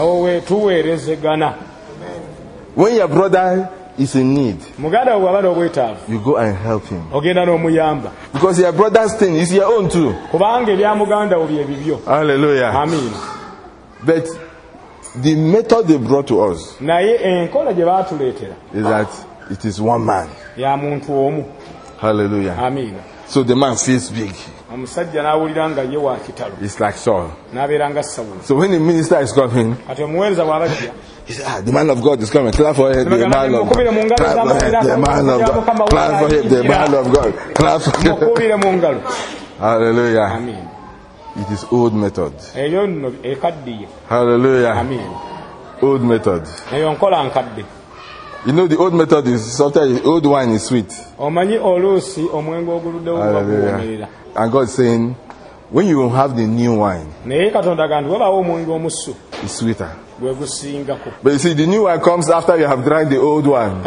When your brother is in need, you go and help him. Because your brother's thing is your own too. Hallelujah. Amen. But the method they brought to us is that It is one man. Hallelujah. Amen. So the man feels big. It's like Saul. So when the minister is coming, he said, the man of God is coming. Clap for him, the man of God. Clap for him, the man of God. Clap for him, the man of God. Clap for him. Hallelujah. Amen. It is old method. Hallelujah. Amen. Old method. You know the old method is sometimes old wine is sweet. Hallelujah. And God is saying, when you have the new wine, it's sweeter. But you see, the new wine comes after you have drank the old one.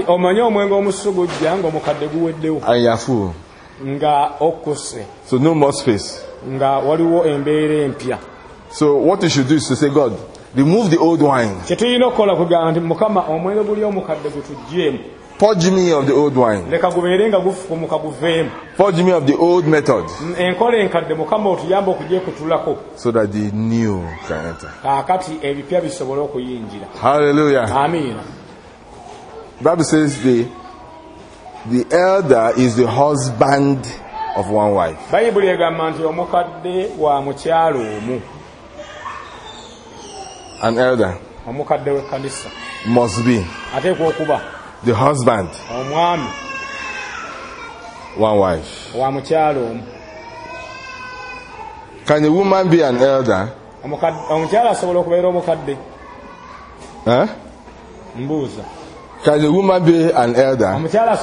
And you are full. So no more space. So what you should do is to say, God, remove the old wine. Purge me of the old wine. Purge me of the old method. So that the new can enter. Hallelujah. Amen. The Bible says the elder is the husband of one wife. An elder must be the husband, one wife. Can a woman be an elder? Huh? Can a woman be an elder?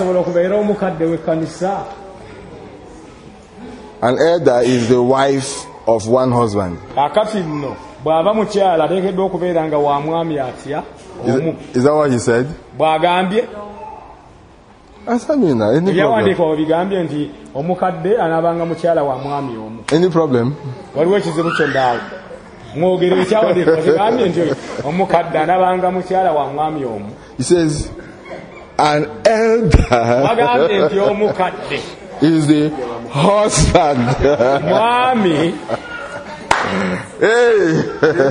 An elder is the wife of one husband. Is that what he said? Any problem? He says, an elder is the husband. Hey.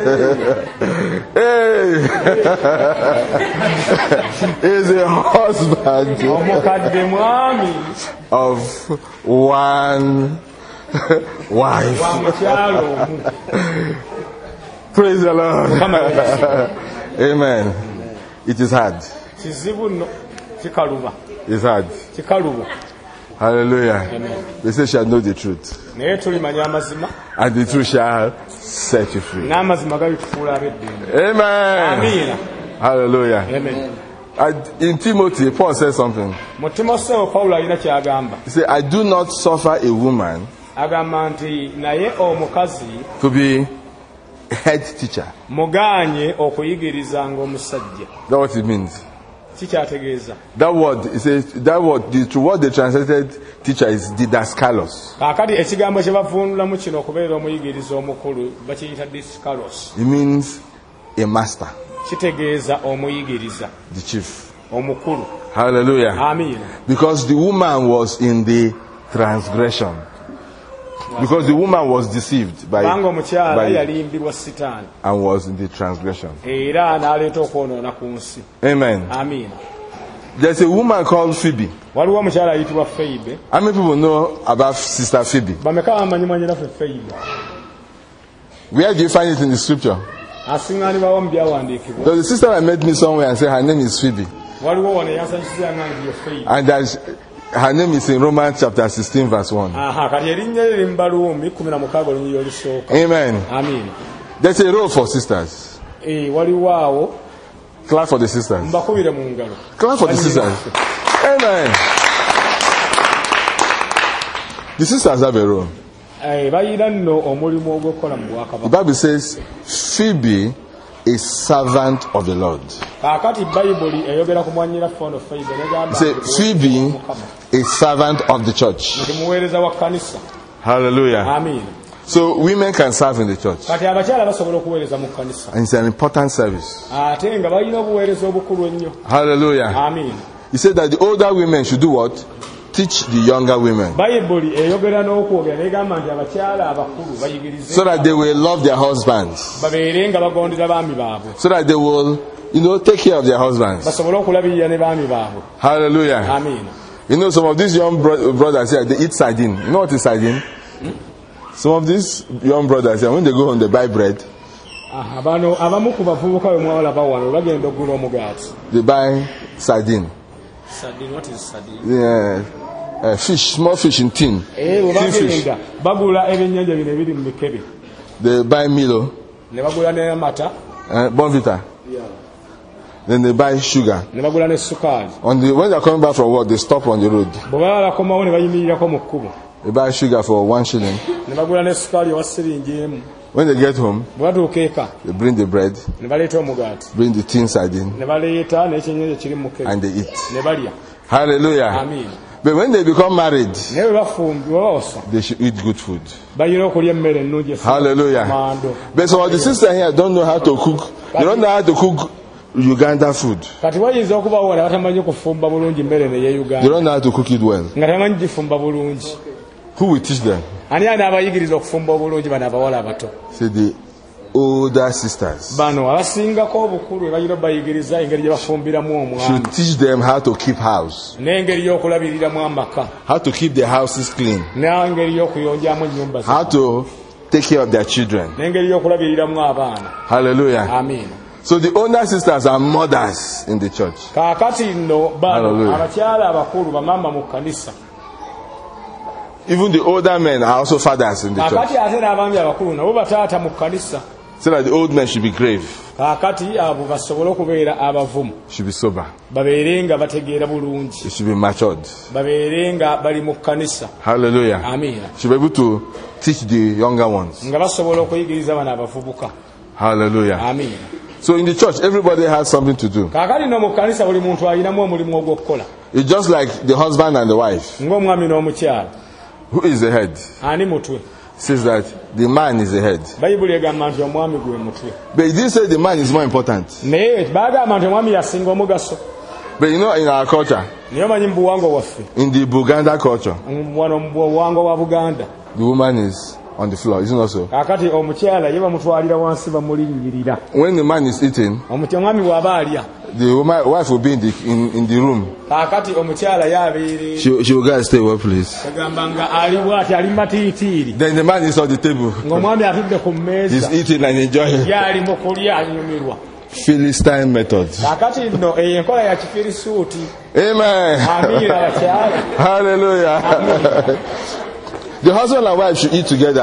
Is a husband of one wife. Praise the Lord. Amen. It is hard. It's hard. Hallelujah. Amen. They say shall know the truth, and the truth shall set you free. Amen. Hallelujah. Amen. And in Timothy, Paul says something. He said, I do not suffer a woman to be a head teacher. That's what it means. That word, it says, that word, the word they translated teacher is didaskalos. It means a master. The chief. Hallelujah. Amen. Because the woman was in the transgression. Because the woman was deceived by and was in the transgression. Amen. Amen. There's a woman called Phoebe. How many people know about Sister Phoebe? Where do you find it in the scripture? There's a sister that met me somewhere and said her name is Phoebe. And that her name is in Romans chapter 16 verse 1. Amen. Amen. There's a role for sisters. Clap for the sisters. Clap for the sisters. Amen. The sisters have a role. The Bible says Phoebe is servant of the Lord. Say Phoebe is servant of the church. Hallelujah. Amen. So women can serve in the church. And it's an important service. Hallelujah. Amen. He said that the older women should do what? Teach the younger women. So that they will love their husbands. So that they will take care of their husbands. Hallelujah. Amen. Some of these young brothers here, they eat sardine. You know what is sardine? Some of these young brothers here, when they go home, they buy bread. They buy sardine. Sardine, what is sardine? Yeah. Fish, small fish in tin. Tin fish. They buy Milo. Bonvita. Then they buy sugar. When they're coming back from work, they stop on the road. They buy sugar for 1 shilling. When they get home, they bring the bread, bring the tin sardine, and they eat. Hallelujah. Amen. But when they become married, they should eat good food. Hallelujah. But some of the sisters here don't know how to cook. They don't know how to cook Uganda food. They don't know how to cook it well. Who will teach them? Say the older sisters should teach them how to keep house, how to keep their houses clean, how to take care of their children. Hallelujah. Amen. So the older sisters are mothers in the church. Hallelujah. Even the older men are also fathers in the church. So that the old men should be grave, should be sober, they should be matured. Hallelujah. Amen. Should be able to teach the younger ones. Hallelujah. Amen. So in the church, everybody has something to do. It's just like the husband and the wife. Who is the head? Says that the man is the head. But he didn't say the man is more important. But in our culture, in the Buganda culture, the woman is on the floor, isn't it so? When the man is eating, the wife will be in the room. She will go and stay well, please. Then the man is on the table. He's eating and enjoying. Philistine method. Amen. Hallelujah. The husband and wife should eat together.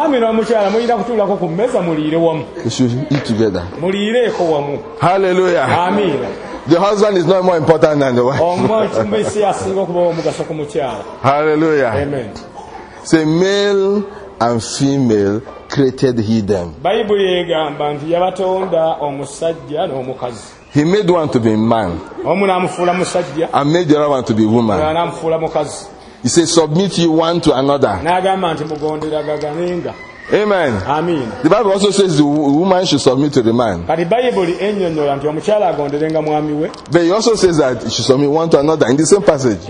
They should eat together. Hallelujah. Amen. The husband is not more important than the wife. Hallelujah. Amen. Say male and female created he them. He made one to be man and made the other one to be woman. He says, submit you one to another. Amen. Amen. The Bible also says the woman should submit to the man. But he also says that he should submit one to another in the same passage.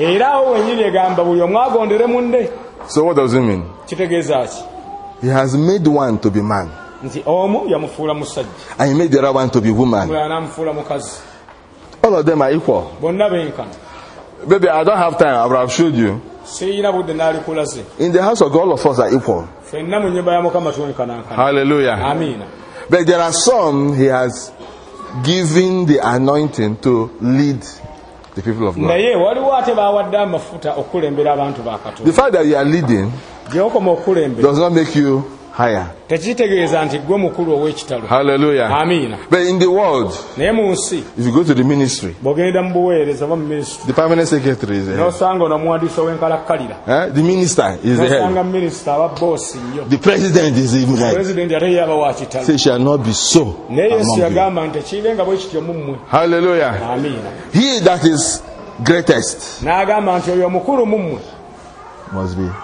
So what does it mean? He has made one to be man, and he made the other one to be woman. All of them are equal. Maybe I don't have time. I would have showed you. In the house of God, all of us are equal. Hallelujah. Amen. But there are some he has given the anointing to lead the people of God. The fact that you are leading does not make you higher. Hallelujah. Amen. But in the world, if you go to the ministry, the permanent secretary is the head. The minister is the head. The president is the head. Say, shall not be so among you. Hallelujah. Amen. He that is greatest must be.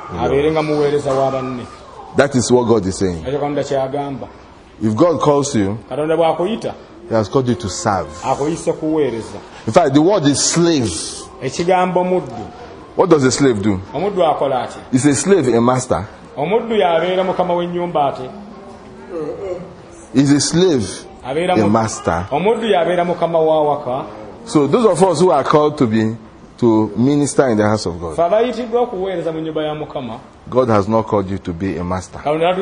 That is what God is saying. If God calls you, He has called you to serve. In fact, the word is slave. What does a slave do? Is a slave a master? Is a slave a master. Omuddu So those of us who are called to minister in the house of God, God has not called you to be a master.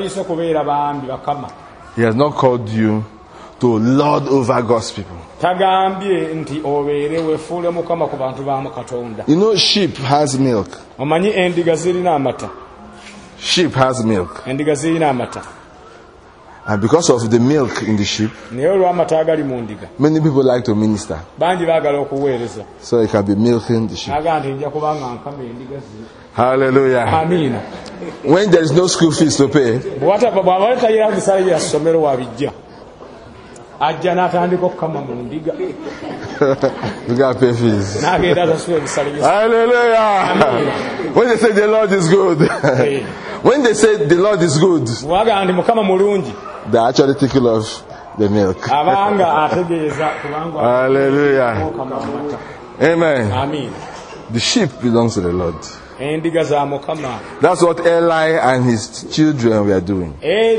He has not called you to lord over God's people. You know, sheep has milk. Sheep has milk. And because of the milk in the sheep, many people like to minister. So it can be milking the sheep. Hallelujah. Amen. When there is no school fees to pay, we gotta pay fees. Hallelujah. When they say the Lord is good, when they say the Lord is good, they actually take off the milk. Hallelujah. Amen. The sheep belongs to the Lord. That's what Eli and his children were doing.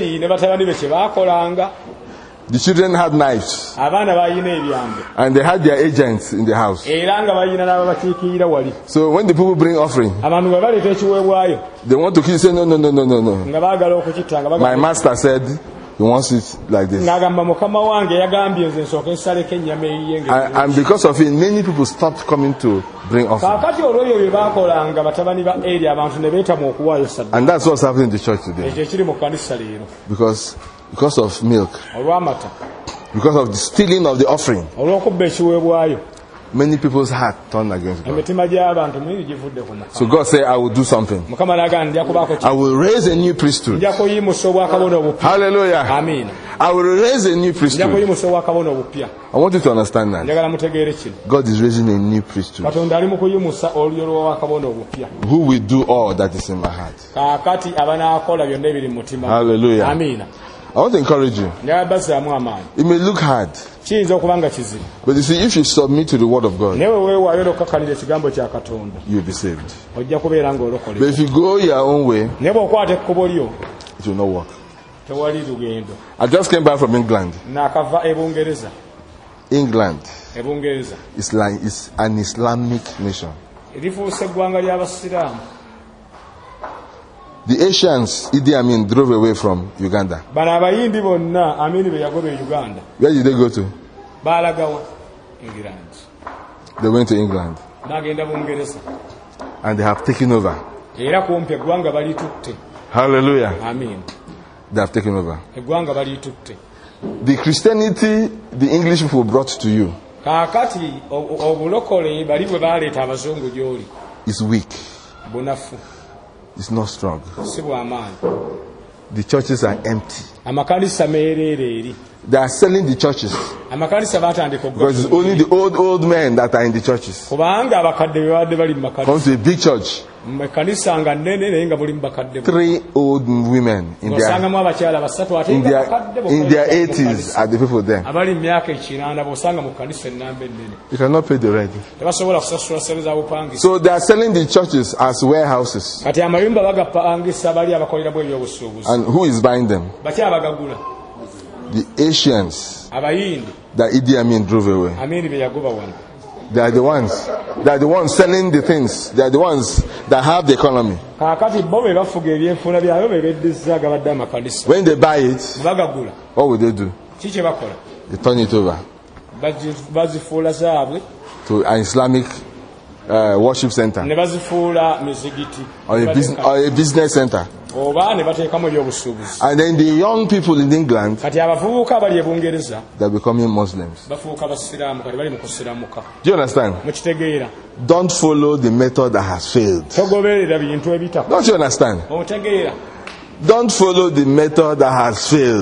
The children had knives, and they had their agents in the house. So when the people bring offering, they want to kill. Say no. My master said he wants it like this. And because of it, many people stopped coming to bring offering. And that's what's happening in the church today. Because of milk, because of the stealing of the offering, many people's hearts turned against God. So God said, I will do something. I will raise a new priesthood. Hallelujah. Amen. I will raise a new priesthood. I want you to understand that God is raising a new priesthood who will do all that is in my heart. Hallelujah. Amen. I want to encourage you. It may look hard, but you see, if you submit to the word of God, you'll be saved. But if you go your own way, it will not work. I just came back from England. England is an Islamic nation. The Asians, Idi Amin, drove away from Uganda. Where did they go to? They went to England. And they have taken over. Hallelujah. Amen. They have taken over. The Christianity the English people brought to you is weak. It's not strong. The churches are empty. They are selling the churches because it's only the old men that are in the churches. Come to a big church, 3 old women in their 80s are the people there. You cannot pay the rent. So they are selling the churches as warehouses. And who is buying them? The Asians that Idi Amin drove away. They are the ones selling the things. They are the ones that have the economy. When they buy it, what will they do? They turn it over to an Islamic worship center or a business center. And then the young people in England, they're becoming Muslims. Do you understand? Don't follow the method that has failed. Don't you understand? Don't follow the method that has failed.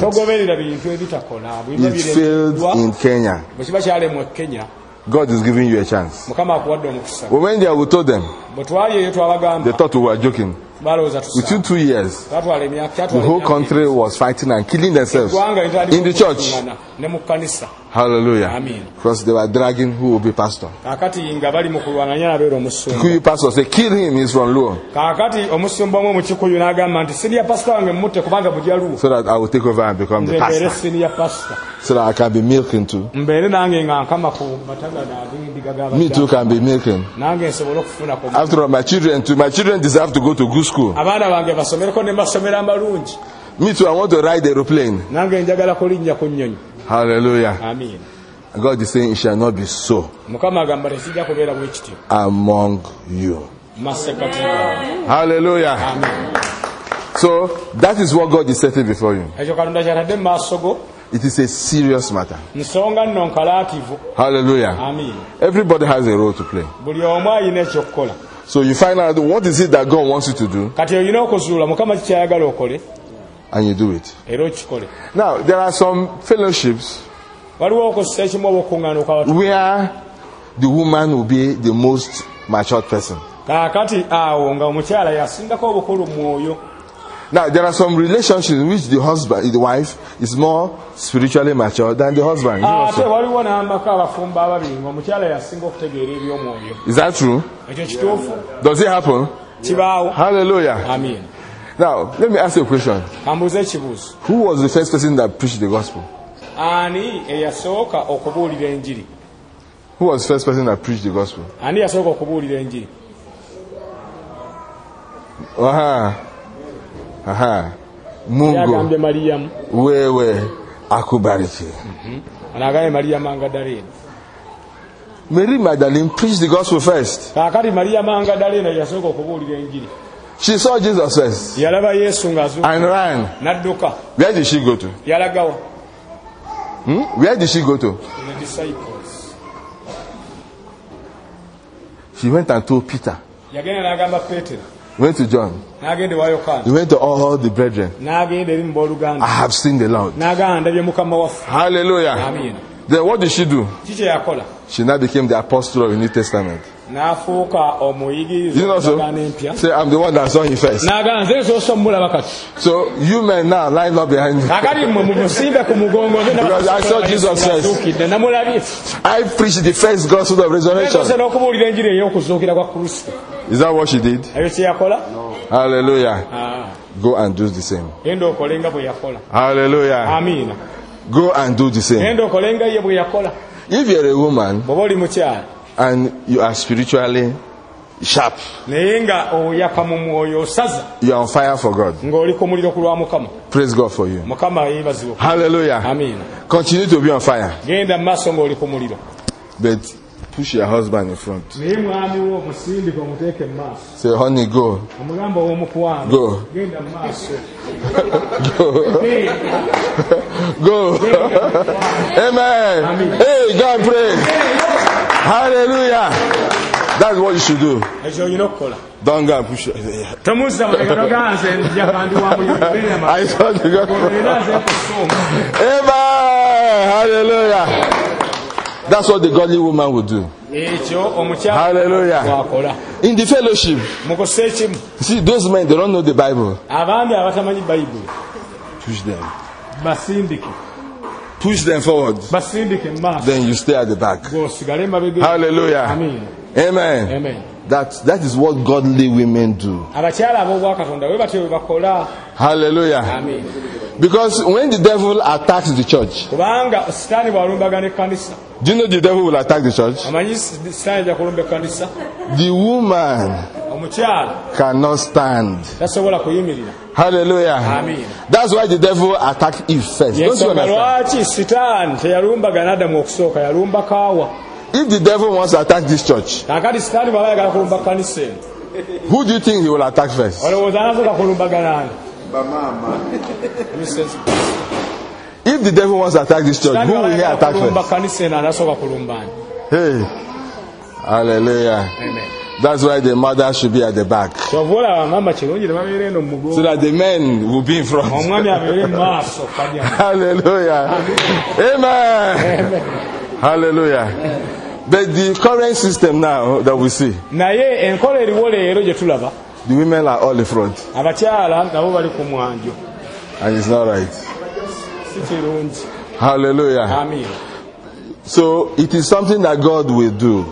It failed in Kenya. God is giving you a chance. But when they told them, they thought we were joking. Within 2 years, the whole country was fighting and killing themselves in the church. Hallelujah. Amen. Because they were dragging who will be pastor. Kakati nga bali mu kulwananya abeera omusumba. Who pastor say kill him, he's from Luo. Kakati omusumba omwe mu Kikuyu n'agamba nti senior pastor wange mutte kubanga mujja Luo. So that I will take over and become the pastor. Senior pastor. So that I can be milking too. Mbeere nange nga nkama ku matagana ndiga gaba. Me too can be milking. Nange nsobola okufuna ko. After all, my children deserve to go to good school. Abaana bange basomereko ne basomera amalungi. Me too, I want to ride the aeroplane. Nange njagala kulinnya ku nnyonyi. Hallelujah. Amen. God is saying it shall not be so among you. Hallelujah. Amen. So that is what God is setting before you. It is a serious matter. Hallelujah. Amen. Everybody has a role to play. So you find out what is it that God wants you to do, and you do it. Now there are some fellowships where the woman will be the most matured person. Now there are some relationships in which the husband, the wife, is more spiritually mature than the husband. Is that true? Does it happen? Hallelujah. Amen. Now let me ask you a question. Who was the first person that preached the gospel? Who was the first person that preached the gospel? Mungu wewe akubariki. Mary Magdalene preached the gospel first. She saw Jesus first and ran. Where did she go to? Where did she go to? The disciples. She went and told Peter. Went to John. He went to all the brethren. I have seen the Lord. Hallelujah. Amen. Then what did she do? She now became the apostle of the New Testament. You know so? Say, I'm the one that saw him first. So you men now line up behind me. Because I saw Jesus first. I preached the first gospel of resurrection. Is that what she did? No. Hallelujah. Go and do the same. Hallelujah. Amen. Go and do the same. If you're a woman and you are spiritually sharp, you are on fire for God. Praise God for you. Hallelujah. Amen. Continue to be on fire. But push your husband in front. Say, honey, go. Go. Go. Amen. Hey, God pray. Hallelujah. That's what you should do. Don't go and push it. I thought you got. Amen. Hallelujah. That's what the godly woman would do. Hallelujah. In the fellowship, see, those men, they don't know the Bible. Push them. Push them forward. Then you stay at the back. Hallelujah. Amen. Amen. Amen. That is what godly women do. Hallelujah. Amen. Because when the devil attacks the church, do you know the devil will attack the church? The woman cannot stand. Hallelujah. Amen. That's why the devil attacked Eve first. Don't you understand? If the devil wants to attack this church, who do you think he will attack first? If the devil wants to attack this church, who will he attack first? Hey. Hallelujah. Amen. That's why the mother should be at the back, so that the men will be in front. Hallelujah. Amen. Hallelujah. But the current system now that we see, the women are all in front, and it's not right. Hallelujah. Amen. So it is something that God will do.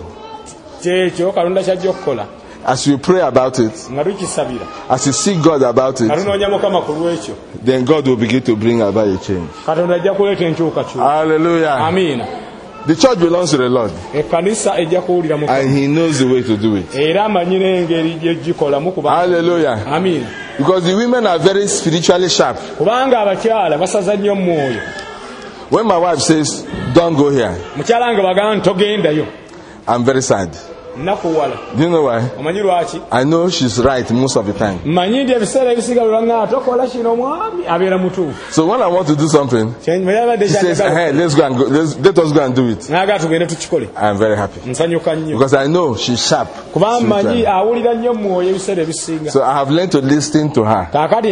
As you pray about it, as you seek God about it, then God will begin to bring about a change. Hallelujah. Amen. The church belongs to the Lord, and He knows the way to do it. Hallelujah. Amen. Because the women are very spiritually sharp. When my wife says, "Don't go here," I'm very sad. Do you know why? I know she's right most of the time. So when I want to do something, she says, "Hey, let us go and do it." I'm very happy because I know she's sharp. So I have learned to listen to her.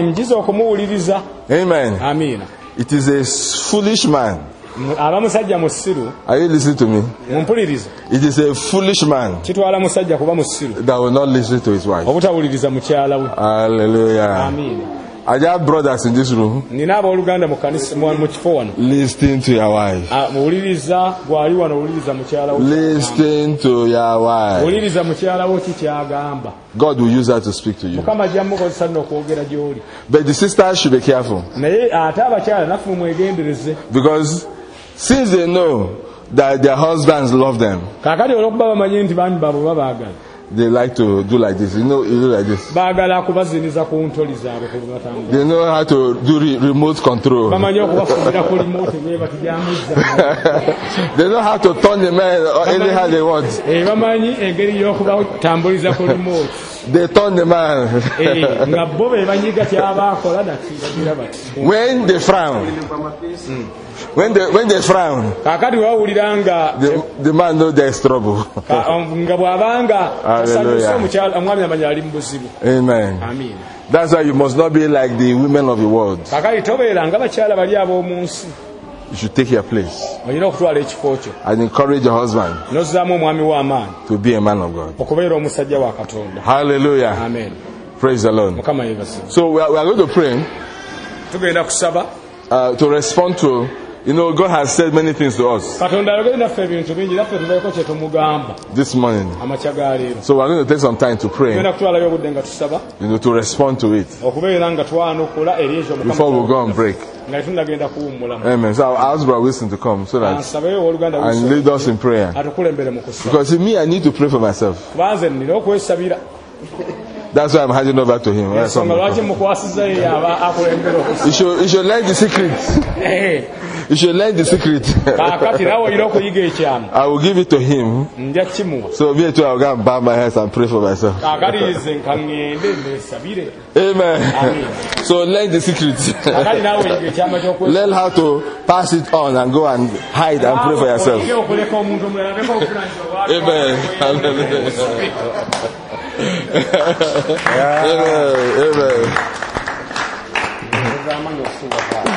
Amen. Amen. It is a foolish man. Are you listening to me? It is a foolish man that will not listen to his wife. Hallelujah. Amen. Are there brothers in this room? Listen to your wife. Listen to your wife. God will use her to speak to you. But the sisters should be careful. Because since they know that their husbands love them, they like to do like this. You do like this. They know how to do remote control. They know how to turn the man anyhow they want. They turn the man. When they frown, when they frown, the man knows there is trouble. Hallelujah. Amen. That's why you must not be like the women of the world. You should take your place and encourage your husband to be a man of God. Hallelujah. Amen. Praise the Lord. So we are going to pray to respond to, God has said many things to us this morning. So we are going to take some time to pray, to respond to it before we go on break. Amen. So I'll ask Brother Wilson to come so that and lead us in prayer. Because me, I need to pray for myself. That's why I'm handing over to him. You should learn the secret. You should learn the secret. I will give it to him. So me too, I'll go and bow my head and pray for myself. Amen. So learn the secret. Learn how to pass it on and go and hide and pray for yourself. Amen. Amen. Amen.